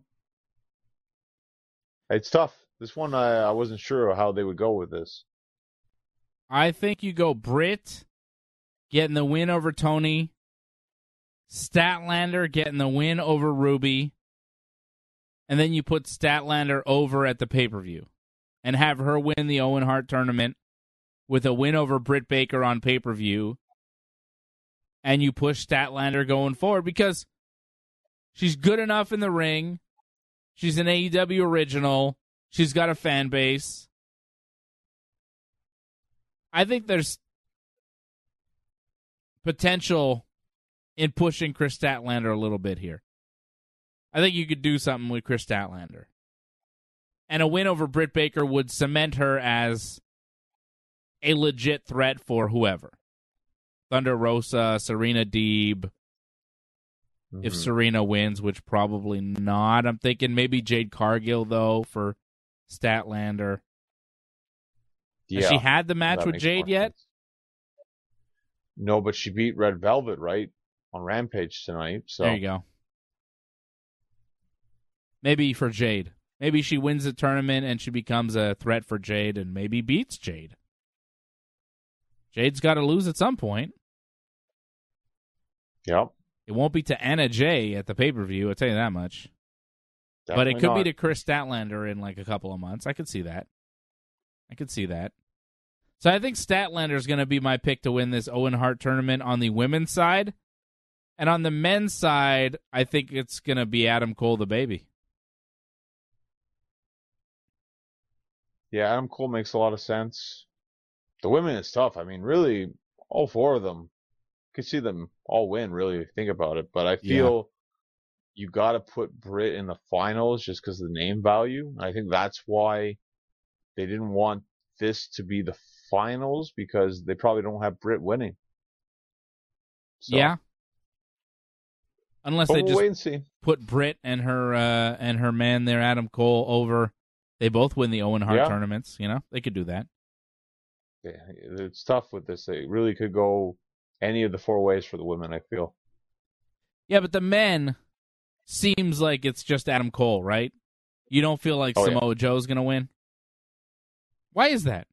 It's tough. This one, I wasn't sure how they would go with this. I think you go Britt getting the win over Toni, Statlander getting the win over Ruby, and then you put Statlander over at the pay-per-view and have her win the Owen Hart tournament with a win over Britt Baker on pay-per-view, and you push Statlander going forward because she's good enough in the ring. She's an AEW original. She's got a fan base. I think there's potential in pushing Chris Statlander a little bit here. I think you could do something with Chris Statlander. And a win over Britt Baker would cement her as a legit threat for whoever. Thunder Rosa, Serena Deeb. If Serena wins, which probably not. I'm thinking maybe Jade Cargill, though, for Statlander. Yeah, has she had the match with Jade yet? Sense. No, but she beat Red Velvet, right, on Rampage tonight. So there you go. Maybe for Jade. Maybe she wins the tournament and she becomes a threat for Jade and maybe beats Jade. Jade's got to lose at some point. Yep. It won't be to Anna Jay at the pay-per-view, I'll tell you that much. Definitely but it could not. be to Chris Statlander in like a couple of months. I could see that. So I think Statlander is going to be my pick to win this Owen Hart tournament on the women's side. And on the men's side, I think it's going to be Adam Cole the baby. Yeah, Adam Cole makes a lot of sense. The women is tough. I mean, really, all four of them. You could see them all win, really, if you think about it. But I feel you got to put Britt in the finals just because of the name value. I think that's why they didn't want this to be the finals, because they probably don't have Britt winning. So, yeah. Unless they we'll just wait and see. Put Britt and her man there, Adam Cole, over. They both win the Owen Hart tournaments. You know, they could do that. Yeah, it's tough with this. It really could go any of the four ways for the women, I feel. Yeah, but the men seems like it's just Adam Cole, right? You don't feel like Samoa Joe's going to win? Why is that?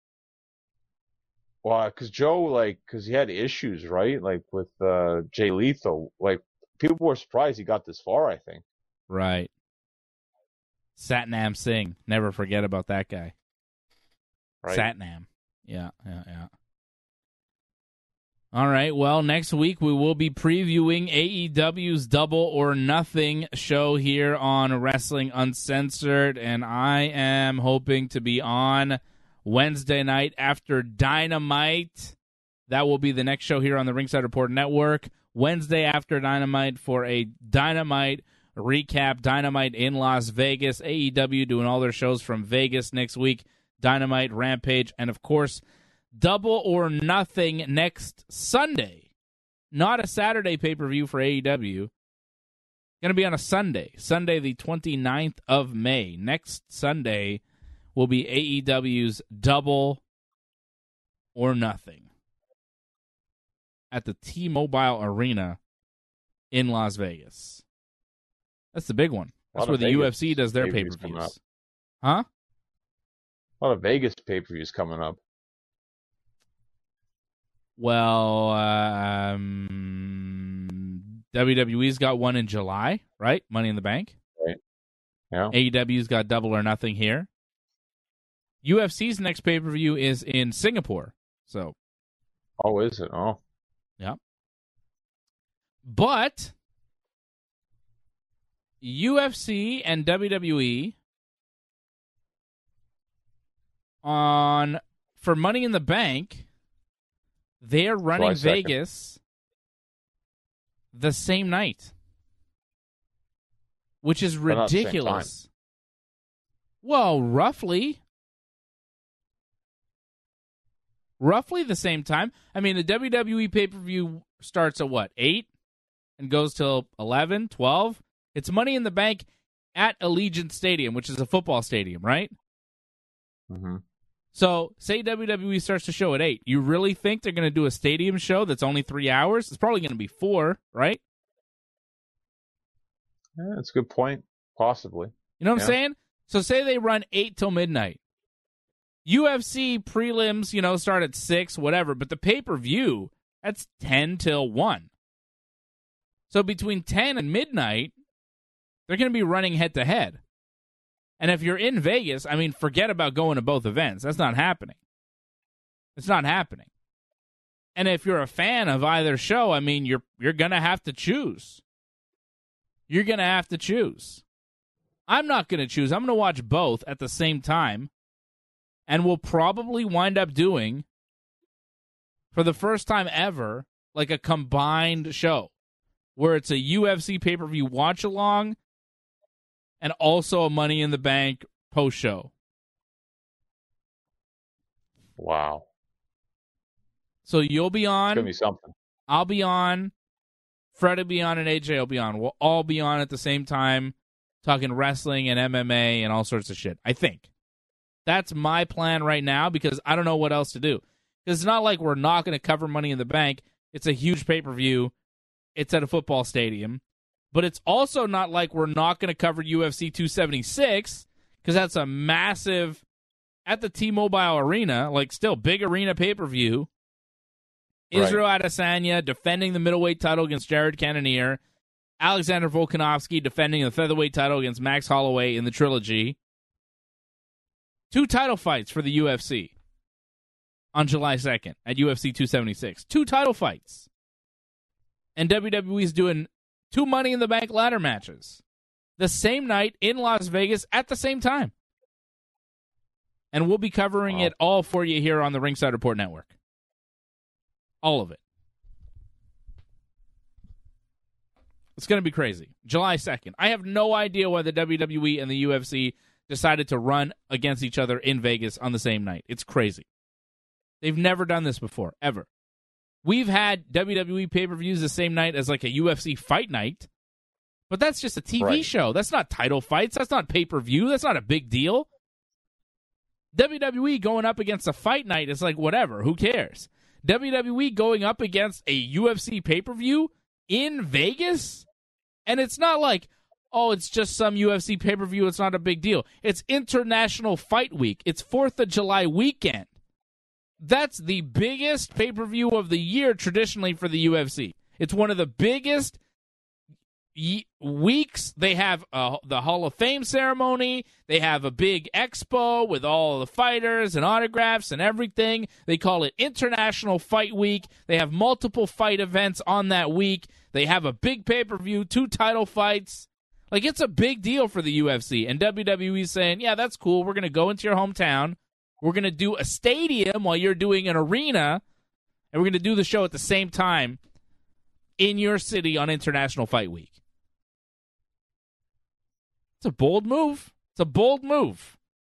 Well, because Joe, because he had issues, right? Like with Jay Lethal. Like, people were surprised he got this far, I think. Right. Satnam Singh. Never forget about that guy. Right. Satnam. Yeah. All right, well, next week we will be previewing AEW's Double or Nothing show here on Wrestling Uncensored, and I am hoping to be on Wednesday night after Dynamite. That will be the next show here on the Ringside Report Network. Wednesday after Dynamite for a Dynamite recap. Dynamite in Las Vegas. AEW doing all their shows from Vegas next week. Dynamite, Rampage, and of course, Double or Nothing next Sunday. Not a Saturday pay-per-view for AEW. Going to be on a Sunday. Sunday, the 29th of May. Next Sunday will be AEW's Double or Nothing at the T-Mobile Arena in Las Vegas. That's the big one. That's where the UFC does their pay-per-views. Huh? A lot of Vegas pay-per-views coming up. Well, WWE's got one in July, right? Money in the Bank. Right. Yeah. AEW's got Double or Nothing here. UFC's next pay-per-view is in Singapore. So. Oh, is it? Oh. Yeah. But UFC and WWE for Money in the Bank, they're running Vegas the same night, which is ridiculous. Well, roughly the same time. I mean, the WWE pay-per-view starts at what, 8 and goes till 11, 12? It's Money in the Bank at Allegiant Stadium, which is a football stadium, right? Mm-hmm. So, say WWE starts the show at 8. You really think they're going to do a stadium show that's only 3 hours? It's probably going to be 4, right? Yeah, that's a good point. Possibly. You know what I'm saying? So, say they run 8 till midnight. UFC prelims, start at 6, whatever. But the pay-per-view, that's 10 till 1. So, between 10 and midnight, they're going to be running head-to-head. And if you're in Vegas, I mean, forget about going to both events. That's not happening. It's not happening. And if you're a fan of either show, I mean, you're going to have to choose. You're going to have to choose. I'm not going to choose. I'm going to watch both at the same time. And we'll probably wind up doing, for the first time ever, like a combined show where it's a UFC pay-per-view watch-along and also a Money in the Bank post-show. Wow. So you'll be on. It's going to be something. I'll be on. Fred will be on and AJ will be on. We'll all be on at the same time talking wrestling and MMA and all sorts of shit, I think. That's my plan right now because I don't know what else to do. Because it's not like we're not going to cover Money in the Bank. It's a huge pay-per-view. It's at a football stadium. But it's also not like we're not going to cover UFC 276 because that's a massive, at the T-Mobile Arena, like still big arena pay-per-view. Right. Israel Adesanya defending the middleweight title against Jared Cannonier. Alexander Volkanovski defending the featherweight title against Max Holloway in the trilogy. 2 title fights for the UFC on July 2nd at UFC 276. 2 title fights. And WWE's doing 2 Money in the Bank ladder matches the same night in Las Vegas at the same time. And we'll be covering it all for you here on the Ringside Report Network. All of it. It's going to be crazy. July 2nd. I have no idea why the WWE and the UFC decided to run against each other in Vegas on the same night. It's crazy. They've never done this before, ever. We've had WWE pay-per-views the same night as like a UFC fight night, but that's just a TV show. That's not title fights. That's not pay-per-view. That's not a big deal. WWE going up against a fight night is like whatever. Who cares? WWE going up against a UFC pay-per-view in Vegas? And it's not like, oh, it's just some UFC pay-per-view. It's not a big deal. It's International Fight Week. It's 4th of July weekend. That's the biggest pay-per-view of the year traditionally for the UFC. It's one of the biggest weeks. They have the Hall of Fame ceremony. They have a big expo with all the fighters and autographs and everything. They call it International Fight Week. They have multiple fight events on that week. They have a big pay-per-view, 2 title fights. Like, it's a big deal for the UFC. And WWE's saying, yeah, that's cool. We're going to go into your hometown. We're going to do a stadium while you're doing an arena, and we're going to do the show at the same time in your city on International Fight Week. a bold move. It's a bold move.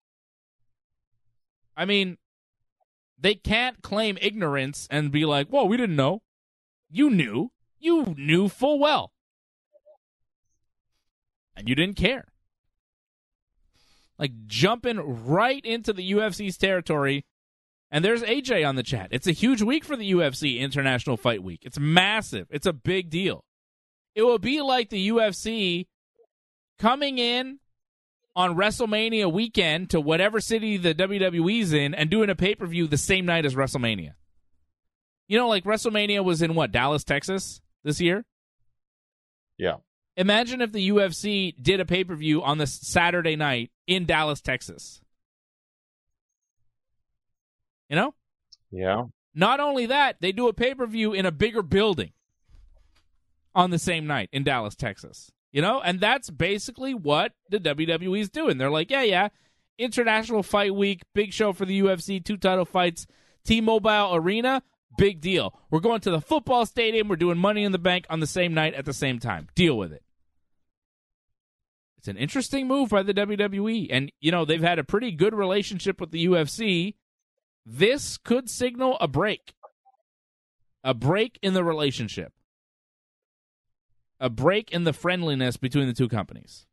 I mean, they can't claim ignorance and be like, "Well, we didn't know." You knew. You knew full well. And you didn't care. Like, jumping right into the UFC's territory. And there's AJ on the chat. It's a huge week for the UFC, International Fight Week. It's massive. It's a big deal. It will be like the UFC coming in on WrestleMania weekend to whatever city the WWE's in and doing a pay-per-view the same night as WrestleMania. You know, like WrestleMania was in, Dallas, Texas this year? Yeah. Imagine if the UFC did a pay-per-view on this Saturday night in Dallas, Texas. You know? Yeah. Not only that, they do a pay-per-view in a bigger building on the same night in Dallas, Texas. You know? And that's basically what the WWE is doing. They're like, yeah, International Fight Week, big show for the UFC, 2 title fights, T-Mobile Arena, big deal. We're going to the football stadium, we're doing Money in the Bank on the same night at the same time. Deal with it. It's an interesting move by the WWE. And, you know, they've had a pretty good relationship with the UFC. This could signal a break. A break in the relationship. A break in the friendliness between the two companies.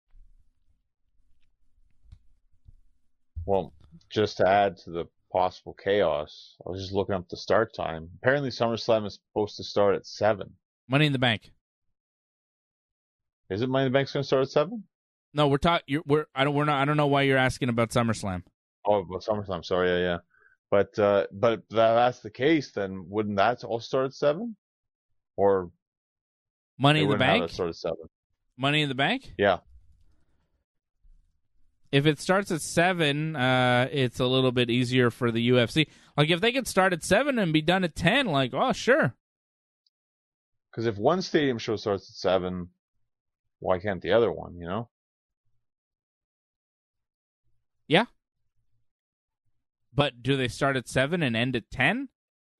Well, just to add to the possible chaos, I was just looking up the start time. Apparently SummerSlam is supposed to start at 7. Money in the Bank. Is it Money in the Bank's going to start at 7? No, I don't know why you're asking about SummerSlam. Oh, well, SummerSlam. Sorry, yeah. But if that's the case, then wouldn't that all start at 7? Or Money in the Bank? Start at 7. Money in the Bank? Yeah. If it starts at 7, it's a little bit easier for the UFC. Like, if they could start at 7 and be done at 10, like, oh, sure. Because if one stadium show starts at 7, why can't the other one, you know? Yeah. But do they start at 7 and end at 10?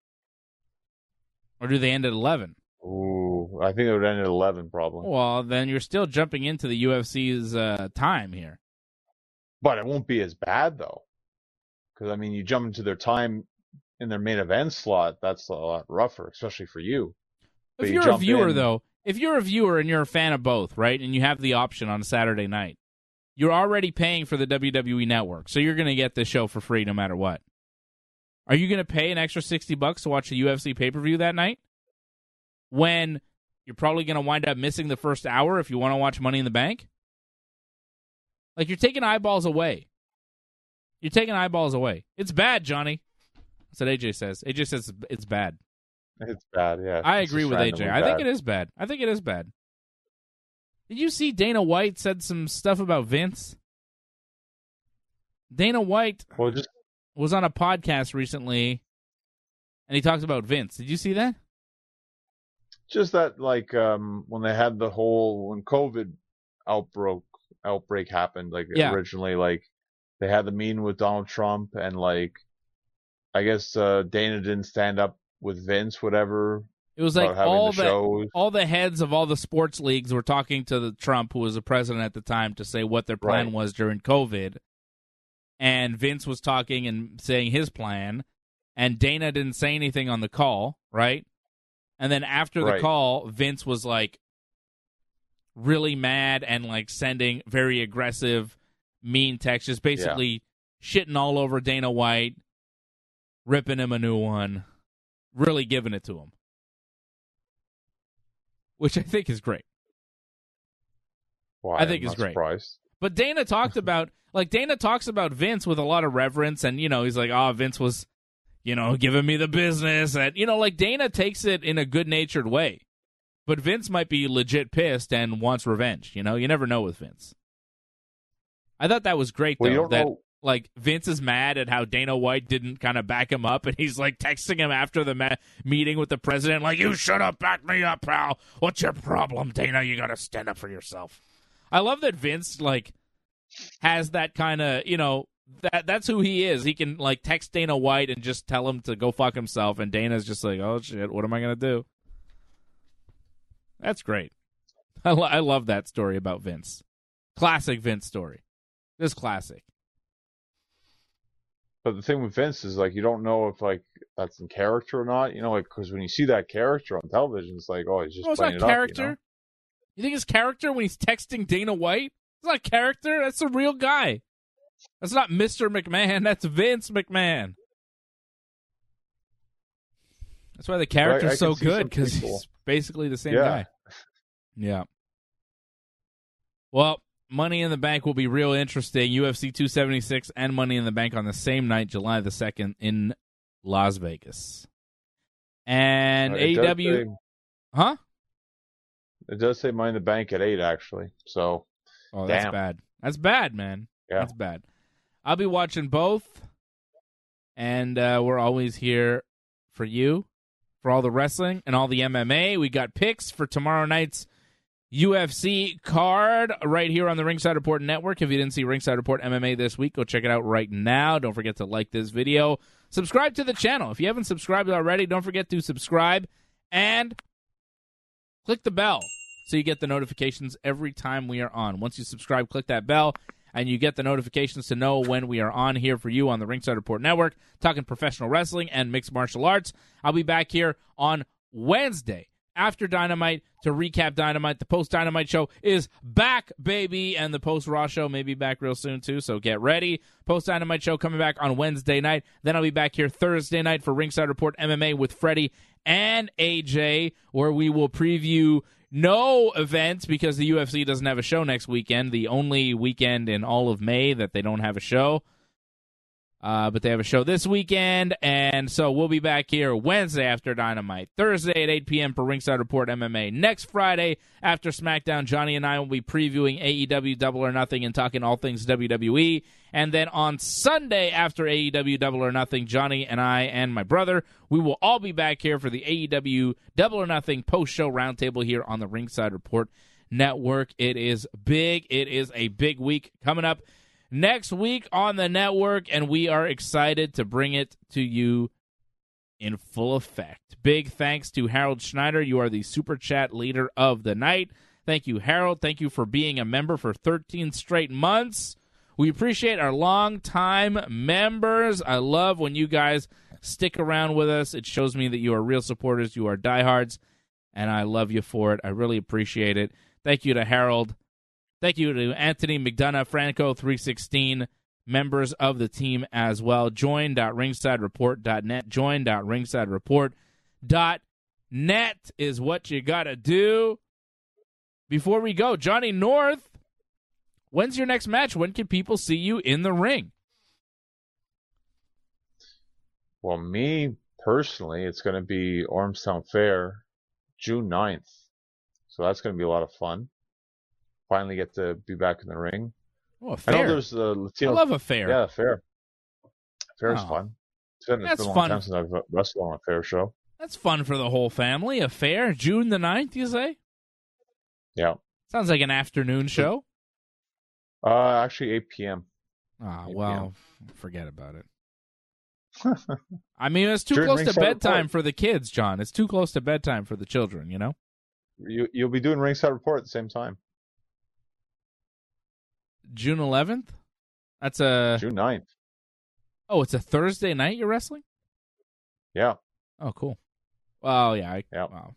Or do they end at 11? Ooh, I think it would end at 11 probably. Well, then you're still jumping into the UFC's time here. But it won't be as bad, though. Because, I mean, you jump into their time in their main event slot, that's a lot rougher, especially for you. If you're a viewer, though, if you're a viewer and you're a fan of both, right, and you have the option on a Saturday night, you're already paying for the WWE Network, so you're going to get this show for free no matter what. Are you going to pay an extra $60 to watch the UFC pay-per-view that night? When you're probably going to wind up missing the first hour if you want to watch Money in the Bank? Like, you're taking eyeballs away. You're taking eyeballs away. It's bad, Johnny. That's what AJ says. AJ says it's bad. It's bad, yeah. I agree with AJ. I think it is bad. I think it is bad. Did you see Dana White said some stuff about Vince? Dana White was on a podcast recently, and he talks about Vince. Did you see that? Just that, like, when they had when COVID outbreak happened, originally, like, they had the meeting with Donald Trump, and, like, I guess Dana didn't stand up with Vince, whatever. It was like all the heads of all the sports leagues were talking to the Trump, who was the president at the time, to say what their plan was during COVID. And Vince was talking and saying his plan, and Dana didn't say anything on the call, right? And then after the call, Vince was like really mad and like sending very aggressive, mean texts, just basically shitting all over Dana White, ripping him a new one, really giving it to him. Which I think is great. Why? I think is great. Surprised. But Dana talks about Vince with a lot of reverence, and, you know, he's like, oh, Vince was, you know, giving me the business. And, you know, like, Dana takes it in a good-natured way. But Vince might be legit pissed and wants revenge. You know, you never know with Vince. I thought that was great, though, like, Vince is mad at how Dana White didn't kind of back him up, and he's, like, texting him after the meeting with the president, like, you should have backed me up, pal. What's your problem, Dana? You got to stand up for yourself. I love that Vince, like, has that kind of, you know, that's who he is. He can, like, text Dana White and just tell him to go fuck himself, and Dana's just like, oh, shit, what am I going to do? That's great. I love that story about Vince. Classic Vince story. This classic. But the thing with Vince is, like, you don't know if, like, that's in character or not. You know, like, because when you see that character on television, it's like, oh, he's just It's playing not it character. up, you know? You think it's character when he's texting Dana White? It's not character. That's a real guy. That's not Mr. McMahon. That's Vince McMahon. That's why the character's so good, because he's basically the same guy. Yeah. Well, Money in the Bank will be real interesting. UFC 276 and Money in the Bank on the same night, July the 2nd, in Las Vegas. And AEW... Huh? It does say Money in the Bank at 8, actually. So, that's bad. That's bad, man. Yeah. That's bad. I'll be watching both, and we're always here for you, for all the wrestling and all the MMA. We got picks for tomorrow night's UFC card right here on the Ringside Report Network. If you didn't see Ringside Report MMA this week, go check it out right now. Don't forget to like this video. Subscribe to the channel. If you haven't subscribed already, don't forget to subscribe and click the bell so you get the notifications every time we are on. Once you subscribe, click that bell, and you get the notifications to know when we are on here for you on the Ringside Report Network, talking professional wrestling and mixed martial arts. I'll be back here on Wednesday after Dynamite to recap Dynamite. The post-Dynamite show is back, baby, and the post-Raw show may be back real soon, too, so get ready. Post-Dynamite show coming back on Wednesday night. Then I'll be back here Thursday night for Ringside Report MMA with Freddie and AJ, where we will preview no events because the UFC doesn't have a show next weekend, the only weekend in all of May that they don't have a show. But they have a show this weekend, and so we'll be back here Wednesday after Dynamite, Thursday at 8 p.m. for Ringside Report MMA. Next Friday after SmackDown, Johnny and I will be previewing AEW Double or Nothing and talking all things WWE. And then on Sunday after AEW Double or Nothing, Johnny and I and my brother, we will all be back here for the AEW Double or Nothing post-show roundtable here on the Ringside Report Network. It is big. It is a big week coming up next week on the network, and we are excited to bring it to you in full effect. Big thanks to Harold Schneider. You are the Super Chat leader of the night. Thank you, Harold. Thank you for being a member for 13 straight months. We appreciate our long-time members. I love when you guys stick around with us. It shows me that you are real supporters. You are diehards, and I love you for it. I really appreciate it. Thank you to Harold. Thank you to Anthony McDonough, Franco316, members of the team as well. Join.ringsidereport.net. Join.ringsidereport.net is what you got to do. Before we go, Johnny North, when's your next match? When can people see you in the ring? Well, me, personally, it's going to be Ormstown Fair, June 9th. So that's going to be a lot of fun. Finally get to be back in the ring. Oh, a fair. I know there's a Latino. I love a fair. Yeah, fair. Fair's fun. That's been a long fun. time since I've wrestled on a fair show. That's fun for the whole family. A fair, June the 9th, you say? Yeah. Sounds like an afternoon show. Actually 8 p.m. Well, forget about it. I mean, it's too During close to Ringside bedtime Report. for the kids, John. It's too close to bedtime for the children, you know? You'll be doing Ringside Report at the same time. June 11th? That's a... June 9th. Oh, it's a Thursday night you're wrestling? Yeah. Oh, cool. Well, yeah. Wow.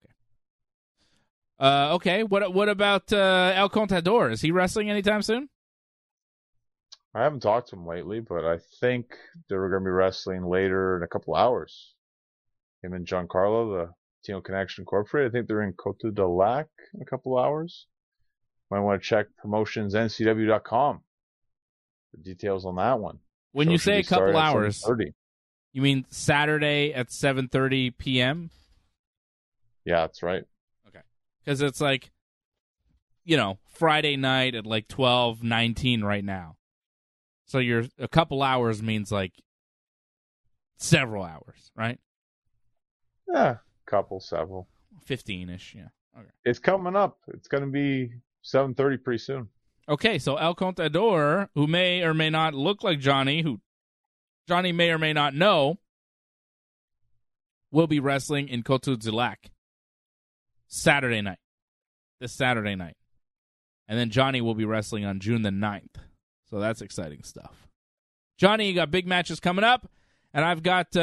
Okay. Okay. What about El Contador? Is he wrestling anytime soon? I haven't talked to him lately, but I think they were going to be wrestling later in a couple hours. Him and Giancarlo, the Latino Connection Incorporated. I think they're in Coto de Lac in a couple hours. Might want to check promotionsncw.com for details on that one. When you say a couple hours, 7:30. You mean Saturday at 7:30 p.m.? Yeah, that's right. Okay. Because it's like, Friday night at like 12:19 right now. So you're a couple hours means like several hours, right? Yeah, several. 15-ish, yeah. Okay. It's coming up. It's going to be 7:30 pretty soon. Okay, so El Contador, who may or may not look like Johnny, who Johnny may or may not know, will be wrestling in Coto de Lac Saturday night. This Saturday night. And then Johnny will be wrestling on June the 9th. So that's exciting stuff. Johnny, you got big matches coming up, and I've got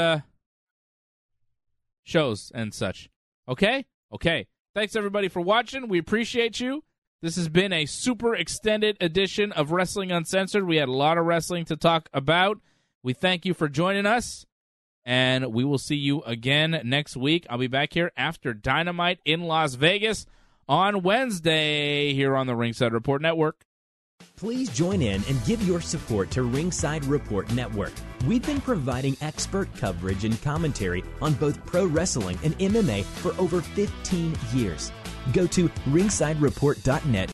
shows and such. Okay? Okay. Thanks, everybody, for watching. We appreciate you. This has been a super extended edition of Wrestling Uncensored. We had a lot of wrestling to talk about. We thank you for joining us, and we will see you again next week. I'll be back here after Dynamite in Las Vegas on Wednesday here on the Ringside Report Network. Please join in and give your support to Ringside Report Network. We've been providing expert coverage and commentary on both pro wrestling and MMA for over 15 years. Go to ringsidereport.net